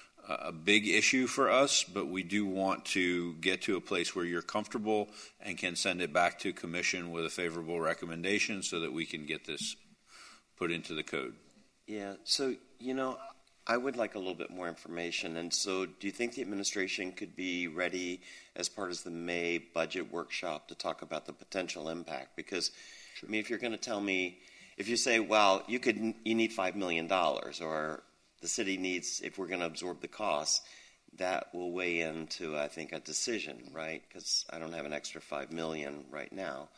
a big issue for us, but we do want to get to a place where you're comfortable and can send it back to commission with a favorable recommendation so that we can get this put into the code. Yeah, so, you know, I would like a little bit more information. And so do you think the administration could be ready as part of the May budget workshop to talk about the potential impact? Because, sure. I mean, if you're going to tell me, if you say, well, you could, you need five million dollars, or the city needs, if we're going to absorb the costs, that will weigh into, I think, a decision, right? Because I don't have an extra five million dollars right now.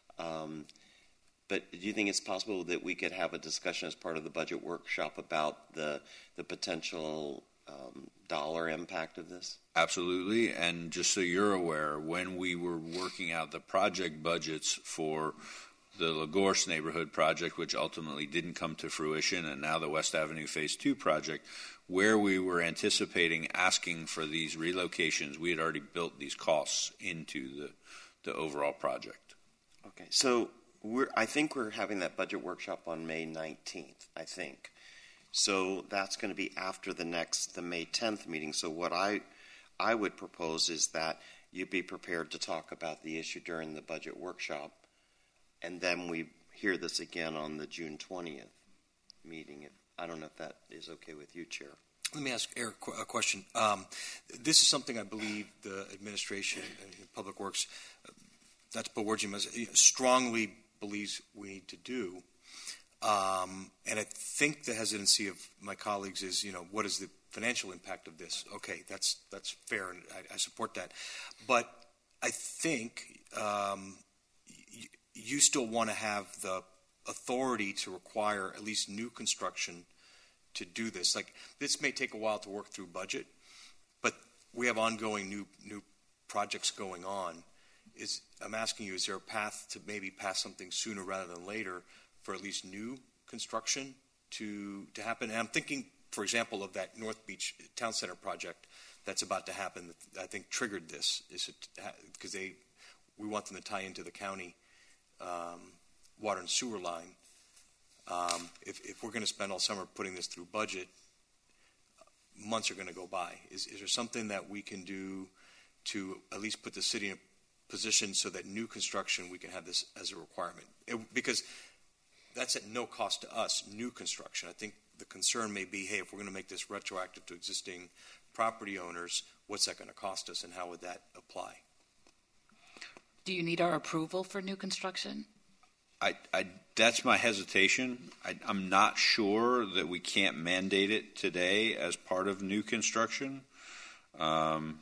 Um, but do you think it's possible that we could have a discussion as part of the budget workshop about the the potential um, dollar impact of this? Absolutely. And just so you're aware, when we were working out the project budgets for the Lagorce neighborhood project, which ultimately didn't come to fruition, and now the West Avenue Phase two project, where we were anticipating asking for these relocations, we had already built these costs into the, the overall project. Okay, so we're, I think we're having that budget workshop on May nineteenth, I think. So that's going to be after the next, the May tenth meeting. So what I, I would propose is that you be prepared to talk about the issue during the budget workshop, and then we hear this again on the June twentieth meeting. I don't know if that is okay with you, Chair. Let me ask Eric a question. Um, this is something I believe the administration and Public Works, uh, that's Bawarjim, strongly believes we need to do. Um, and I think the hesitancy of my colleagues is, you know, what is the financial impact of this? Okay, that's that's fair, and I, I support that. But I think um, y- you still want to have the authority to require at least new construction to do this. Like, this may take a while to work through budget, but we have ongoing new new projects going on. Is I'm asking you, is there a path to maybe pass something sooner rather than later for at least new construction to to happen? And I'm thinking, for example, of that North Beach Town Center project that's about to happen that I think triggered this, is because they we want them to tie into the county um, water and sewer line. Um, if, if we're going to spend all summer putting this through budget, months are going to go by. Is, is there something that we can do to at least put the city in a position so that new construction, we can have this as a requirement? It, because that's at no cost to us, new construction. I think the concern may be, hey, if we're going to make this retroactive to existing property owners, what's that going to cost us, and how would that apply? Do you need our approval for new construction? I, I, that's my hesitation. I, I'm not sure that we can't mandate it today as part of new construction. Um,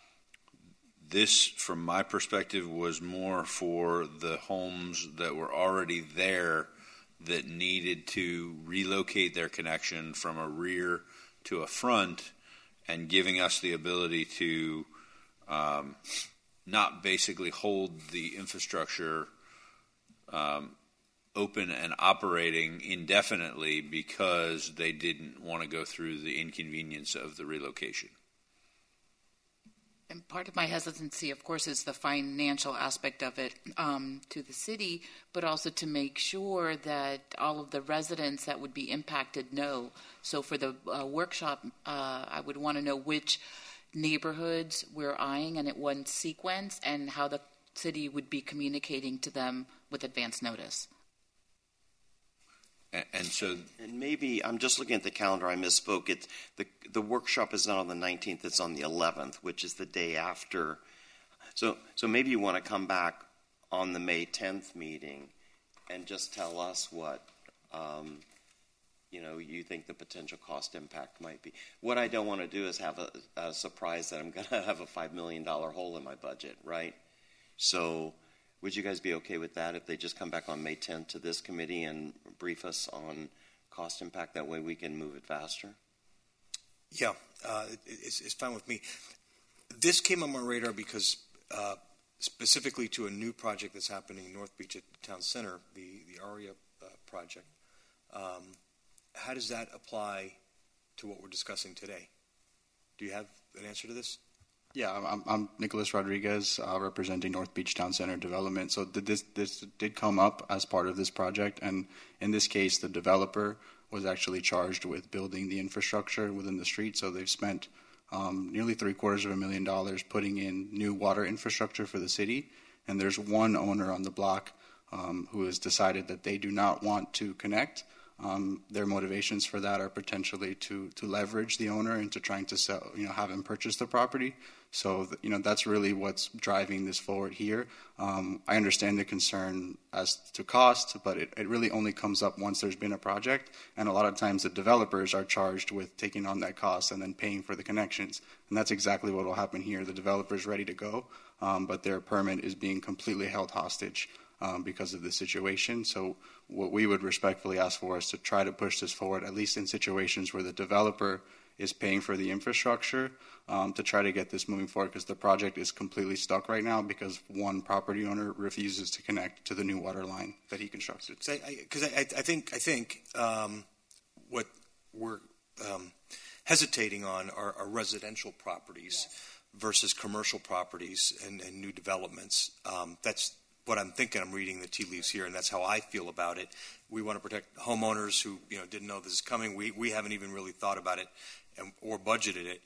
this, from my perspective, was more for the homes that were already there that needed to relocate their connection from a rear to a front, and giving us the ability to um, not basically hold the infrastructure um, open and operating indefinitely because they didn't want to go through the inconvenience of the relocation. And part of my hesitancy, of course, is the financial aspect of it um, to the city, but also to make sure that all of the residents that would be impacted know. So for the uh, workshop, uh, I would want to know which neighborhoods we're eyeing and at what sequence, and how the city would be communicating to them with advance notice. And, and so, and maybe I'm just looking at the calendar. I misspoke. It's the the workshop is not on the nineteenth. It's on the eleventh, which is the day after. So so maybe you want to come back on the May tenth meeting and just tell us what um, you know you think the potential cost impact might be. What I don't want to do is have a, a surprise that I'm going to have a five million dollar hole in my budget, right? So. Would you guys be okay with that if they just come back on May tenth to this committee and brief us on cost impact? That way we can move it faster? Yeah, uh, it, it's, it's fine with me. This came on my radar because uh, specifically to a new project that's happening in North Beach at Town Center, the, the ARIA uh, project. Um, how does that apply to what we're discussing today? Do you have an answer to this? Yeah, I'm, I'm Nicholas Rodriguez, uh, representing North Beach Town Center Development. So this this did come up as part of this project, and in this case, the developer was actually charged with building the infrastructure within the street. So they've spent um, nearly three quarters of a million dollars putting in new water infrastructure for the city, and there's one owner on the block um, who has decided that they do not want to connect. Um, their motivations for that are potentially to to leverage the owner into trying to sell, you know, have him purchase the property. So, you know, that's really what's driving this forward here. Um, I understand the concern as to cost, but it, it really only comes up once there's been a project. And a lot of times the developers are charged with taking on that cost and then paying for the connections. And that's exactly what will happen here. The developer's ready to go, um, but their permit is being completely held hostage um, because of the situation. So what we would respectfully ask for is to try to push this forward, at least in situations where the developer is paying for the infrastructure, um, to try to get this moving forward, because the project is completely stuck right now because one property owner refuses to connect to the new water line that he constructed. Because I, I, I think I think um, what we're um, hesitating on are, are residential properties yes. versus commercial properties and, and new developments. Um, that's what I'm thinking. I'm reading the tea leaves here, and that's how I feel about it. We want to protect homeowners who you know didn't know this is coming. We we haven't even really thought about it and, or budgeted it.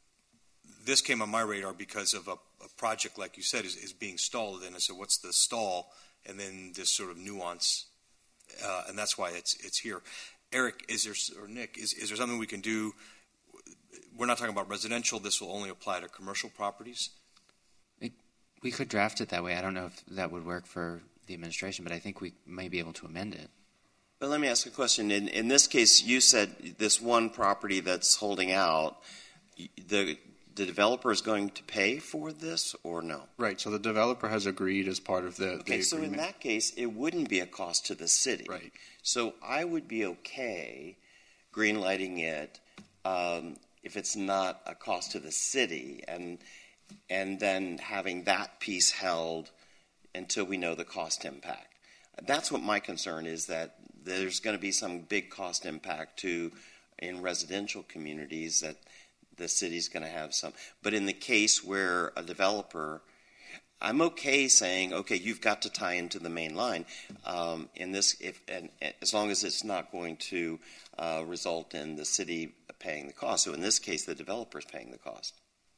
This came on my radar because of a, a project, like you said, is, is being stalled. And I said, what's the stall? And then this sort of nuance, uh, and that's why it's it's here. Eric, is there or Nick, is is there something we can do? We're not talking about residential. This will only apply to commercial properties. It, we could draft it that way. I don't know if that would work for the administration, but I think we may be able to amend it. But let me ask a question. In in this case, you said this one property that's holding out, the the developer is going to pay for this or no? Right. So the developer has agreed as part of the, okay, the so agreement. In that case, it wouldn't be a cost to the city. Right. So I would be okay greenlighting it um, if it's not a cost to the city, and and then having that piece held until we know the cost impact. That's what my concern is, that there's going to be some big cost impact to in residential communities that the city's going to have some. But in the case where a developer, I'm okay saying, okay, you've got to tie into the main line. Um, in this, if and, and as long as it's not going to uh, result in the city paying the cost. So in this case, the developer's paying the cost.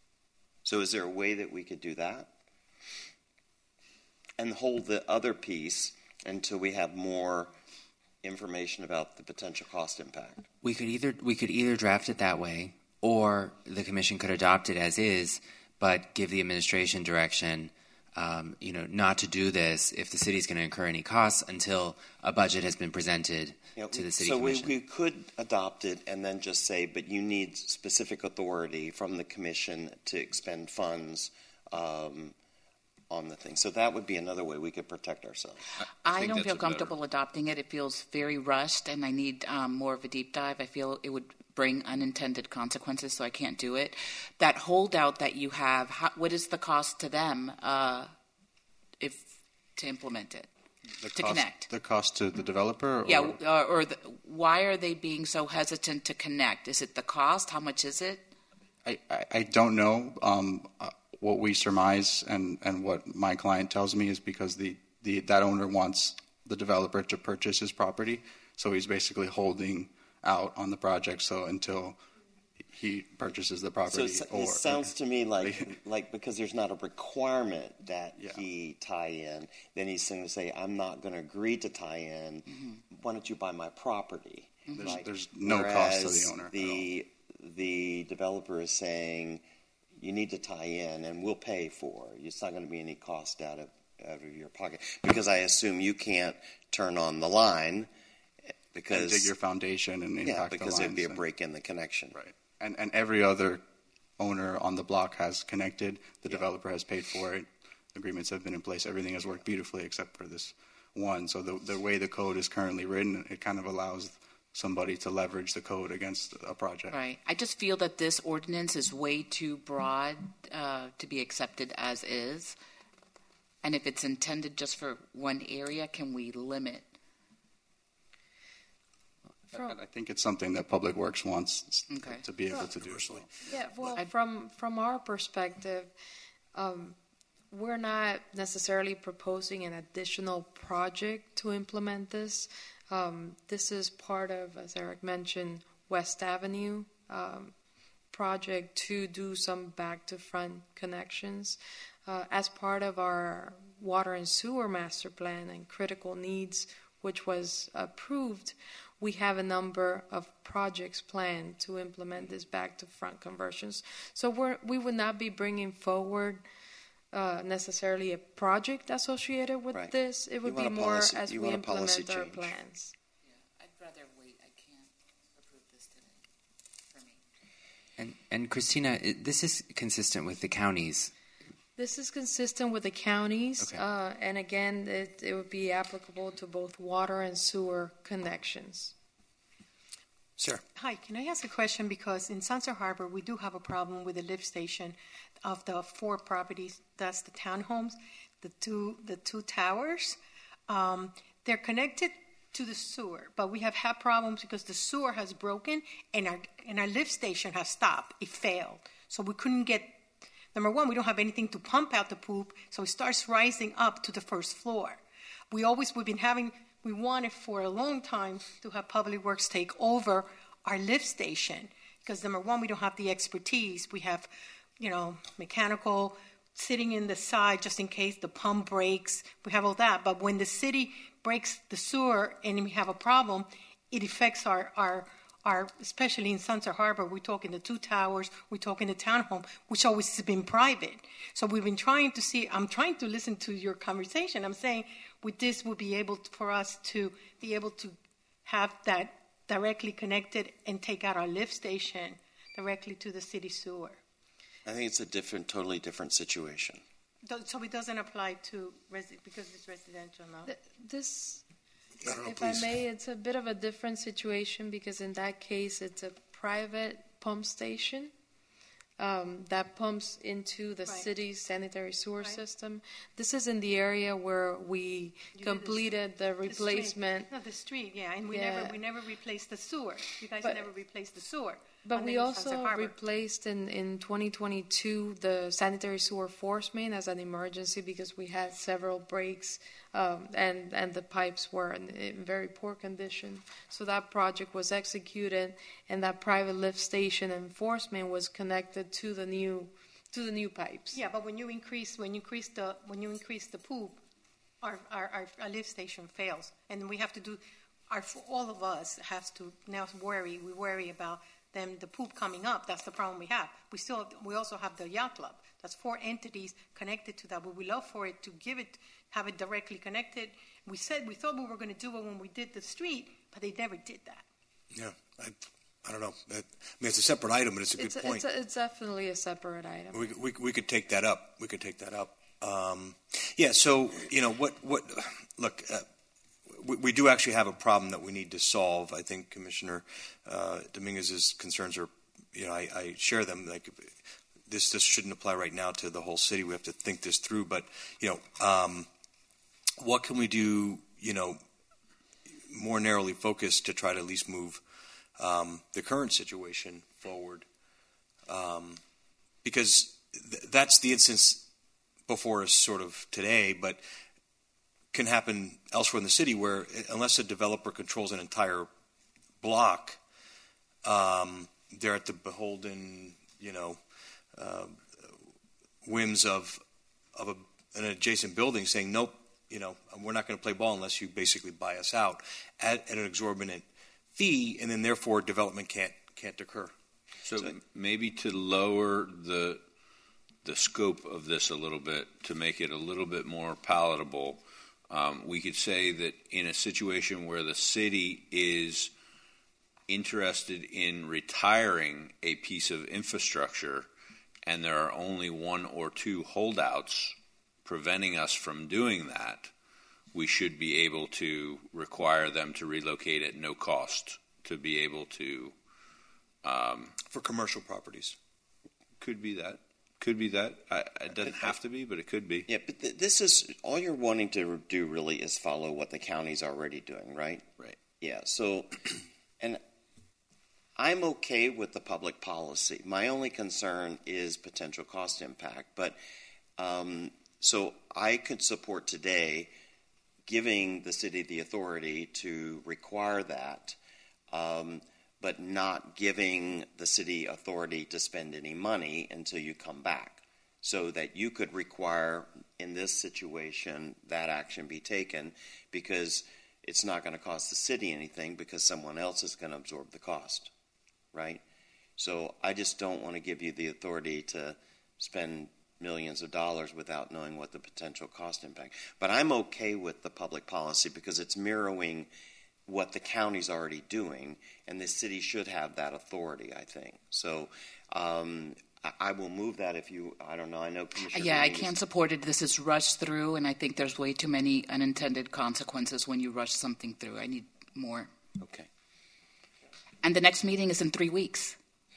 So is there a way that we could do that and hold the other piece until we have more information about the potential cost impact? We could either we could either draft it that way, or the commission could adopt it as is, but give the administration direction, um, you know, not to do this if the city is going to incur any costs until a budget has been presented yeah, to the city so commission. So we, we could adopt it and then just say, but you need specific authority from the commission to expend funds um, on the thing. So that would be another way we could protect ourselves. I, I don't feel comfortable better. adopting it. It feels very rushed, and I need um, more of a deep dive. I feel it would bring unintended consequences, so I can't do it. That holdout that you have, how, what is the cost to them uh, if to implement it, the to cost, connect? The cost to the developer? Or? Yeah, or, or the, why are they being so hesitant to connect? Is it the cost? How much is it? I, I, I don't know. Um, uh, what we surmise and, and what my client tells me is because the, the that owner wants the developer to purchase his property, so he's basically holding out on the project so until he purchases the property. So or, it sounds to me like like because there's not a requirement that yeah. he tie in, then he's going to say, I'm not going to agree to tie in. Mm-hmm. Why don't you buy my property? There's, like, there's no cost to the owner. The, the developer is saying, you need to tie in, and we'll pay for it. It's not going to be any cost out of out of your pocket, because I assume you can't turn on the line because and dig your foundation and impact yeah, because the it'd be a and, break in the connection. Right, and and every other owner on the block has connected. The yeah. developer has paid for it. Agreements have been in place. Everything has worked beautifully except for this one. So the the way the code is currently written, it kind of allows somebody to leverage the code against a project. Right. I just feel that this ordinance is way too broad uh, to be accepted as is. And if it's intended just for one area, can we limit? From, I think it's something that Public Works wants okay. to be able well, to do. So. Yeah, well, from, from our perspective, um, we're not necessarily proposing an additional project to implement this. Um, this is part of, as Eric mentioned, West Avenue um, project to do some back-to-front connections. Uh, as part of our water and sewer master plan and critical needs, which was approved, we have a number of projects planned to implement this back-to-front conversions. So we're, we would not be bringing forward uh, necessarily a project associated with right. this. It would be more policy, as we implement our change. plans. Yeah, I'd rather wait. I can't approve this today for me. And, and Christina, it, this is consistent with the counties. This is consistent with the counties, okay. uh, and again, it, it would be applicable to both water and sewer connections. Sure. Hi, can I ask a question? Because in Sunset Harbor, we do have a problem with the lift station of the four properties. That's the townhomes, the two the two towers. Um, they're connected to the sewer, but we have had problems because the sewer has broken and our and our lift station has stopped. It failed, so we couldn't get. Number one, we don't have anything to pump out the poop, so it starts rising up to the first floor. We always, we've been having, we wanted for a long time to have Public Works take over our lift station, because number one, we don't have the expertise. We have, you know, mechanical sitting in the side just in case the pump breaks. We have all that, but when the city breaks the sewer and we have a problem, it affects our, our Are, especially in Sunset Harbor, we're talking the two towers, we're talking the townhome, which always has been private. So we've been trying to see, I'm trying to listen to your conversation. I'm saying with this, we'll be able to, for us to be able to have that directly connected and take out our lift station directly to the city sewer. I think it's a different, totally different situation. So it doesn't apply to, resi- because it's residential now? Th- This... Know, if please. I may, it's a bit of a different situation because in that case, it's a private pump station um, that pumps into the right. city's sanitary sewer right. system. This is in the area where we you completed the, the replacement. The no, the street, yeah, and we yeah. never we never replaced the sewer. You guys But, never replaced the sewer. But we also replaced in, in twenty twenty-two the sanitary sewer force main as an emergency because we had several breaks um, and, and the pipes were in, in very poor condition. So that project was executed and that private lift station and force main was connected to the new to the new pipes. Yeah, but when you increase when you increase the when you increase the poop, our our, our, our lift station fails, and we have to do our all of us has to now worry. We worry about them the poop coming up. That's the problem we have. We still we also have the yacht club. That's four entities connected to that. But we love for it to give it have it directly connected. We said we thought we were going to do it when we did the street, but they never did that. Yeah, I, I don't know. I mean, it's a separate item, but it's a It's good a, point. It's, a, it's definitely a separate item. We, we we could take that up. We could take that up. Um, yeah, so, you know, what, what look, uh, we, we do actually have a problem that we need to solve. I think Commissioner uh, Dominguez's concerns are, you know, I, I share them. Like, this, this shouldn't apply right now to the whole city. We have to think this through. But, you know, um, what can we do, you know, more narrowly focused to try to at least move um, the current situation forward? Um, because th- that's the instance before us sort of today, but can happen elsewhere in the city where unless a developer controls an entire block, um, they're at the beholden, you know, uh, whims of of a, an adjacent building saying, nope, you know, we're not going to play ball unless you basically buy us out at, at an exorbitant fee, and then therefore development can't can't occur. So, so maybe to lower the the scope of this a little bit, to make it a little bit more palatable, um, we could say that in a situation where the city is interested in retiring a piece of infrastructure and there are only one or two holdouts preventing us from doing that, we should be able to require them to relocate at no cost to be able to... Um, For commercial properties. Could be that. Could be that. I, it doesn't have to be, but it could be. Yeah, but th- this is all you're wanting to do really is follow what the county's already doing, right? Right. Yeah, so, and I'm okay with the public policy. My only concern is potential cost impact. But um, so I could support today giving the city the authority to require that, um, but not giving the city authority to spend any money until you come back, so that you could require in this situation that action be taken, because it's not going to cost the city anything because someone else is going to absorb the cost, right? So I just don't want to give you the authority to spend millions of dollars without knowing what the potential cost impact. But I'm okay with the public policy because it's mirroring what the county's already doing, and the city should have that authority, I think. So um, I, I will move that if you, I don't know, I know Commissioner Yeah, I Dominguez- can't support it. This is rushed through, and I think there's way too many unintended consequences when you rush something through. I need more. Okay. And the next meeting is in three weeks.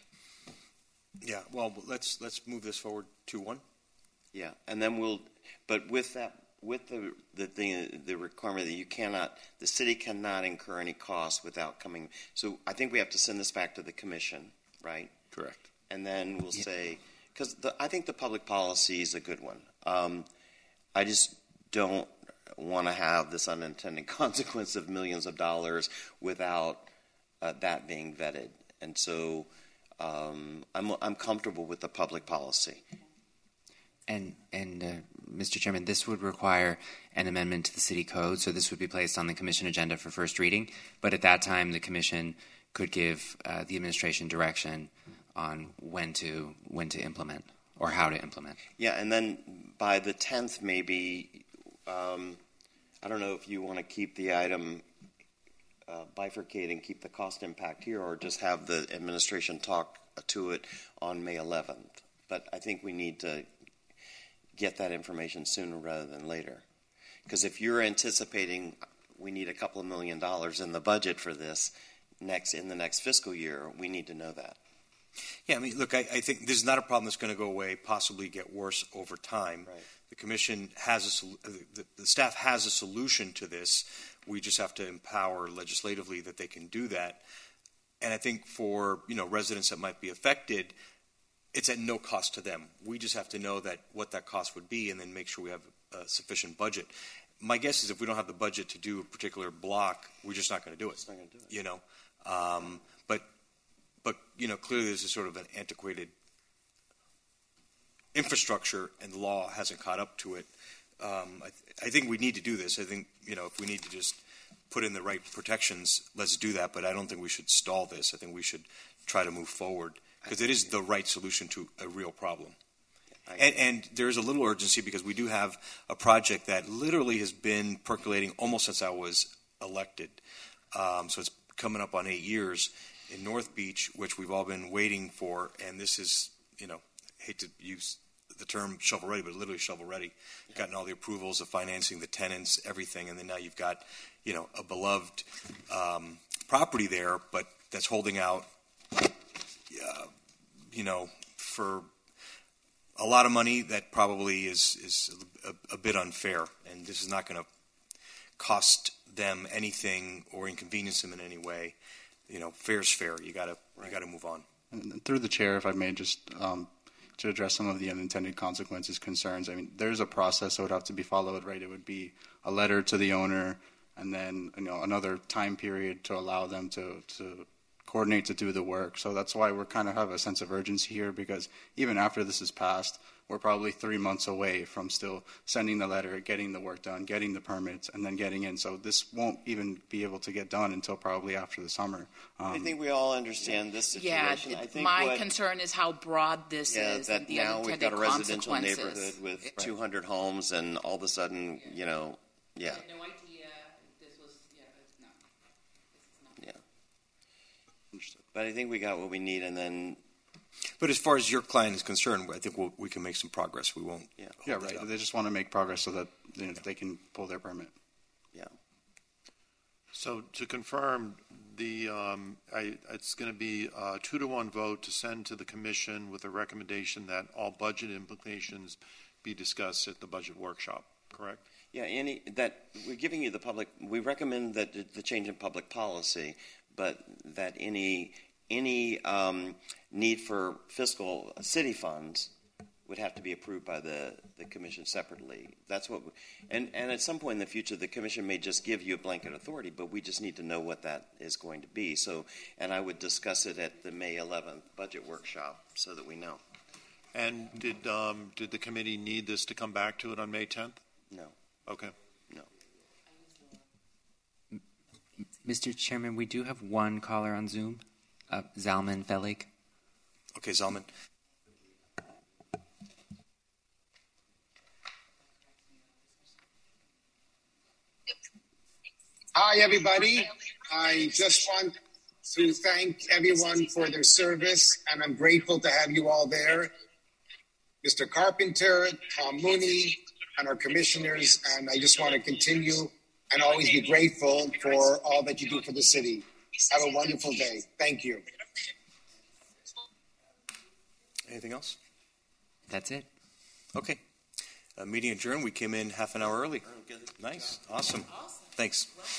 Yeah, well, let's let's move this forward to one. Yeah, and then we'll, but with that, with the the thing, the requirement that you cannot, the city cannot incur any costs without coming. So I think we have to send this back to the commission, right? Correct. And then we'll yeah. say, because the, I think the public policy is a good one. Um, I just don't want to have this unintended consequence of millions of dollars without uh, that being vetted. And so um, I'm I'm comfortable with the public policy. And, and uh, Mister Chairman, this would require an amendment to the city code, so this would be placed on the commission agenda for first reading. But at that time, the commission could give uh, the administration direction on when to when to implement or how to implement. Yeah, and then by the tenth, maybe um, I don't know if you want to keep the item uh, bifurcate and keep the cost impact here, or just have the administration talk to it on May eleventh. But I think we need to get that information sooner rather than later. Because if you're anticipating we need a couple of million dollars in the budget for this next in the next fiscal year, we need to know that. Yeah, I mean, look, I, I think this is not a problem that's going to go away, possibly get worse over time. Right. The commission has a, the, the staff has a solution to this. We just have to empower legislatively that they can do that. And I think for, you know, residents that might be affected, it's at no cost to them. We just have to know that what that cost would be, and then make sure we have a sufficient budget. My guess is if we don't have the budget to do a particular block, we're just not going to do it. It's not going to do it. You know, um, but but you know, clearly this is sort of an antiquated infrastructure, and the law hasn't caught up to it. Um, I, th- I think we need to do this. I think, you know, if we need to just put in the right protections, let's do that. But I don't think we should stall this. I think we should try to move forward, because it is the right solution to a real problem. And, and there is a little urgency because we do have a project that literally has been percolating almost since I was elected. Um, so it's coming up on eight years in North Beach, which we've all been waiting for. And this is, you know, hate to use the term shovel ready, but literally shovel ready. Gotten all the approvals of financing, the tenants, everything, and then now you've got, you know, a beloved um, property there, but that's holding out, uh, you know, for a lot of money that probably is is a, a bit unfair, and this is not going to cost them anything or inconvenience them in any way. You know, fair's fair. You got to right. you got to move on. And through the chair, if I may, just um, to address some of the unintended consequences, concerns. I mean, there's a process that would have to be followed, right? It would be a letter to the owner, and then you know another time period to allow them to to coordinate to do the work. So that's why we're kind of have a sense of urgency here, because even after this is passed, we're probably three months away from still sending the letter, getting the work done, getting the permits, and then getting in. So this won't even be able to get done until probably after the summer. Um, I think we all understand this situation. Yeah, I think my what, concern is how broad this yeah, is that and the now we've unintended got a residential consequences. neighborhood with Right. two hundred homes, and all of a sudden, you know, yeah. I had no idea this was, yeah, it's not. This is not. Yeah. But I think we got what we need, and then. But as far as your client is concerned, I think we'll, we can make some progress. We won't. Yeah. Yeah, right. They just want to make progress so that you know, they can pull their permit. Yeah. So to confirm, the um, I, it's going to be a two to one vote to send to the commission with a recommendation that all budget implications be discussed at the budget workshop. Correct? Yeah. Any that we're giving you the public. We recommend that the, the change in public policy, but that any any um, need for fiscal city funds would have to be approved by the, the commission separately. That's what, we, and, and at some point in the future, the commission may just give you a blanket authority, but we just need to know what that is going to be. So, and I would discuss it at the May eleventh budget workshop so that we know. And did um, did the committee need this to come back to it on May tenth? No. Okay. No. Mister Chairman, we do have one caller on Zoom, uh, Zalman Felig. Okay, Zalman. Hi, everybody. I just want to thank everyone for their service, and I'm grateful to have you all there. Mister Carpenter, Tom Mooney, and our commissioners, and I just want to continue and always be grateful for all that you do for the city. Have a wonderful day. Thank you. Anything else? That's it. Okay. Uh, meeting adjourned. We came in half an hour early. Nice. Awesome. Thanks.